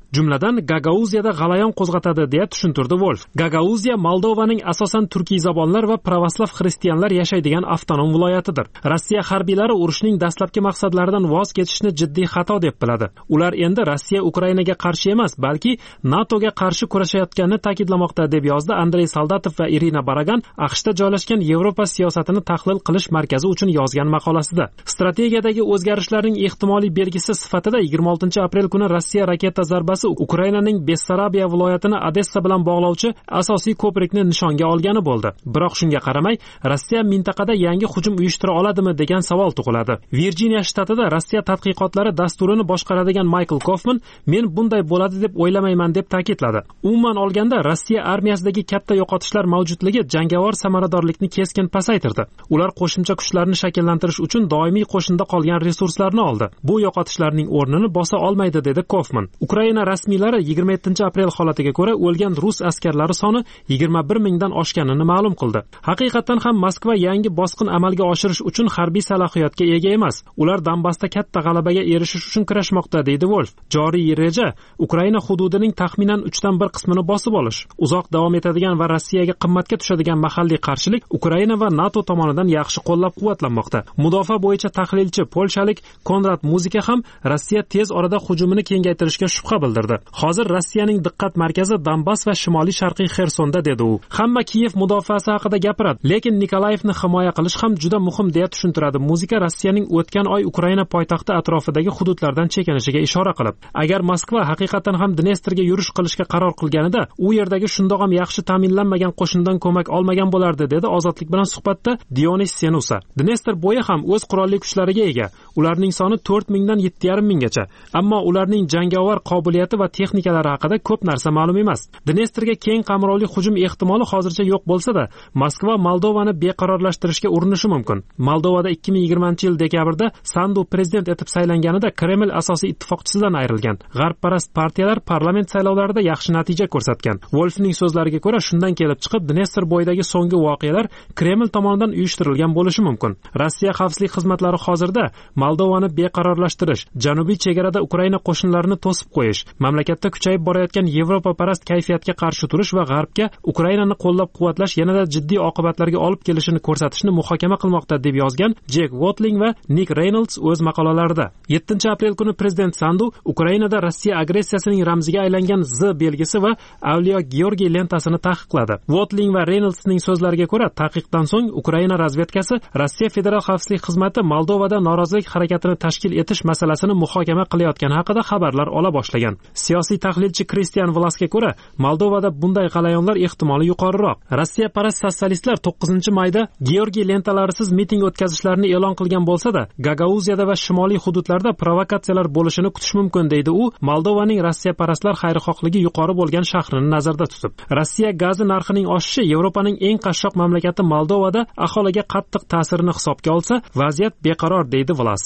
jumladan Gagauziyada g'alayon qo'zg'atadi deya tushuntirdi Wolf. Gagauziya Moldovaning asosan turkiy zabonlar va pravoslav xristianlar yashaydigan avtonom viloyatidir. Rossiya harbiylari urushning dastlabki maqsadlaridan voz kechishni jiddiy xato deb biladi. Ular endi Rossiya Ukrainaga qarshi emas, balki NATOga qarshi kurashayotganini ta'kidlamoqda deb yozdi Andrey Soldatov va Irina Baragan AQShda joylashgan Yevropa siyosatini tahlil qilish markazi uchun yozgan maqolasida. Strategiyadagi o'zgarishlarning ehtimoliy belgisi sifatida 26 aprel kuni Rossiya raketa zarbasi Ukrainaning Bessarabiya viloyatini Odessa bilan bog'lovchi asosiy ko'prikni nishonga olgani bo'ldi. Biroq shunga qaramay, Rossiya mintaqada yangi hujum uyushtira oladimi degan savol tug'iladi. Virjiniya shtatida Rossiya tadqiqotlari dasturini boshqaradigan Michael Kaufman men bunday bo'ladi deb o'ylamayman deb ta'kidladi. Umuman olganda Rossiya armiyasidagi katta yo'qotishlar mavjudligi jangovar samaradorlikni keskin pasaytirdi. Ular qo'shimcha kuchlarni shakllantirish uchun doimiy qo'shinda qolgan resurslarni oldi. Bu yo'qotishlarning o'rnini bosa olmaydi dedi Kaufman. Ukraina rasmiylari 27 aprel holatiga ko'ra o'lgan rus askarlari soni 21 mingdan oshganini ma'lum qildi. Haqiqatan ham Moskva yangi bosqin amalga oshirish uchun harbiy salohiyatga ega emas. Ular Donbassda katta g'alabaga erishish uchun kurashmoqda deydi Wolf. Joriy reja Ukraina hududining taxminan 3dan 1 qismini bosib olish. Uzoq davom etadigan va Rossiyaga qimmatga tushadigan mahalliy qarshilik Ukraina va NATO tomonidan yaxshi qo'llab-quvvatlanmoqda. Mudofaa bo'yicha tahlilchi polshalik Konrad Muzika ham Rossiya tez orada hujumini kengaytirishga shubha bildirdi. Hozir Rossiyaning diqqat markazi Donbass va shimoliy sharqiy Xersonda dedi u. Hamma Kiyev mudofaasi haqida gapiradi, lekin Nikolayevni himoya qilish ham juda muhim deya tushuntiradi Muzika Rossiyaning o'tgan oy Ukraina poytaxti atrofidagi hududlardan chekinishiga ishora qilib. Agar Moskva haqiqatan ham Dnestrga yurish qilishga qaror qilganida, u yerdagi shundoq ham yaxshi ta'minlanmagan qo'shindan ko'mak olmagan bo'lardi dedi Ozodlik bilan suhbatda Dionis Senusa. Dnestr bo'yi ham o'z qurolli kuchlariga ega. Ularning soni 4 mingdan 7,5 minggacha. Ammo ularning jangovar qobiliyati va texnikalari haqida ko'p narsa ma'lum emas. Dnestrga keng qamrovli hujum ehtimoli hozircha yo'q bo'lsa-da, Moskva Moldovani beqarorlashtirishga urinishi mumkin. Moldovada 2020-yil dekabrda Sandu prezident etib saylanganida Kreml asosiy ittifoqchisidan ayrilgan. G'arbparast partiyalar parlament saylovlarida yaxshi natija ko'rsatgan. Wolfning so'zlariga ko'ra, shundan kelib chiqib Dnestr bo'yidagi so'nggi voqealar Kreml tomonidan uyushtirilgan bo'lishi mumkin. Rossiya xavfsizlik xizmatlari hozirda Moldovani beqarorlashtirish, janubiy chegarada Ukraina qo'shinlarini to'sib qo'yish, mamlakatda kuchayib borayotgan Yevropaparast kayfiyatga qarshi turish va G'arbga Ukrainani qo'llab-quvvatlash yanada jiddiy oqibatlarga olib kelishini ko'rsatishni muhokama qilmoqda deb yozgan Jack Watling va Nick Reynolds o'z maqolalarida. 7-aprel kuni prezident Sandu Ukrainada Rossiya agressiyasining ramziga aylangan Z belgisi va Avliyo Georgiy lentasini taqiqladi. Watling va Reynoldsning so'zlariga ko'ra, taqiqdan so'ng Ukraina razvedkasi Rossiya Federal xavfsizlik xizmati Moldovada norozilik harakatini tashkil etish masalasini muhokama qilayotgani haqida xabarlar ola boshlagan. Siyosiy tahlilchi Kristian Vlaska ko'ra, Moldovada bunday g'alayonlar ehtimoli yuqoriroq. Rossiya parast sotsialistlar 9-mayda Georgiy lentalarisiz miting o'tkazishlarini e'lon qilgan bo'lsa-da, Gagauziyada va shimoliy hududlarda provokatsiyalar bo'lishini kutish mumkin deydi u, Moldovaning Rossiya parastlar xayrixohligi yuqori bo'lgan shahrini nazarda tutib. Rossiya gazi narxining oshishi Yevropaning eng qashshoq mamlakati Moldovada aholiga qattiq ta'sirini hisobga olsa, vaziyat beqaror deydi Vlas.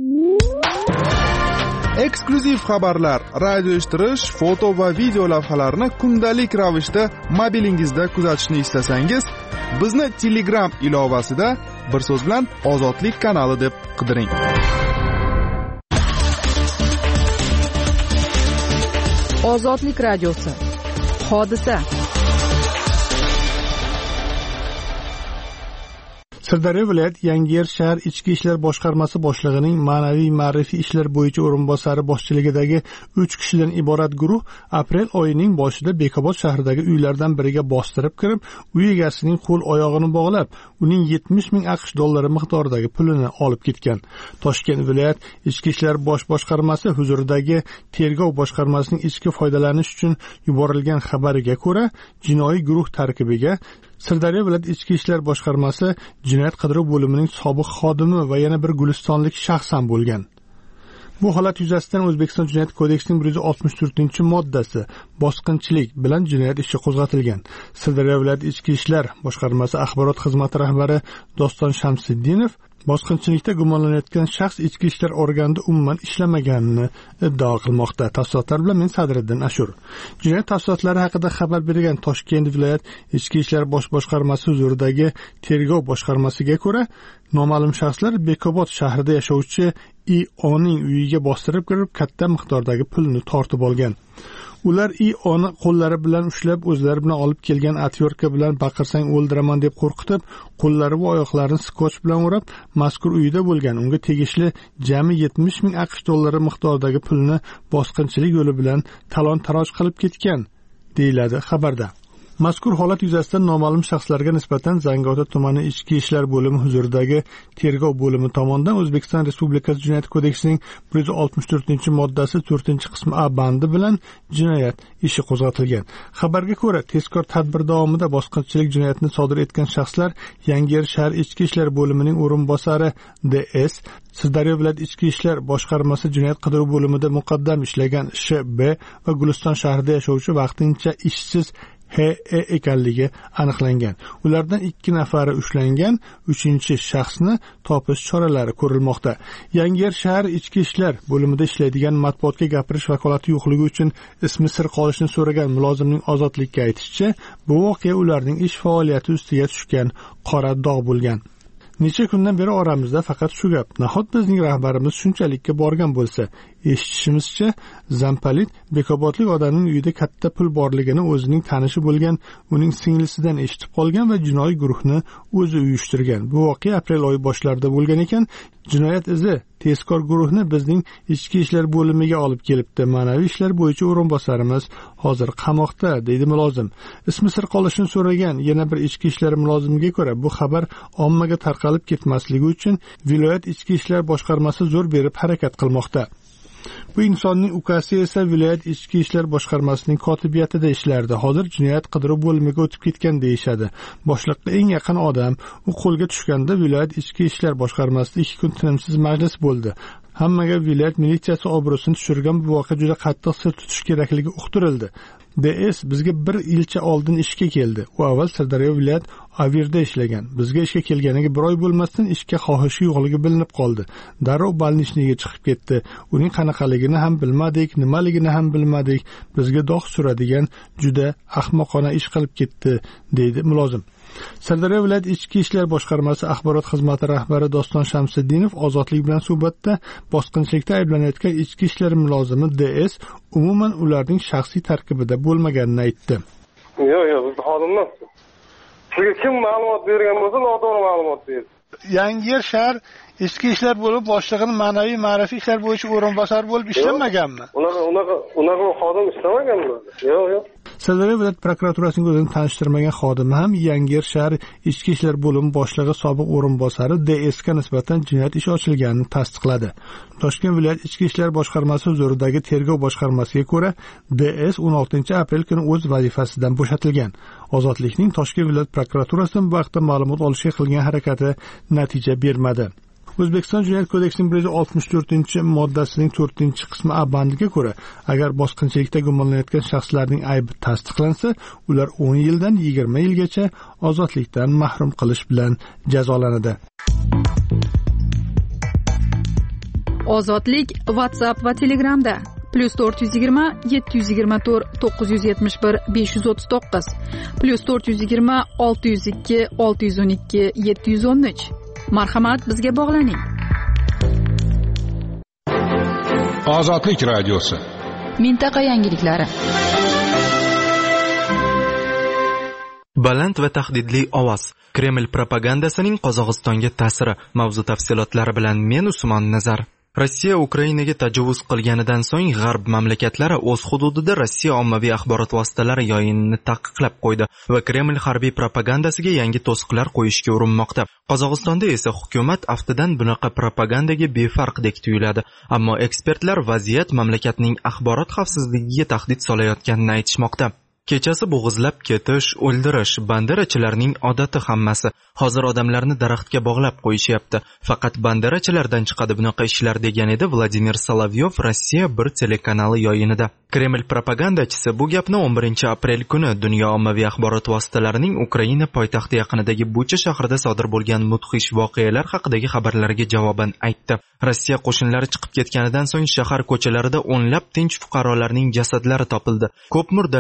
Eksklyuziv xabarlar, radio eshittirish, foto va video lavhalarni kundalik ravishda mobilingizda kuzatishni istasangiz, bizni Telegram ilovasida bir so'z bilan Ozodlik kanali deb qidiring. Ozodlik radiosi. Hodisa. Sirdaryo viloyat Yangiyer shahar ichki ishlar boshqarmasi boshlig'ining ma'naviy ma'rifiy ishlar bo'yicha o'rinbosari boshchiligidagi 3 kishidan iborat guruh aprel oyining boshida Bekobod shahridagi uylardan biriga bostirib kirib, uy egasining qo'l oyog'ini bog'lab, uning 70 ming AQSh dollari miqdoridagi pulini olib ketgan. Toshkent viloyat ichki ishlar boshqarmasi huzuridagi tergov boshqarmasining ichki foydalanish uchun yuborilgan xabariga ko'ra, jinoiy guruh tarkibiga Sirdaryo viloyat ichki ishlar boshqarmasi jinoyat qidiruv bo'limining sobiq xodimi va yana bir gulistonlik shaxs ham bo'lgan. Bu holat yuzasidan O'zbekiston Jinoyat kodeksining 164-moddasi bosqinchilik bilan jinoyat ishi qo'zg'atilgan. Sirdaryo viloyat ichki ishlar boshqarmasi axborot xizmati rahbari Doston Shamsiddinov bosqinchilikda gumonlanayotgan shaxs ichki ishlar organida umuman ishlamaganini iddao qilmoqda. Tafsilotlar bilan men Sadriddin Ashur. Jinoyat tafsilotlari haqida xabar bergan Toshkent viloyat ichki ishlar boshqarmasi huzuridagi tergov boshqarmasiga ko'ra, noma'lum shaxslar Bekobod shahrida yashovchi IO'ning uyiga bostirib kirib, katta miqdordagi pulni tortib olgan. Ular IO'ni qo'llari bilan ushlab, o'zlari bilan olib kelgan atyorka bilan baqirsang o'ldiraman deb qo'rqitib, qo'llari va oyoqlarini skotch bilan o'rab, mazkur uyda bo'lgan unga tegishli jami 70 ming AQSh dollari miqdoridagi pulni bosqinchilik yo'li bilan talon-taroj qilib ketgan, deyiladi xabarda. Mazkur holat yuzasidan noma'lum shaxslarga nisbatan Zangiota tumani Ichki ishlar bo'limi huzuridagi tergov bo'limi tomonidan O'zbekiston Respublikasi Jinoyat kodeksining 164-moddasi 4-qismi A bandi bilan jinoyat ishi qo'zg'atilgan. Xabarga ko'ra, tezkor tadbir davomida bosqinchilik jinoyatini sodir etgan shaxslar Yangiyer shahar Ichki ishlar bo'limining o'rinbosari DS, Sirdaryo viloyat Ichki ishlar boshqarmasi jinoyat qidiruv bo'limida muqaddam ishlagan SB va Guliston shahrida yashovchi vaqtincha ishsiz HE ekanligi aniqlangan. Ulardan 2 nafari ushlangan, 3-chi shaxsni topish choralari ko'rilmoqda. Yangiyer shahar Ichki ishlar bo'limida ishlaydigan matbuotga gapirish vakolati yo'qligi uchun ismi sir qolishni so'ragan mulozimning Ozodlikka aytishicha, bu voqea ularning ish faoliyati ustiga tushgan qora dog' bo'lgan. Necha kundan beri oramizda faqat shu gap. Nahot bizning rahbarimiz shunchalikka borgan bo'lsa, eshitishimizcha, Zampalit Bekobodlik odamning uyida katta pul borligini o'zining tanishi bo'lgan uning singlisidan eshitib qolgan va jinoiy guruhni o'zi uyushtirgan. Bu voqea aprel oyi boshlarida bo'lgan ekan. Jinoyat izi tezkor guruhni bizning ichki ishlar bo'limiga olib kelibdi. Ma'naviy ishlar bo'yicha o'rinbosarimiz hozir qamoqda, deydi mulozim. Ismi sir qolishini so'ragan yana bir ichki ishlar mulozimiga ko'ra, bu xabar ommaga tarqalib ketmasligi uchun viloyat ichki ishlar boshqarmasi zo'r berib harakat qilmoqda. Bu insonning ukasi esa viloyat ichki ishlar boshqarmasining kotibiyatida ishlardi. Hozir jinoyat qidiruv bo'limiga o'tib ketgan deyishadi. Boshliqqa eng yaqin odam u qo'lga tushganda viloyat ichki ishlar boshqarmasida 2 kun tinimsiz majlis bo'ldi. Hammaga viloyat militsiyasi obro'sini tushirgan bu voqea juda qattiq sir tutish kerakligi uqtirildi. DS bizga 1 yilcha oldin ishga keldi. U avval Sirdaryo viloyat Avirda ishlagan. Bizga ishga kelganiga 1 oy bo'lmasdan ishga xohishi yo'qligi bilinib qoldi. Darrov balnishniga chiqib ketdi. Uning qanaqaligini ham bilmadik, nimaligini ham bilmadik. Bizga dog' suradigan juda ahmoqona ish qilib ketdi, deydi mulozim. Sirdaryo viloyat ichki ishlar boshqarmasi axborot xizmati rahbari Doston Shamsiddinov Ozodlik bilan suhbatda bosqinchilikda ayblanayotgan ichki ishlar mulozimi DS umuman ularning shaxsiy tarkibida bo'lmaganini aytdi. Yo'q, biz xodimlar. Sizga kim ma'lumot bergan bo'lsa, noto'g'ri ma'lumot berdi. Yangiyer shahar ichki ishlar bo'lib boshlig'ining ma'naviy ma'rifiy ishlar bo'yicha o'rinbosari bo'lib ishlamaganmi? Unaqa xodim ishlamaganmi? Yo'q. Sirdaryo viloyat prokuraturasining o'zini tanishtirmagan xodimi ham Yangiyer shahar ichki ishlar bo'limi boshlig'i sobiq o'rinbosari DSga nisbatan jinoyat ishi ochilganini tasdiqladi. Toshkent viloyat ichki ishlar boshqarmasi huzuridagi tergov boshqarmasiga ko'ra, DS 16-aprel kuni o'z vazifasidan bo'shatilgan. Ozodlikning Toshkent viloyat prokuraturasidan bu vaqtda ma'lumot olishga qilgan harakati natija bermadi. O'zbekiston Jinoyat kodeksining 164-moddasining 4-qismi A bandiga ko'ra, agar bosqinchilikda gumonlanayotgan shaxslarning aybi tasdiqlansa, ular 10 yildan 20 yilgacha ozodlikdan mahrum qilish bilan jazolanadi. Ozodlik WhatsApp va Telegramda +420 724 971 539 +420 602 612 713. Marhamat, bizga bog'laning. Ozodlik radiosi. Mintaqa yangiliklari. Baland va tahdidli ovoz. Kreml propagandasining Qozog'istonga ta'siri. Mavzu tafsilotlari bilan men Usmon Nazar. Rossiya Ukrainaga tajovuz qilganidan so'ng g'arb mamlakatlari o'z hududida Rossiya ommaviy axborot vositalari yoyinini taqiqlab qo'ydi va Kreml harbiy propagandasiga yangi to'siqlar qo'yishga urinmoqda. Qozog'istonda esa hukumat aftidan bunaqa propagandaga befarqdek tuyuladi, ammo ekspertlar vaziyat mamlakatning axborot xavfsizligiga tahdid solayotganini aytishmoqda. Kechasi bo'g'izlab ketish, o'ldirish banderachilarning odati hammasi. Hozir odamlarni daraxtga bog'lab qo'yishyapti. Faqat banderachilardan chiqadi bunaqa ishlar, degan edi Vladimir Solovyov Rossiya bir telekanali yoyinida. Kreml propagandachisi bu gapni 11-aprel kuni dunyo ommaviy axborot vositalarining Ukraina poytaxti yaqinidagi Bucha shahrida sodir bo'lgan mudhish voqealar haqidagi xabarlarga javoban aytdi. Rossiya qo'shinlari chiqib ketganidan so'ng shahar ko'chalarida o'nlab tinch fuqarolarning jasadlari topildi. Ko'p murdalar qo'llar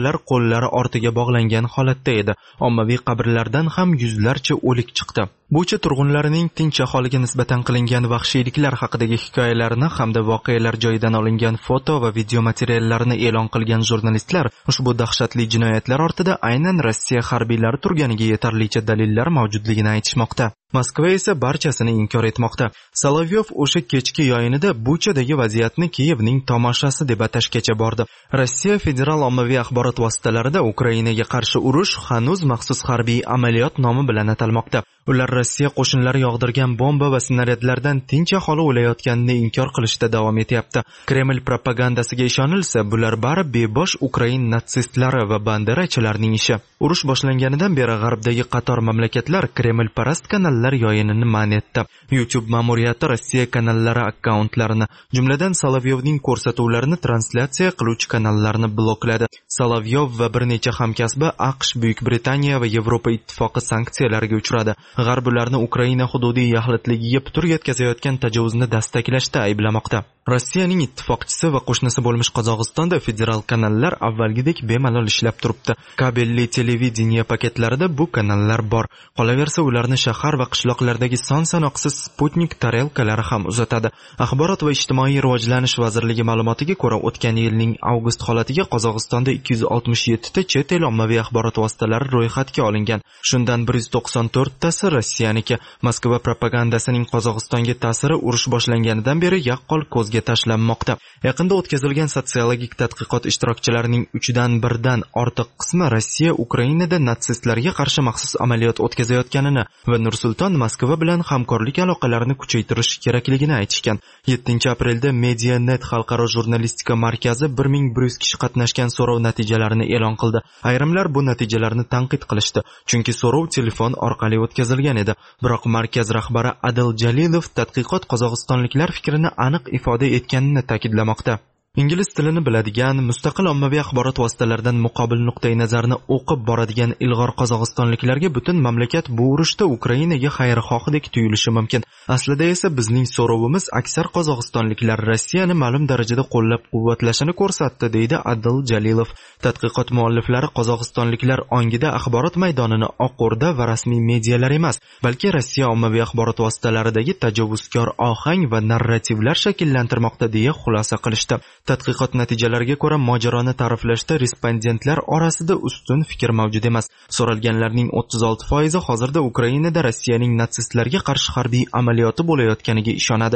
qo'llari ortiga bog'langan holatda edi. Ommaviy qabrlardan ham yuzlarcha o'lik chiqdi. Bucha turg'unlarining tinch aholiga nisbatan qilingan vahshiyliklar haqidagi hikoyalarini hamda voqealar joyidan olingan foto va video materiallarini e'lon qilgan jurnalistlar ushbu dahshatli jinoyatlar ortida aynan Rossiya harbiylari turganiga yetarlicha dalillar mavjudligini aytishmoqda. Moskva esa barchasini inkor etmoqda. Solovyov o'sha kechki yo'yinida Buchadagi vaziyatni Kiyevning tomoshasi deb atashgacha bordi. Rossiya federal ommaviy axborot vositalarida Ukrainaga qarshi urush hanuz maxsus harbiy amaliyot nomi bilan atalmoqda. Ular Rossiya qo'shinlari yog'dirgan bomba va snaryadlardan tinch aholi o'layotganini inkor qilishda davom etyapti. Kreml propagandasiga ishonilsa, bular bari bebosh Ukrain natsistlari va banderachilarning ishi. Urush boshlanganidan beri g'arbdagi qator mamlakatlar Kreml parast kanallar yo'yinini man etdi. YouTube ma'muriyati Rossiya kanallari akkauntlarini, jumladan Solovyovning ko'rsatuvlarini translyatsiya qiluvchi kanallarni blokladi. Solovyov va bir necha hamkasbi AQSh, Buyuk Britaniya va Yevropa ittifoqi sanksiyalarga uchradi. G'arb ularni Ukraina hududiy yaxlitligiga putur yetkazayotgan tajovuzni dastaklashda ayblamoqda. Rossiyaning ittifoqchisi va qo'shnisi bo'lmish Qozog'istonda federal kanallar avvalgidek bemalol ishlab turibdi. Kabelli televideniya paketlarida bu kanallar bor. Qolaversa, ularni shahar va qishloqlardagi son-sanoqsiz Sputnik tarelkalari ham uzatadi. Axborot va ijtimoiy rivojlanish vazirligi ma'lumotiga ko'ra, o'tgan yilning avgust holatiga Qozog'istonda 267 ta chet el ommaviy axborot vositalari ro'yxatga olingan. Shundan 194 tasi Rossiyaniki. Moskva propagandasining Qozog'istonga ta'siri urush boshlanganidan beri yaqqol ko'zga tashlanmoqda. Yaqinda o'tkazilgan sotsiologik tadqiqot ishtirokchilarining 1/3 ortiq qismi Rossiya Ukrainada natsistlarga qarshi maxsus amaliyot o'tkazayotganini va Nursulton Moskva bilan hamkorlik aloqalarini kuchaytirish kerakligini aytishgan. 7-aprelda Medianet xalqaro jurnalistika markazi 1100 kishi qatnashgan so'rov natijalarini e'lon qildi. Ayrimlar bu natijalarni tanqid qilishdi, chunki so'rov telefon orqali o'tkazilgan edi. Biroq markaz rahbari Adil Jalilov tadqiqot qozog'istonliklar fikrini aniq ifoda etganini ta'kidlamoqda. Ingliz tilini biladigan, mustaqil ommaviy axborot vositalaridan muqobil nuqtai nazarni o'qib boradigan ilg'or qozog'istonliklarga butun mamlakat bu urushda Ukrainaga xayrixohdek tuyulishi mumkin. Aslida esa bizning so'rovimiz aksar qozog'istonliklar Rossiyani ma'lum darajada qo'llab-quvvatlashini ko'rsatdi, deydi Adil Jalilov. Tadqiqot mualliflari qozog'istonliklar ongida axborot maydonini Oq O'rda va rasmiy medialar emas, balki Rossiya ommaviy axborot vositalaridagi tajovuzkor ohang va narrativlar shakllantirmoqda deya xulosa qilishdi. Tadqiqot natijalariga ko'ra, mojaroni ta'riflashda respondentlar orasida ustun fikr mavjud emas. So'ralganlarning 36% hozirda Ukrainada Rossiyaning natsistlarga qarshi harbiy amaliyoti bo'layotganiga ishonadi.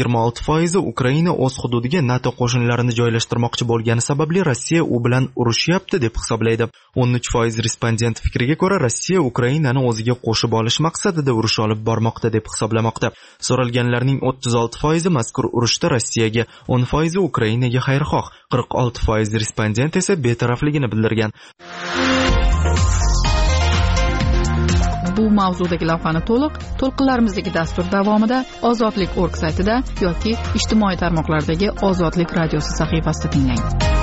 26% Ukraina o'z hududiga NATO qo'shinlarini joylashtirmoqchi bo'lgani sababli Rossiya u bilan urushyapti deb hisoblaydi. 13% respondent fikriga ko'ra, Rossiya Ukrainani o'ziga qo'shib olish maqsadida urush olib bormoqda deb hisoblamoqda. So'ralganlarning 36% mazkur urushda Rossiyaga, 10% Ukrainaga xayrixoh, 46% respondent esa betarafligini bildirgan. Bu mavzudagi lavhani to'lqinlarimizdagi dastur davomida ozodlik.org saytida yoki ijtimoiy tarmoqlardagi Ozodlik radiosi sahifasida tinglang.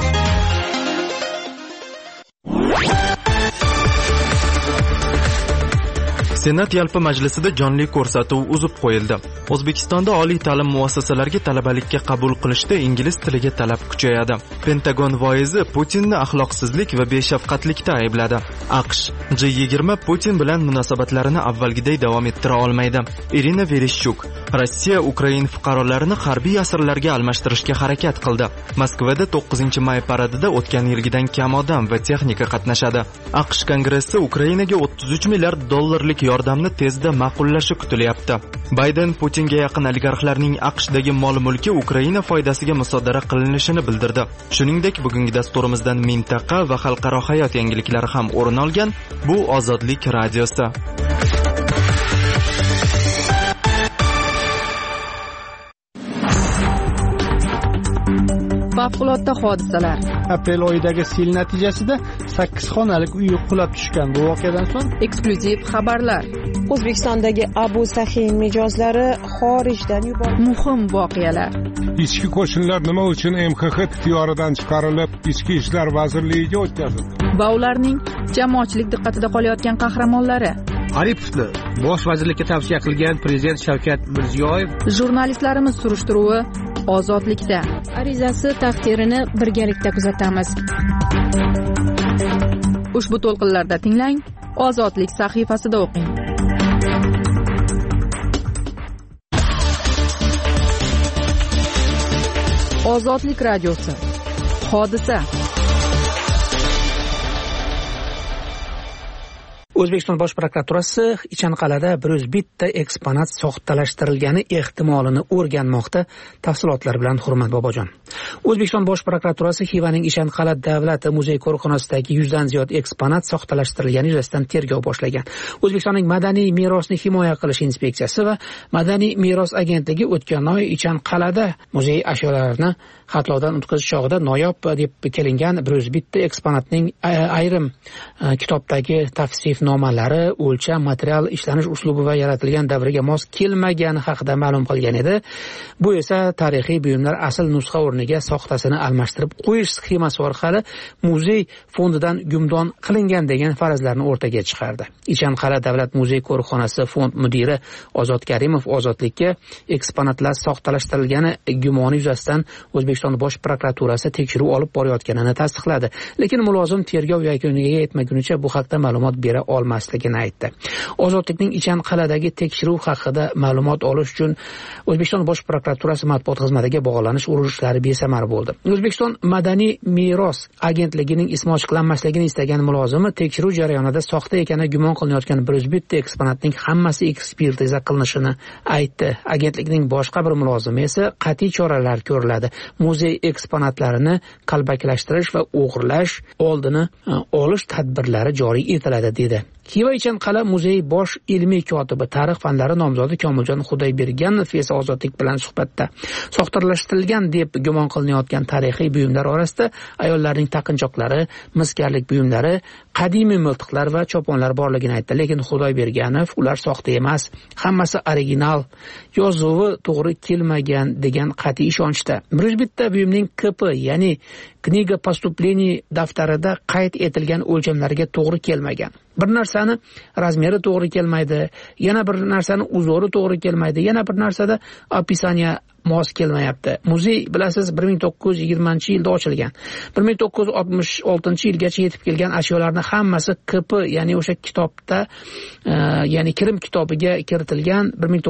Senat yalpi majlisida jonli ko'rsatuv uzib qo'yildi. O'zbekistonda oliy ta'lim muassasalariga talabalikka qabul qilishda ingliz tiliga talab kuchayadi. Pentagon voizi Putinni axloqsizlik va beshafqatlikda aybladi. AQSh G20 Putin bilan munosabatlarini avvalgiday davom ettira olmaydi. Irina Vereshchuk Rossiya Ukraina fuqarolarini harbiy asirlarga almashtirishga harakat qildi. Moskvada 9-may paradida o'tgan yilgidan kam odam va texnika qatnashadi. AQSh Kongressi Ukrainaga $33 milliard yordamni tezda ma'qullashi kutilyapti. Bayden Putinga yaqin oligarxlarning AQShdagi mol-mulki Ukraina foydasiga musodara qilinishini bildirdi. Shuningdek, bugungi dasturimizdan mintaqa va xalqaro hayot yangiliklari ham o'rin olgan. Bu Ozodlik radiosi. Favqulodda hodisalar. Aprel oyidagi sel natijasida 8 xonalik uy qulab tushgan. Bu voqeadan so'ng eksklyuziv xabarlar. O'zbekistondagi Abu Sahin mijozlari xorijdan yuborildi. Muhim voqealar. Ichki qo'shinlar nima uchun MXX ixtiyoridan chiqarilib, Ichki ishlar vazirligiga o'tkazildi? Va ularning jamoatchilik diqqatida qolayotgan qahramonlari. Aripovni bosh vazirlikka tavsiya qilgan prezident Shavkat Mirziyoyev. Jurnalistlarimiz surishtiruvi Ozodlikda. Arizasi taqdirini birgalikda kuzatamiz. Ushbu to'lqinlarda tinglang, Ozodlik sahifasida o'qing. Ozodlik radiosi. Hodisa. O'zbekiston Bosh prokuraturasi Ichanqal'ada 101 eksponat soxtalashtirilgani ehtimolini o'rganmoqda. Tafsilotlar bilan Hurmat Bobojon. O'zbekiston Bosh prokuraturasi Xivaning Ichanqal'a davlat muzey qo'riqxonasidagi 100 dan ziyod eksponat soxtalashtirilgani yuzasidan tergov boshlagan. O'zbekistonning madaniy merosni himoya qilish inspeksiyasi va Madaniy meros agentligi o'tgan oy Ichanqal'ada muzey ashyolarini xatlovdan o'tkazish chog'ida noyob deb kelingan 101 eksponatning ayrim kitobdagi tavsif nomalari, o'lcham, material ishlanish uslubi va yaratilgan davriga mos kelmagani haqida ma'lum qilgan edi. Bu esa tarixiy buyumlar asl nusxa o'rniga soxtasini almashtirib qo'yish sxemasi orqali muzey fondidan gumdon qilingan degan farazlarni o'rtaga chiqardi. Ichanqal'a davlat muzey qo'riqxonasi fond mudiri Ozod Karimov Ozodlikka eksponatlar soxtalashtirilgani gumoni yuzasidan O'zbekiston Bosh prokuraturasi tekshiruv olib borayotganini tasdiqladi. Lekin mulozim tergov yakuniga yetmagunicha bu haqda ma'lumot bera olmasligini aytdi. Ozodlikning Ichanqal'adagi tekshiruv haqida ma'lumot olish uchun O'zbekiston Bosh prokuraturasi matbuot xizmatiga bog'lanish urinishlari besamar bo'ldi. O'zbekiston Madaniy meros agentligining ismi ochiqlanmasligini istagan mulozimi tekshiruv jarayonida soxta ekani gumon qilinayotgan 101 eksponatning hammasi ekspertiza qilinishini aytdi. Agentlikning boshqa bir mulozimi esa qat'iy choralar ko'riladi. Muzey eksponatlarini qalbakilashtirish va o'g'irlash oldini olish tadbirlari joriy etiladi dedi. Xiva Ichanqal'a muzey bosh ilmiy kotibi tarix fanlari nomzodi Komiljon Xudoyberganov esa Ozodlik bilan suhbatda soxtalashtirilgan deb gumon qilinayotgan tarixiy buyumlar orasida ayollarning taqinchoqlari, miskarlik buyumlari, qadimiy miltiqlar va choponlar borligini aytdi. Lekin Xudoyberganov ular soxta emas, hammasi original, yozuvi to'g'ri kelmagan degan qat'iy ishonchda. 101 buyumning KP, ya'ni Kniga поступлений daftarida qayd etilgan o'lchamlarga to'g'ri kelmagan. Bir narsani razmeri to'g'ri kelmaydi, yana bir narsani uzori to'g'ri kelmaydi, yana bir narsada opisaniya mos kelmayapti. Muzey bilasiz 1920-yilda ochilgan. 1966-yilgacha yetib kelgan ashyolarning hammasi KP, ya'ni o'sha kitobda, ya'ni Kirim kitobiga kiritilgan.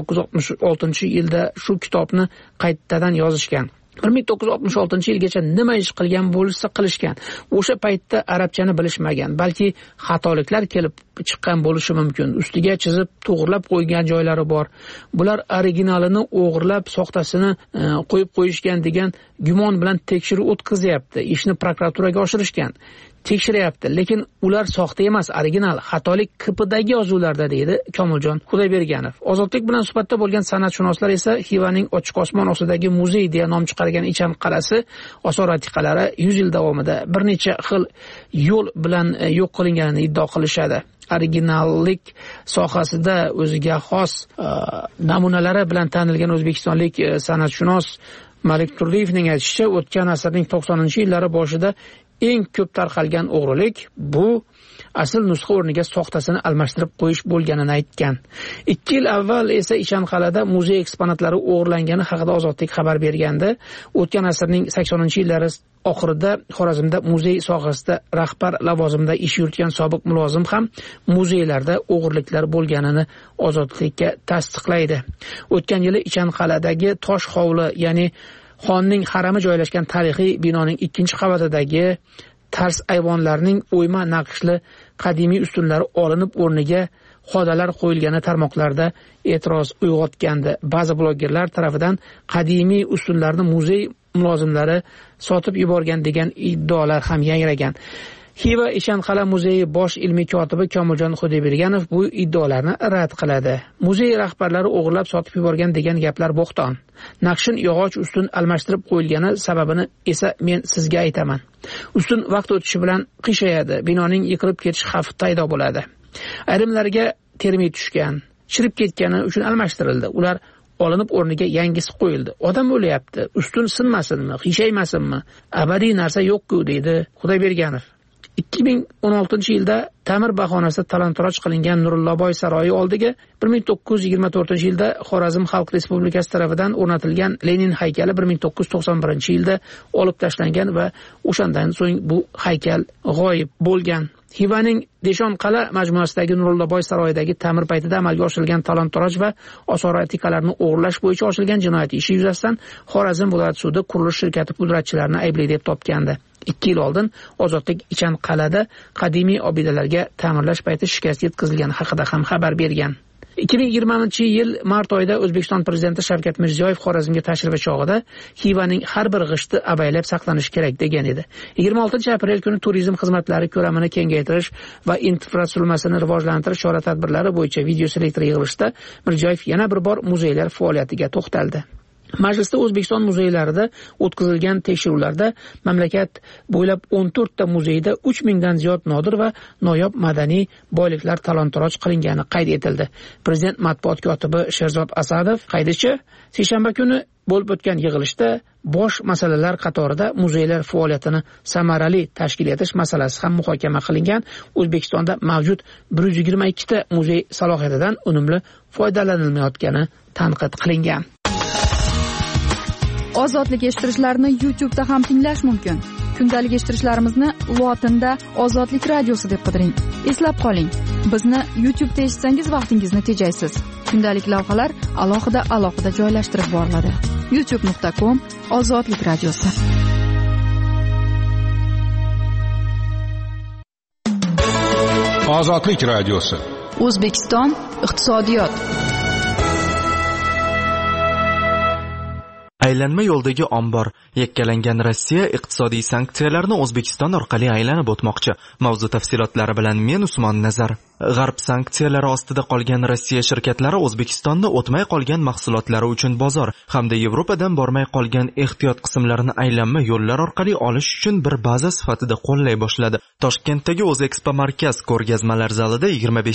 1966-yilda shu kitobni qaytadan yozishgan. 1966-yilgacha nima ish qilgan bo'lsa qilishgan. O'sha paytda arabchani bilishmagan, balki xatoliklar kelib chiqqan bo'lishi mumkin. Ustiga chizib to'g'rilab qo'ygan joylari bor. Bular originalini o'g'irlab soxtasini qo'yib qo'yishgan degan gumon bilan tekshiruv o'tkazyapti. Ishni prokuraturaga oshirishgan. Tekshiryapti, lekin ular soxta emas, original, xatolik KPdagi yozuvlarda deydi Komiljon Xudoyberganov. Ozodlik bilan suhbatda bo'lgan san'atshunoslar esa Xivaning ochiq osmon ostidagi muzey deya nom chiqargan Ichanqal'asi asoratiqalari 100 yil davomida bir necha xil yo'l bilan yo'q qilinganini iddao qilishadi. Originallik sohasida o'ziga xos namunalari bilan tanilgan o'zbekistonlik san'atshunos Malik Turdiyevning aytishicha, o'tgan asrning 90-yillari boshida eng ko'p tarqalgan o'g'rilik bu asl nusxa o'rniga soxtasini almashtirib qo'yish bo'lganini aytgan. 2 yil avval esa Ichanqal'ada muzey eksponatlari o'g'irlangani haqida Ozodlik xabar bergandi. O'tgan asrning 80-yillari oxirida Xorazmda muzey sohasida rahbar lavozimida ish yuritgan sobiq mulozim ham muzeylarda o'g'irliklar bo'lganini Ozodlikka tasdiqlaydi. O'tgan yili Ichanqal'adagi tosh hovli, ya'ni xonning harami joylashgan tarixiy binoning 2-qavatidagi tars ayvonlarning o'yma naqshli qadimiy ustunlari olinib o'rniga xodalar qo'yilgani tarmoqlarda e'tiroz uyg'otgandi. Ba'zi blogerlar tomonidan qadimiy ustunlarni muzey mulozimlari sotib yuborgan degan iddaolar ham yangragan. Xiva Ichanqal'a muzeyi bosh ilmiy kotibi Komiljon Xudoyberganov bu iddaolarni rad qiladi. Muzey rahbarlari o'g'irlab sotib yuborgan degan gaplar bo'xton. Naqshin yog'och ustun almashtirib qo'yilgani sababini esa men sizga aytaman. Ustun vaqt o'tishi bilan qiyshayadi, binoning yiqilib ketish xavfi paydo bo'ladi. Ayrimlarga termit tushgan, chirib ketgani uchun almashtirildi. Ular olinib o'rniga yangisi qo'yildi. Odam o'lyapti, ustun sinmasinmi, qiyshaymasinmi? Abadiy narsa yo'q-ku deydi Xudoyberganov. 2016-yilda ta'mir bahonasida talon-toroj qilingan Nurillaboy saroyi oldiga 1924-yilda Xorazm Xalq Respublikasi tomonidan o'rnatilgan Lenin haykali 1991-yilda olib tashlangan va o'shandan so'ng bu haykal g'oyib bo'lgan. Xivaning Deshon qala majmuasidagi Nurullaboy saroyidagi ta'mir paytida amalga oshirilgan talon-toroj va osor atikalarni o'g'irlash bo'yicha ochilgan jinoyat ishi yuzasidan Xorazm viloyat sudi qurilish shirkati pudratchilarini aybli deb topgandi. 2 yil oldin Ozodlik Ichan qalada qadimiy obidalarga ta'mirlash payti shikast yetkazilgani haqida ham xabar bergan. 2020-yil mart oyida O'zbekiston prezidenti Shavkat Mirziyoyev Xorazmga tashrifi chog'ida Xivaning har bir g'ishti avaylab saqlanishi kerak degan edi. 26-aprel kuni turizm xizmatlari ko'lamini kengaytirish va infratuzilmasini rivojlantirish chora-tadbirlari bo'yicha video selektor yig'ilishida Mirziyoyev yana bir bor muzeylar faoliyatiga to'xtaldi. Majlisda O'zbekiston muzeylarida o'tkazilgan tekshiruvlarda mamlakat bo'ylab 14 ta muzeyda 3000 dan ziyod nodir va noyob madaniy boyliklar talon-toroj qilingani qayd etildi. Prezident matbuot kotibi Sherzod Asadov qaydicha seshanba kuni bo'lib o'tgan yig'ilishda bosh masalalar qatorida muzeylar faoliyatini samarali tashkil etish masalasi ham muhokama qilingan. O'zbekistonda mavjud 122 ta muzey salohiyatidan unumli foydalanilmayotgani tanqid qilingan. Ozodlik eshittirishlarni YouTube'da ham tinglash mumkin. Kundalik eshittirishlarimizni lotinda Ozodlik radiosi deb qidiring. Eslab qoling, bizni YouTube'da eshitsangiz vaqtingizni tejaysiz. Kundalik lavhalar alohida joylashtirib boriladi. youtube.com/Ozodlik radiosi. Ozodlik radiosi. O'zbekiston iqtisodiyot. Aylanma yo'ldagi ombor. Yakkalangan Rossiya iqtisodiy sanksiyalarni O'zbekiston orqali aylanib o'tmoqchi. Mavzu tafsilotlari bilan men Usmon Nazar. G'arb sanksiyalari ostida qolgan Rossiya shirkatlari O'zbekistonda o'tmay qolgan mahsulotlari uchun bozor hamda Yevropadan bormay qolgan ehtiyot qismlarini aylanma yo'llar orqali olish uchun bir baza sifatida qo'llay boshladi. Toshkentdagi O'zexpo markaz ko'rgazmalar zalida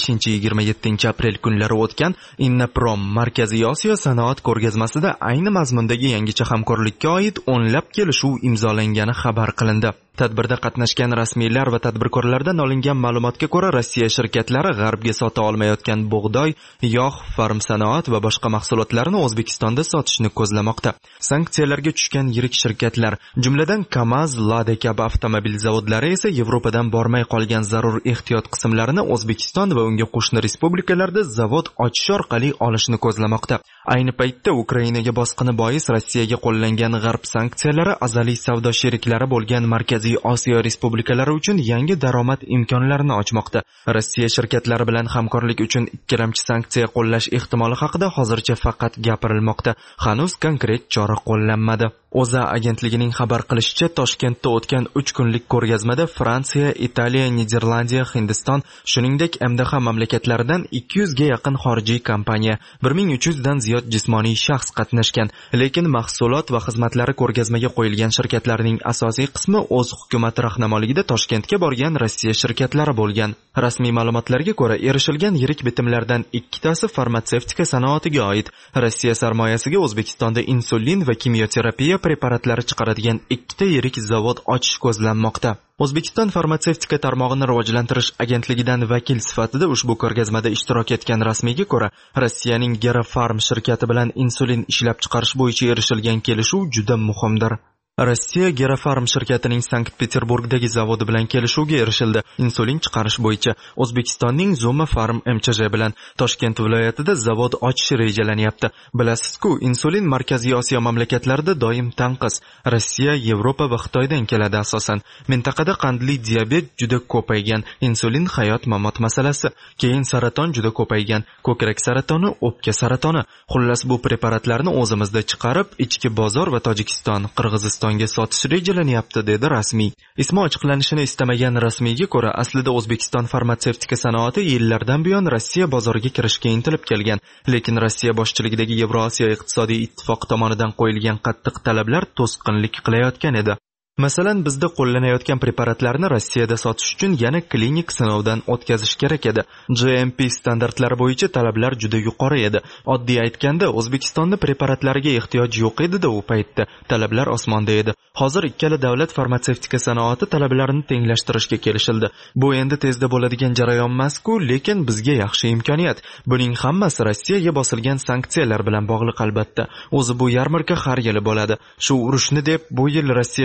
25-27 aprel kunlari o'tgan Innaprom Markaziy Osiyo sanoat ko'rgazmasida ayni mazmundagi yangicha hamkorlikka oid o'nlab kelishuv imzolangani xabar qilindi. Tadbirda qatnashgan rasmiylar va tadbirkorlardan olingan ma'lumotga ko'ra, Rossiya shirkatlari g'arbga sota olmayotgan bug'doy, yog', farm sanoat va boshqa mahsulotlarni O'zbekistonda sotishni ko'zlamoqda. Sanksiyalarga tushgan yirik shirkatlar, jumladan KAMAZ, Lada kabi avtomobil zavodlari esa Yevropadan bormay qolgan zarur ehtiyot qismlarini O'zbekiston va unga qo'shni respublikalarda zavod ochish orqali olishni ko'zlamoqda. Ayni paytda Ukrainaga bosqini bois Rossiyaga qo'llangan g'arb sanksiyalari azaliy savdo sheriklari bo'lgan Markaziy Osiyo respublikalari uchun yangi daromad imkonlarini ochmoqda. Rossiya shirkatlari bilan hamkorlik uchun ikkilamchi sanksiya qo'llash ehtimoli haqida hozircha faqat gapirilmoqda. Hanuz konkret chora qo'llanmadi. O'zA agentligining xabar qilishicha, Toshkentda o'tgan 3 kunlik ko'rgazmada Fransiya, Italiya, Niderlandiya, Hindiston, shuningdek MDH mamlakatlaridan 200 ga yaqin xorijiy kompaniya, 1300 dan ziyod jismoniy shaxs qatnashgan. Lekin mahsulot va xizmatlari ko'rgazmaga qo'yilgan shirkatlarning asosiy qismi o'z hukumati rahnamoligida Toshkentga borgan Rossiya shirkatlari bo'lgan. Rasmiy ma'lumotlarga ko'ra, erishilgan yirik bitimlardan 2 tasi farmatsevtika sanoatiga oid. Rossiya sarmoyasiga O'zbekistonda insulin va kimyoterapiya preparatlari chiqaradigan 2 ta yirik zavod ochish ko'zlanmoqda. O'zbekiston farmatsevtika tarmog'ini rivojlantirish agentligidan vakil sifatida ushbu ko'rgazmada ishtirok etgan rasmiyga ko'ra, Rossiyaning Gerafarm shirkati bilan insulin ishlab chiqarish bo'yicha erishilgan kelishuv juda muhimdir. Rossiya Gerafarm shirkatining Sankt-Peterburgdagi zavodi bilan kelishuvga erishildi. Insulin chiqarish bo'yicha O'zbekistonning Zuma Farm MCJ bilan Toshkent viloyatida zavod ochish rejalanyapti. Bilasizku, insulin Markaziy Osiyo mamlakatlarida doim tanqis. Rossiya, Yevropa va Xitoydan keladi asosan. Mintaqada qandli diabet juda ko'paygan, insulin hayot-mamot masalasi, keyin saraton juda ko'paygan, ko'krak saratoni, o'pka saratoni. Xullas bu preparatlarni o'zimizda chiqarib, ichki bozor va Tojikiston, Qirg'iziston sotish rejalanyapti, dedi rasmiy. Ismi ochiqlanishini istamagan rasmiyga ko'ra, aslida O'zbekiston farmatsevtika sanoati yillardan buyon Rossiya bozoriga kirishga intilib kelgan, lekin Rossiya boshchiligidagi Yevrosiyo iqtisodiy ittifoq tomonidan qo'yilgan qattiq talablar to'sqinlik qilayotgan edi. Masalan, bizda qo'llanayotgan preparatlarni Rossiyada sotish uchun yana klinik sinovdan o'tkazish kerak edi. GMP standartlari bo'yicha talablar juda yuqori edi. Oddiy aytganda, O'zbekistonda preparatlariga ehtiyoj yo'q edi-da u paytda. Talablar osmonda edi. Hozir ikkala davlat farmatsevtika sanoati talablarini tenglashtirishga kelishildi. Bu endi tezda bo'ladigan jarayon emas-ku, lekin bizga yaxshi imkoniyat. Buning hammasi Rossiyaga bosilgan sanksiyalar bilan bog'liq albatta. O'zi bu yarmarka har yili bo'ladi. Shu urushni deb bu yil Rossiya shirkatlari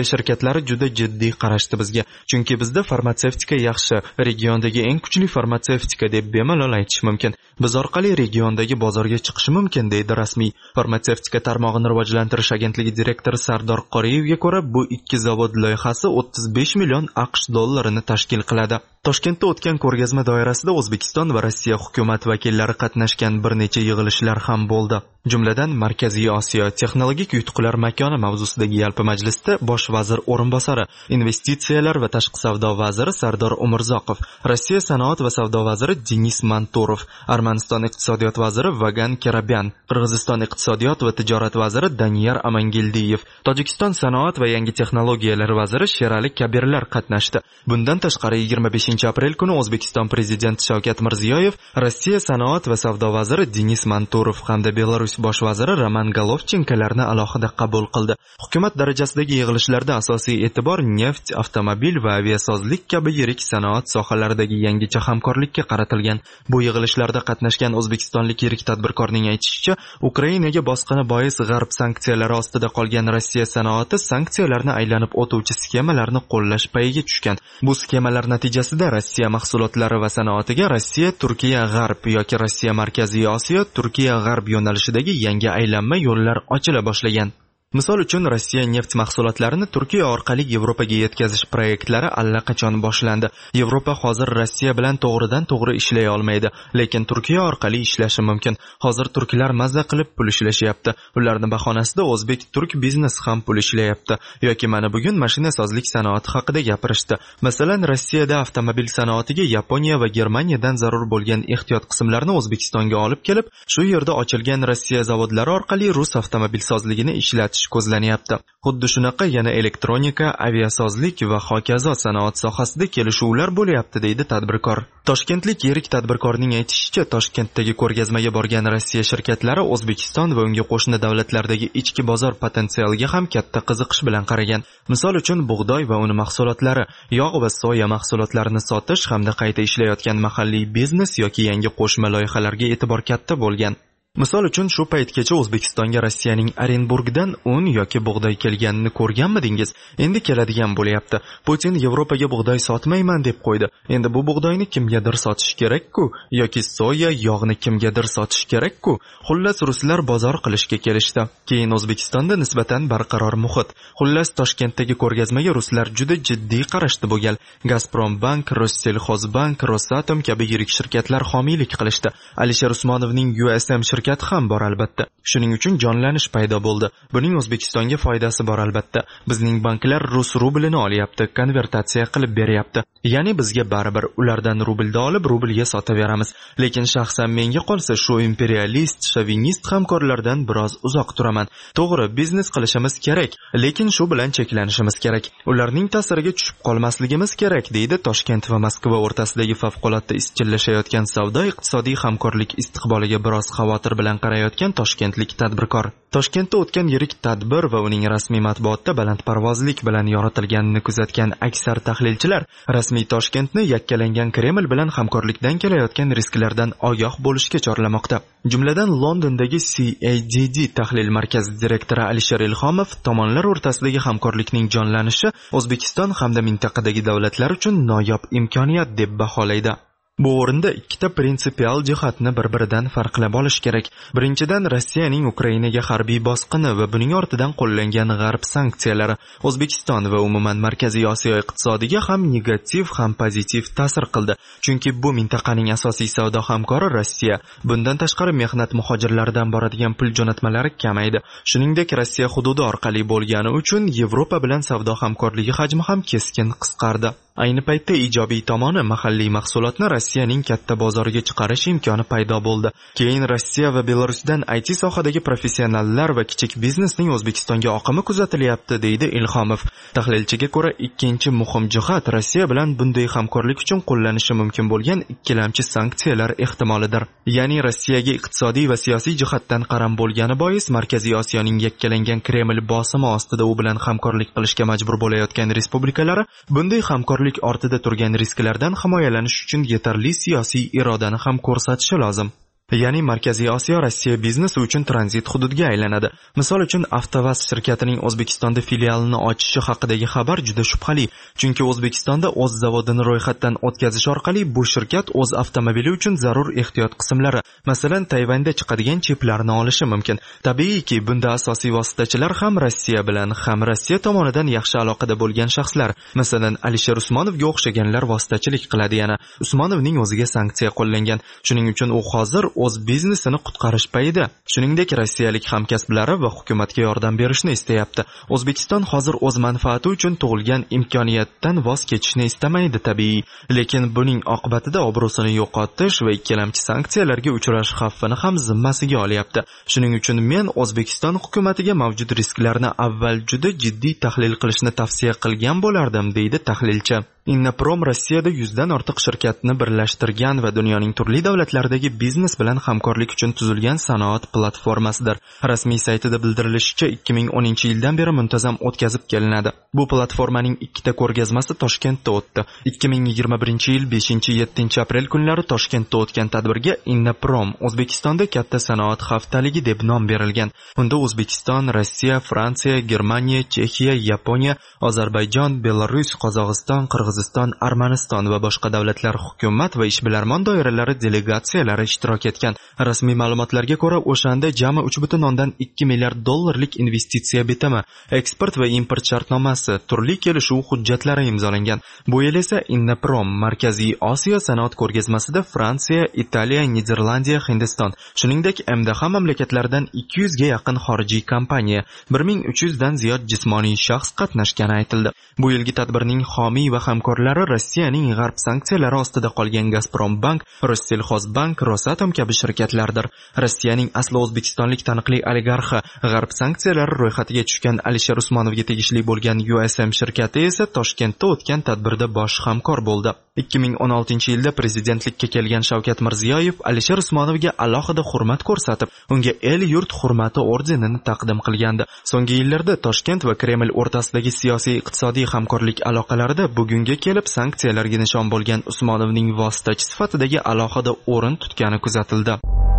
sherikatlari juda jiddiy qarashdi bizga, chunki bizda farmatsevtika yaxshi, regiondagi eng kuchli farmatsevtika deb bemalol aytish mumkin. Biz orqali regiondagi bozorga chiqish mumkin, deydi rasmiy farmatsevtika tarmog'ini rivojlantirish agentligi direktori Sardor Qoriyevga ko'ra, bu ikki zavod loyihasi 35 million AQSh dollarini tashkil qiladi. Toshkentda o'tgan ko'rgazma doirasida O'zbekiston va Rossiya hukumat vakillari qatnashgan bir necha yig'ilishlar ham bo'ldi. Jumladan Markaziy Osiyo texnologik yutuqlar makoni mavzusidagi yalpi majlisda bosh vazir o'rinbosari, investitsiyalar va tashqi savdo vaziri Sardor Umurzoqov, Rossiya sanoat va savdo vaziri Denis Manturov, Armaniston iqtisodiyot vaziri Vagan Kerabyan, Qirg'iziston iqtisodiyot va tijorat vaziri Daniyar Amangildiyev, Tojikiston sanoat va yangi texnologiyalar vaziri Sherali Kabirlar qatnashdi. Bundan tashqari 25 aprel kuni O'zbekiston prezidenti Shavkat Mirziyoyev, Rossiya sanoat va savdo vaziri Denis Manturov hamda Belarus bosh vaziri Roman Golovchenkolarni alohida qabul qildi. Hukumat darajasidagi yig'ilishlarda asosiy e'tibor neft, avtomobil va aviasozlik kabi yirik sanoat sohalaridagi yangicha hamkorlikka qaratilgan. Bu yig'ilishlarda qatnashgan o'zbekistonlik yirik tadbirkorning aytishicha, Ukrainaga bosqini bois g'arb sanksiyalari ostida qolgan Rossiya sanoati sanksiyalarni aylanib o'tuvchi sxemalarni qo'llash payiga tushgan. Bu sxemalar natijasida Rossiya mahsulotlari va sanoatiga Rossiya, Turkiya, G'arb yoki Rossiya, Markaziy Osiyo, Turkiya, G'arb yo'nalishidagi yangi aylanma yo'llar ochila boshlagan. Misol uchun, Rossiya neft mahsulotlarini Turkiya orqali Yevropaga yetkazish proyektlari allaqachon boshlandi. Yevropa hozir Rossiya bilan to'g'ridan-to'g'ri ishlay olmaydi, lekin Turkiya orqali ishlashi mumkin. Hozir turklar mazza qilib pul ishlashyapti. Ularning bahonasida o'zbek-turk biznes ham pul ishlayapti. Yoki mana bugun mashina sozlik sanoati haqida gapirishdi. Masalan, Rossiyada avtomobil sanoatiga Yaponiya va Germaniyadan zarur bo'lgan ehtiyot qismlarni O'zbekistonga olib kelib, shu yerda ochilgan Rossiya zavodlari orqali rus avtomobil sozligini ishlatish ko'zlanyapti. Xuddi shunaqa yana elektronika, aviasozlik va hokazo sanoat sohasida kelishuvlar bo'lyapti, deydi tadbirkor. Toshkentlik yirik tadbirkorning aytishicha, Toshkentdagi ko'rgazmaga borgan Rossiya shirkatlari O'zbekiston va unga qo'shni davlatlardagi ichki bozor potensialiga ham katta qiziqish bilan qaragan. Misol uchun, bug'doy va uni mahsulotlari, yog' va soya mahsulotlarini sotish hamda qayta ishlayotgan mahalliy biznes yoki yangi qo'shma loyihalarga e'tibor katta bo'lgan. Misol uchun, shu paytgacha O'zbekistonga Rossiyaning Orenburgdan un yoki bug'doy kelganini ko'rganmidingiz? Endi keladigan bo'lyapti. Putin Yevropaga bug'doy sotmayman deb qo'ydi. Endi bu bug'doyni kimgadir sotish kerak-ku, yoki soya, yog'ni kimgadir sotish kerak-ku. Xullas, ruslar bozor qilishga kelishdi. Keyin O'zbekistonda nisbatan barqaror muhit. Xullas, Toshkentdagi ko'rgazmaga ruslar juda jiddiy qarashdi bu gal. Gazprombank, Rossellxozbank, Rosatom kabi yirik shirkatlar homiylik qilishdi. Alisher Usmonovning USM shirkati ham bor albatta. Shuning uchun jonlanish paydo bo'ldi. Buning O'zbekistonga foydasi bor albatta. Bizning banklar rus rublini olyapti, konvertatsiya qilib beryapti. Ya'ni bizga baribir ulardan rublda olib rublga sotaveramiz. Lekin shaxsan menga qolsa shu imperialist, shovinist hamkorlardan biroz uzoq turaman. To'g'ri, biznes qilishimiz kerak, lekin shu bilan cheklanishimiz kerak. Ularning ta'siriga tushib qolmasligimiz kerak, deydi Toshkent va Moskva o'rtasidagi favqulodda izchillashayotgan savdo-iqtisodiy hamkorlik istiqboliga biroz xavotir bilan qarayotgan toshkentlik tadbirkor. Toshkentda o'tgan yirik tadbir va uning rasmiy matbuotda balandparvozlik bilan yoritilganini kuzatgan aksar tahlilchilar rasmiy Toshkentni yakkalangan Kreml bilan hamkorlikdan kelayotgan risklardan ogoh bo'lishga chorlamoqda. Jumladan Londondagi CADD tahlil markazi direktori Alisher Ilhomov tomonlar o'rtasidagi hamkorlikning jonlanishi O'zbekiston hamda mintaqadagi davlatlar uchun noyob imkoniyat deb baholaydi. Bu o'rinda ikkita prinsipial jihatni bir-biridan farqlab olish kerak. Birinchidan, Rossiyaning Ukrainaga harbiy bosqini va buning ortidan qo'llangan g'arb sanksiyalari O'zbekiston va umuman Markaziy Osiyo iqtisodiga ham negativ, ham pozitiv ta'sir qildi. Chunki bu mintaqaning asosiy savdo hamkori Rossiya. Bundan tashqari mehnat muhojirlaridan boradigan pul jo'natmalari kamaydi. Shuningdek, Rossiya hududi orqali bo'lgani uchun Yevropa bilan savdo hamkorligi hajmi ham keskin qisqardi. Ayni paytda ijobiy tomoni mahalliy mahsulotni Rossiyaning katta bozoriga chiqarish imkoni paydo bo'ldi. Keyin Rossiya va Belarusdan IT sohadagi professionallar va kichik biznesning O'zbekistonga oqimi kuzatilyapti, deydi Ilhomov. Tahlilchiga ko'ra, ikkinchi muhim jihat Rossiya bilan bunday hamkorlik uchun qo'llanishi mumkin bo'lgan ikkilamchi sanksiyalar ehtimolidir. Ya'ni Rossiyaga iqtisodiy va siyosiy jihatdan qaram bo'lgani bois Markaziy Osiyoning yakkalangan Kreml bosimi ostida u bilan hamkorlik qilishga majbur bo'layotgan respublikalari bunday hamkorlik ortida turgan risklardan himoyalanish uchun yetarli siyosiy irodani ham ko'rsatishi lozim. ya'ni Markaziy Osiyo Rossiya biznesi uchun tranzit hududga aylanadi. Misol uchun, Avtovaz shirkatining O'zbekistonda filialini ochishi haqidagi xabar juda shubhali, chunki O'zbekistonda o'z zavodini ro'yxatdan o'tkazish orqali bu shirkat o'z avtomobili uchun zarur ehtiyot qismlari, masalan, Tayvanda chiqadigan chiplarni olishi mumkin. Tabiiyki, bunda asosiy vositachilar ham Rossiya bilan, ham Rossiya tomonidan yaxshi aloqada bo'lgan shaxslar, masalan, Alisher Usmonovga o'xshaganlar vositachilik qiladi. Yana Usmonovning o'ziga sanksiya qo'llangan. Shuning uchun u hozir o'z biznesini qutqarish payida. Shuningdek, rossiyalik hamkasblari va hukumatga yordam berishni istayapti. O'zbekiston hozir o'z manfaati uchun tug'ilgan imkoniyatdan voz kechishni istamaydi, tabiiy, lekin buning oqibatida obro'sini yo'qotish va ikkilamchi sanksiyalarga uchrash xavfini ham zimmasiga olyapti. Shuning uchun men O'zbekiston hukumatiga mavjud risklarni avval juda jiddiy tahlil qilishni tavsiya qilgan bo'lardim, deydi tahlilchi. Innaprom Rossiyada 100 dan ortiq shirkatni birlashtirgan va dunyoning turli davlatlaridagi biznes bilan hamkorlik uchun tuzilgan sanoat platformasidir. Rasmiy saytida bildirilishicha, 2010-yildan beri muntazam o'tkazib kelinadi. Bu platformaning ikkita ko'rgazmasi Toshkentda o'tdi. 2021-yil 5-7 aprel kunlari Toshkentda o'tgan tadbirga Innaprom O'zbekistonda katta sanoat haftaligi deb nom berilgan. Unda O'zbekiston, Rossiya, Fransiya, Germaniya, Chexiya, Yaponiya, Ozarbayjon, Belarus, Qozog'iston, Qirg'iziston, Armaniston va boshqa davlatlar hukumat va ishbilarmon doiralari delegatsiyalari ishtirok etgan. Rasmiy ma'lumotlarga ko'ra, o'shanda jami 3,2 milliard dollarlik investitsiya bitimi, eksport va import shartnomasi, turli kelishuv hujjatlari imzolangan. Bu yil esa Innaprom Markaziy Osiyo sanoat ko'rgazmasida Fransiya, Italiya, Niderlandiya, Hindiston, shuningdek MDH mamlakatlaridan 200 ga yaqin xorijiy kompaniya, 1300 dan ziyod jismoniy shaxs qatnashgani aytildi. Bu yilgi tadbirning homiy va hamkorlari Rossiyaning g'arb sanksiyalari ostida qolgan Gazprombank, Rossellxozbank, Rosatom kabi shirkatlardir. Rossiyaning asli o'zbekistonlik taniqli oligarxi, g'arb sanksiyalari ro'yxatiga tushgan Alisher Usmonovga tegishli bo'lgan USM shirkati esa Toshkentda o'tgan tadbirda bosh hamkor bo'ldi. 2016-yilda prezidentlikka kelgan Shavkat Mirziyoyev Alisher Usmonovga alohida hurmat ko'rsatib, unga el-yurt hurmati ordenini taqdim qilgandi. So'nggi yillarda Toshkent va Kreml o'rtasidagi siyosiy iqtisodiy hamkorlik aloqalarida bugunga kelib sanksiyalarga nishon bo'lgan Usmonovning vositachi sifatidagi alohida o'rin tutgani kuzatildi.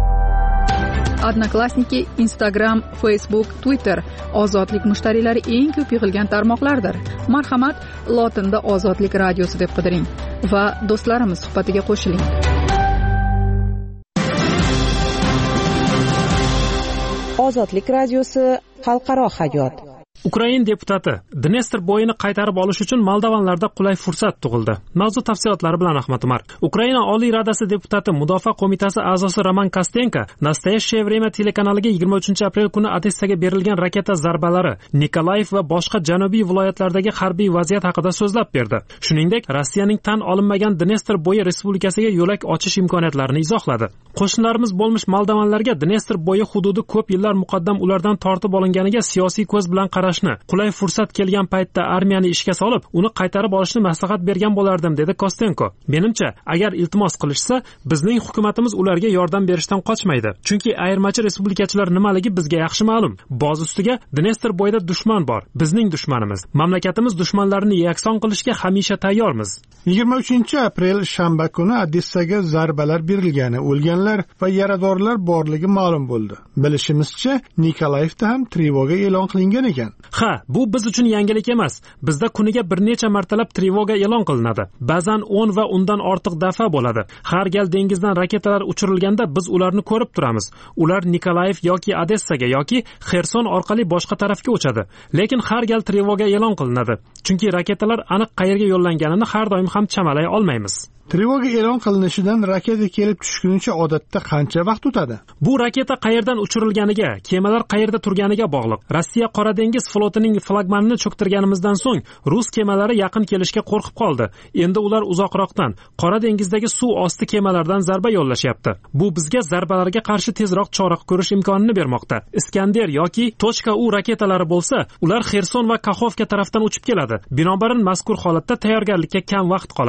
Odnoklassniki, Instagram, Facebook, Twitter ozodlik mushtariylari eng ko'p yig'ilgan tarmoqlardir. Marhamat, lotinda Ozodlik radiosi deb qidiring va do'stlarimiz suhbatiga qo'shiling. Ozodlik radiosi xalqaro hayot. Ukrain deputati Dnestr bo'yini qaytarib olish uchun moldovanlarda qulay fursat tug'ildi. Mavzu tafsilotlari bilan Ahmad Umar. Ukraina Oliy Radasi deputati Mudofaa qo'mitasi a'zosi Roman Kostenko Nastoящее время telekanaliga 23 aprel kuni Odessaga berilgan raketa zarbalari, Nikolayev va boshqa janubiy viloyatlardagi harbiy vaziyat haqida so'zlab berdi. Shuningdek, Rossiyaning tan olinmagan Dnestr bo'yi respublikasiga yo'lak ochish imkoniyatlarini izohladi. Qo'shnilarimiz bo'lmish moldovanlarga Dnestr bo'yi hududi ko'p yillar muqaddam ulardan tortib olinganiga siyosiy ko'z bilan qulay fursat kelgan paytda armiyani ishga solib, uni qaytarib olishni maslahat bergan bo'lardim, dedi Kostenko. Menimcha, agar iltimos qilishsa, bizning hukumatimiz ularga yordam berishdan qochmaydi. Chunki ayirmachi respublikachilar nimaligi bizga yaxshi ma'lum. Boz ustiga Dnestr bo'yida dushman bor, bizning dushmanimiz. Mamlakatimiz dushmanlarini yakson qilishga hamisha tayyormiz. 23 aprel shanba kuni Odessaga zarbalar berilgani, o'lganlar va yaradorlar borligi ma'lum bo'ldi. Bilishimizcha, Nikolayevda ham trevoga e'lon qilingan ekan. Ha, bu biz uchun yangilik emas. Bizda kuniga bir necha martalab trevoga e'lon qilinadi. Ba'zan 10 va undan ortiq daf'a bo'ladi. Har gal dengizdan raketalar uchirilganda biz ularni ko'rib turamiz. Ular Nikolayev yoki Odessaga yoki Xerson orqali boshqa tarafga uchadi. Lekin har gal trevoga e'lon qilinadi. Chunki raketalar aniq qayerga yo'llanganini har doim ham chamalay olmaymiz. Trevoga e'lon qilinishidan raketa kelib tushgunicha odatda qancha vaqt o'tadi? Bu raketa qayerdan uchirilganiga, kemalar qayerda turganiga bog'liq. Rossiya Qora dengiz flotining flagmanini cho'ktirganimizdan so'ng rus kemalari yaqin kelishga qo'rqib qoldi. Endi ular uzoqroqdan, Qora dengizdagi suv osti kemalardan zarba yo'llashyapti. Bu bizga zarbalarga qarshi tezroq chora ko'rish imkonini bermoqda. Iskander yoki .U raketalari bo'lsa, ular Xerson va Kaxovka tarafdan uchib keladi. Binobarin mazkur holatda tayyorgarlikka kam vaqt qoladi.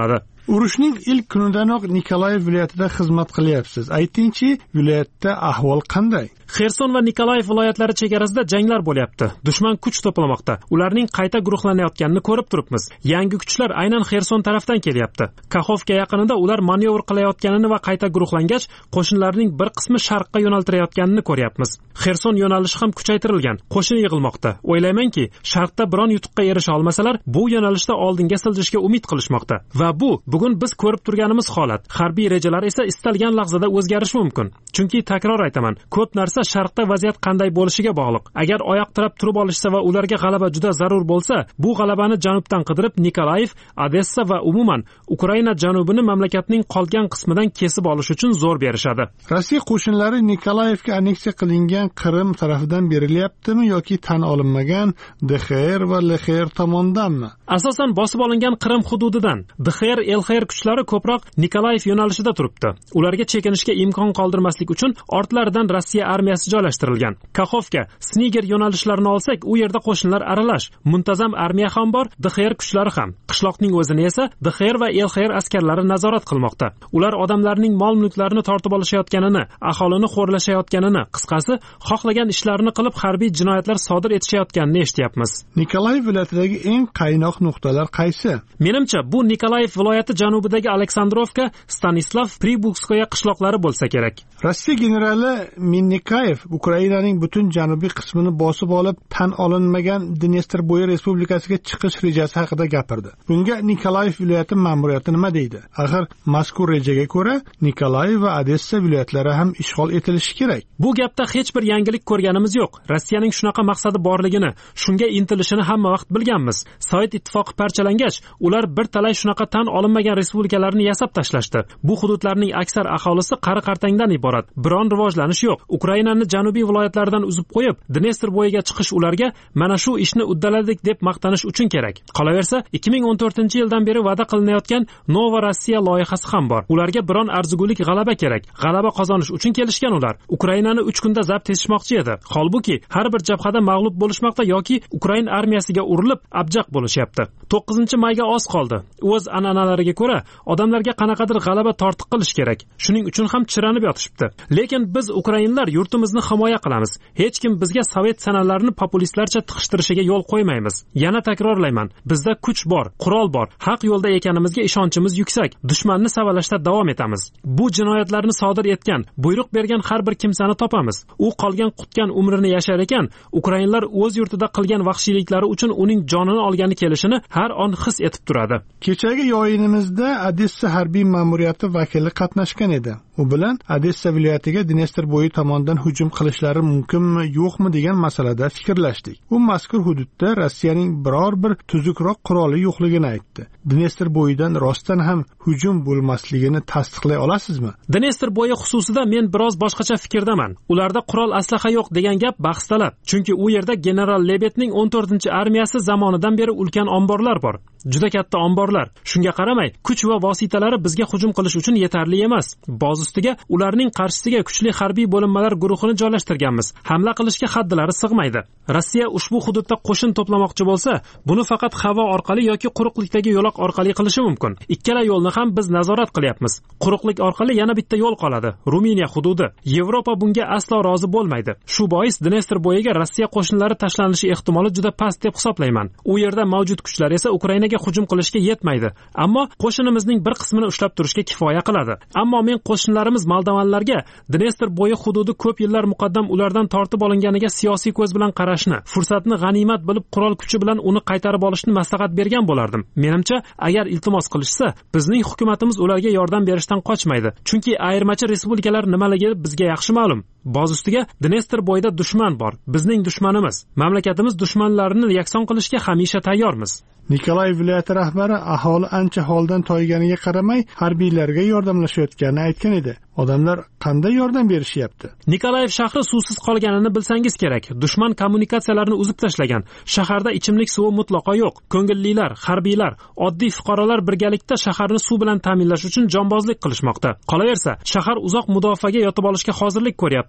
Urushning ilk kunidanoq Nikolayev viloyatida xizmat qilyapsiz. Aytingchi, viloyatda ahvol qanday? Xerson va Nikolayev viloyatlari chegarasida janglar bo'lyapti. Dushman kuch to'plamoqda. Ularning qayta guruhlanayotganini ko'rib turibmiz. Yangi kuchlar aynan Xerson tarafdan kelyapti. Kaxovka yaqinida ular manyovr qilayotganini va qayta guruhlangach, qo'shinlarning bir qismi sharqqa yo'naltirayotganini ko'ryapmiz. Xerson yo'nalishi ham kuchaytirilgan. Qo'shin yig'ilmoqda. O'ylaymanki, sharqda biron yutuqqa erisha olmasalar, bu yo'nalishda oldinga siljishga umid qilishmoqda. Va bugun biz ko'rib turganimiz holat. Harbiy rejalar esa istalgan lahzada o'zgarishi mumkin. Chunki takror aytaman, ko'p narsa sharqda vaziyat qanday bo'lishiga bog'liq. Agar oyoq tirab turib olishsa va ularga g'alaba juda zarur bo'lsa, bu g'alabani janubdan qidirib Nikolayev, Odessa va umuman Ukraina janubini mamlakatning qolgan qismidan kesib olish uchun zo'r berishadi. Rossiya qo'shinlari Nikolayevga anneksiya qilingan Qrim tarafidan berilyaptimi yoki tan olinmagan DXR va LXR tomonidanmi? Asosan bosib olingan Qrim hududidan. DXR, LXR kuchlari ko'proq Nikolayev yo'nalishida turibdi. Ularga chekinishga imkon qoldirmaslik uchun ortlaridan Rossiya armiyasi joylashtirilgan. Kaxovka, Sniger yo'nalishlarini olsak, u yerda qo'shinlar aralash. Muntazam armiya ham bor, DXR kuchlari ham. Qishloqning o'zini esa DXR va LXR askarlari nazorat qilmoqda. Ular odamlarning mol-mulklarini tortib olishayotganini, aholini xo'rlashayotganini, qisqasi, xohlagan ishlarini qilib harbiy jinoyatlar sodir etishayotganini eshityapmiz. Nikolayev viloyatidagi eng qaynoq nuqtalar qaysi? Menimcha, bu Nikolayev viloyati janubidagi Aleksandrovka, Stanislav, Pribukskoye qishloqlari bo'lsa kerak. Rossiya generali Minnikayev Ukrainaning butun janubiy qismini bosib olib, tan olinmagan Dnestr bo'yi respublikasiga chiqish rejasi haqida gapirdi. Bunga Nikolayev viloyati ma'muriyati nima deydi? Axir mazkur rejaga ko'ra Nikolayev va Odessa viloyatlari ham ishg'ol etilishi kerak. Bu gapda hech bir yangilik ko'rganimiz yo'q. Rossiyaning shunaqa maqsadi borligini, shunga intilishini hamma vaqt bilganmiz. Sovet ittifoqi parchalangach, ular bir talay shunaqa tan olinmagan respublikalarni yasab tashlashdi. Bu hududlarning aksar aholisi qari-qartangdan iborat. Biron rivojlanish yo'q. Ukrainani janubiy viloyatlaridan uzib qo'yib, Dnestr bo'yiga chiqish ularga mana shu ishni uddaladik deb maqtanish uchun kerak. Qolaversa, 2014-yildan beri va'da qilinayotgan Nova Rossiya loyihasi ham bor. Ularga biron arzigulik g'alaba kerak. G'alaba qozonish uchun kelishgan ular. Ukrainani 3 kunda zabt etishmoqchi edi. Holbuki, har bir jabhada mag'lub bo'lishmoqda yoki Ukraina armiyasiga urilib, abjaq bo'lishyapti. 9-mayga oz qoldi. O'z an'analariga ko'ra, odamlarga qanaqadir g'alaba tortiq qilish kerak. Shuning uchun ham chiranib yotishibdi. Lekin biz ukrainlar yurtimizni himoya qilamiz. Hech kim bizga sovet sanalarini populistlarcha tiqishtirishiga yo'l qo'ymaymiz. Yana takrorlayman, bizda kuch bor, qurol bor, haq yo'lda ekanimizga ishonchimiz yuksak. Dushmanni savalashda davom etamiz. Bu jinoyatlarni sodir etgan, buyruq bergan har bir kimsani topamiz. U qolgan qutgan umrini yashar ekan, ukrainlar o'z yurtida qilgan vahshiyliklari uchun uning jonini olgani kelishini har on his etib turadi. Kechagi yo'yinimizda Odessa harbiy ma'muriyati vakili qatnashgan edi. U bilan Odessa viloyatiga Dnestr bo'yi tomonidan hujum qilishlari mumkinmi, yo'qmi degan masalada fikrlashdik. U mazkur hududda Rossiyaning biror bir tuzukroq quroli yo'qligini aytdi. Dnestr bo'yidan rostdan ham hujum bo'lmasligini tasdiqlay olasizmi? Dnestr bo'yi xususida men biroz boshqacha fikrdaman. Ularda qurol aslaha yo'q degan gap bahs talab. Chunki u yerda general Lebetning 14-armiyasi zamonidan beri ulkan omborlar bor. Juda katta omborlar. Shunga qaramay, kuch va vositalari bizga hujum qilish uchun yetarli emas. Boz ustiga ularning qarshisiga kuchli harbiy bo'linmalar guruhini joylashtirganmiz. Hamla qilishga haddilari sig'maydi. Rossiya ushbu hududda qo'shin to'plamoqchi bo'lsa, buni faqat havo orqali yoki quruqlikdagi yo'loq orqali qilishi mumkin. Ikkala yo'lni ham biz nazorat qilyapmiz. Quruqlik orqali yana bitta yo'l qoladi. Ruminiya hududi. Yevropa bunga aslo rozi bo'lmaydi. Shu bois Dnestr bo'yiga Rossiya qo'shinlari tashlanishi ehtimoli juda past deb hisoblayman. U yerda mavjud kuchlar esa Ukrainaga hujum qilishga yetmaydi. Ammo qo'shinimizning bir qismini ushlab turishga kifoya qiladi. Ammo men qo'shinlarimiz Moldavanlarga Dnestr bo'yi hududi ko'p yillar muqaddam ulardan tortib olinganiga siyosiy ko'z bilan qarashni, fursatni g'animat bilib qurol kuchi bilan uni qaytarib olishni maslahat bergan bo'lardim. Menimcha, agar iltimos qilishsa, bizning hukumatimiz ularga yordam berishdan qochmaydi. Chunki ayirmachi respublikalar nimaligi bizga yaxshi ma'lum. Boz ustiga Dnestr bo'yida dushman bor. Bizning dushmanimiz. Mamlakatimiz dushmanlarini yakson qilishga hamisha tayyormiz. Nikolayev viloyati rahbari aholi ancha holdan toyganiga qaramay harbiylarga yordamlashayotganini aytgan edi. Odamlar qanday yordam berishyapti? Nikolayev shahri suvsiz qolganini bilsangiz kerak. Dushman kommunikatsiyalarini uzib tashlagan. Shaharda ichimlik suvi mutlaqo yo'q. Ko'ngillilar, harbiylar, oddiy fuqarolar birgalikda shaharni suv bilan ta'minlash uchun jonbozlik qilishmoqda. Qolaversa, shahar uzoq mudofaaga yotib olishga hozirlik ko'ryapti.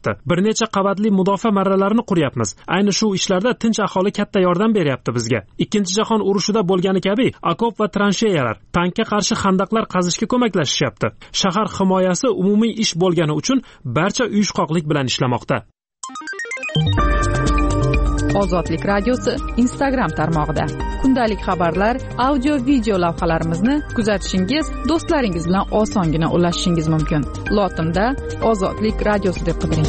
qilyapti. Bir necha qavatli mudofaa marralarini quryapmiz. Ayni shu ishlarda tinch aholi katta yordam beryapti bizga. Ikkinchi jahon urushida bo'lgani kabi okop va transheyalar, tankka qarshi xandaqlar qazishga ko'maklashishyapti. Shahar himoyasi umumiy ish bo'lgani uchun barcha uyushqoqlik bilan ishlamoqda. Ozodlik radiosi Instagram tarmog'ida kundalik xabarlar, audio video lavhalarimizni kuzatishingiz, do'stlaringiz bilan osongina ulashishingiz mumkin. Lotinda Ozodlik radiosi deb qidiring.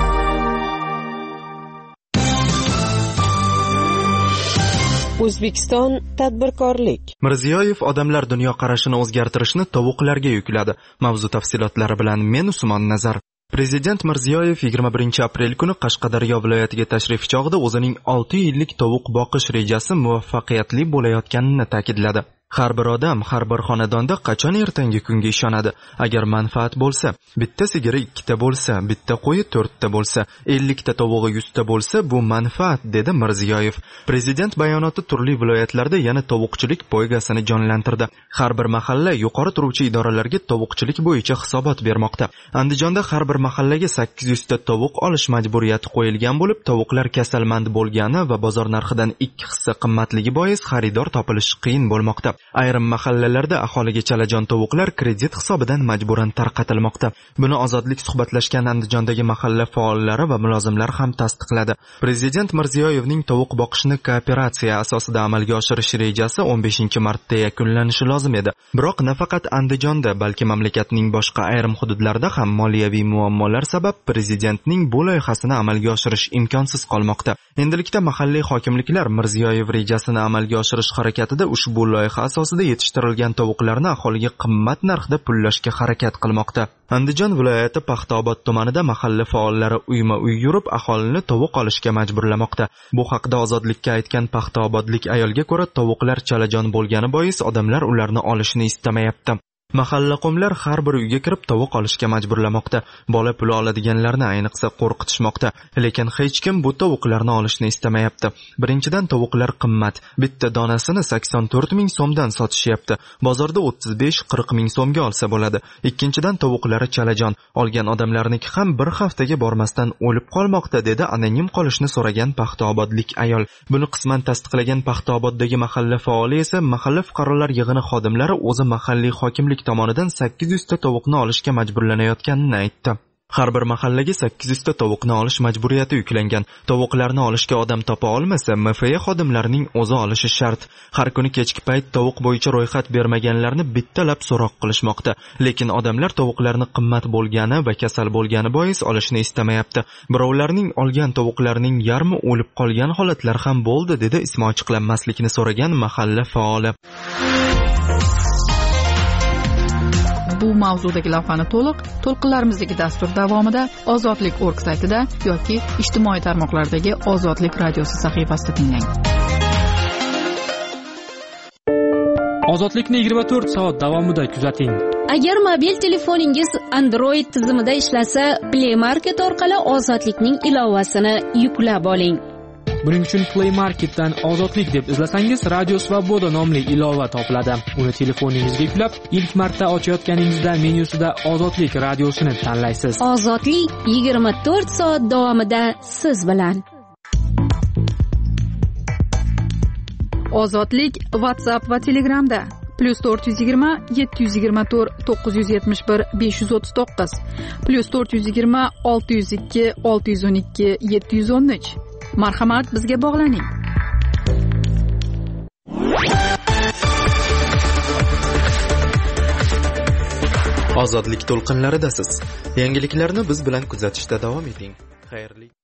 O'zbekiston tadbirkorlik. Mirziyoyev odamlar dunyoqarashini o'zgartirishni tovuqlarga yukladi. Mavzu tafsilotlari bilan men Usmon Nazar. Prezident Mirziyoyev 21 aprel kuni Qashqadaryo viloyatiga tashrif chog'ida o'zining 6 yillik tovuq boqish rejasi muvaffaqiyatli bo'layotganini ta'kidladi. Har bir odam, har bir xonadonda qachon ertangi kunga ishonadi? Agar manfaat bo'lsa, bitta sigiri 2 ta bo'lsa, bitta qo'yi 4 ta bo'lsa, 50 ta tovug'i 100 ta bo'lsa, bu manfaat, dedi Mirziyoyev. Prezident bayonoti turli viloyatlarda yana tovuqchilik poygasini jonlantirdi. Har bir mahalla yuqori turuvchi idoralarga tovuqchilik bo'yicha hisobot bermoqda. Andijonda har bir mahallaga 800 ta tovuq olish majburiyati qo'yilgan bo'lib, tovuqlar kasalmand bo'lgani va bozor narxidan 2 hissa qimmatligi bois xaridor topilish qiyin bo'lmoqda. Ayrim mahallalarda aholiga chalajon tovuqlar kredit hisobidan majburan tarqatilmoqda. Buni Ozodlik suhbatlashgan Andijondagi mahalla faollari va mulozimlar ham tasdiqladi. Prezident Mirziyoyevning tovuq boqishni kooperatsiya asosida amalga oshirish rejasi 15-martda yakunlanishi lozim edi. Biroq nafaqat Andijonda, balki mamlakatning boshqa ayrim hududlarida ham moliyaviy muammolar sabab prezidentning bu loyihasini amalga oshirish imkonsiz qolmoqda. Endilikda mahalliy hokimliklar Mirziyoyev rejasini amalga oshirish harakatida ushbu loyiha asosida yetishtirilgan tovuqlarni aholiga qimmat narxda pullashga harakat qilmoqda. Andijon viloyati Paxtaobod tumanida mahalla faollari uyma-uy yurib aholini tovuq olishga majburlamoqda. Bu haqda Ozodlikka aytgan paxtaobodlik ayolga ko'ra, tovuqlar chalajon bo'lgani bois odamlar ularni olishni istamayapti. Mahalla qo'mlar har bir uyga kirib tovuq olishga majburlamoqda. Bola puli oladiganlarni ayniqsa qo'rqitishmoqda. Lekin hech kim bu tovuqlarni olishni istamayapti. Birinchidan, tovuqlar qimmat. Bitta donasini 84 ming so'mdan sotishyapti. Bozorda 35-40 ming so'mga olsa bo'ladi. Ikkinchidan, tovuqlari chalajon. Olgan odamlarniki ham bir haftaga bormasdan o'lib qolmoqda, dedi anonim qolishni so'ragan paxtaobodlik ayol. Buni qisman tasdiqlagan Paxtaoboddagi mahalla faoli esa mahalla fuqarolar yig'ini xodimlari o'zi mahalliy hokimlik tomonidan 800 ta tovuqni olishga majburlanayotganini aytdi. Har bir mahallaga 800 ta tovuqni olish majburiyati yuklangan. Tovuqlarni olishga odam topa olmasa, MFA xodimlarining o'zi olishi shart. Har kuni kechki payt tovuq bo'yicha ro'yxat bermaganlarni bittalab so'roq qilishmoqda. Lekin odamlar tovuqlarni qimmat bo'lgani va kasal bo'lgani bois olishni istamayapti. Birovlarning olgan tovuqlarning yarmi o'lib qolgan holatlar ham bo'ldi, dedi ismi ochiqlanmaslikni so'ragan mahalla faoli. Bu mavzudagi lavhani to'lqinlarimizdagi dastur davomida Ozodlik.org saytida yoki ijtimoiy tarmoqlardagi Ozodlik radiosi sahifasida tinglang. Ozodlikni 24 soat davomida kuzating. Agar mobil telefoningiz Android tizimida ishlasa, Play Market orqali Ozodlikning ilovasini yuklab oling. Buning uchun Play Marketdan Ozodlik deb izlasangiz, Radio Svoboda nomli ilova topiladi. Uni telefoningizga yuklab, ilk marta ochayotganingizda menyusida Ozodlik radiosini tanlaysiz. Ozodlik 24 soat davomida siz bilan. Ozodlik WhatsApp va Telegramda +420 724 971 539 +420 602 612 713. Marhamat, bizga bog'laning. Ozodlik to'lqinlaridasiz. Yangiliklarni biz bilan kuzatishda davom eting. Xayrli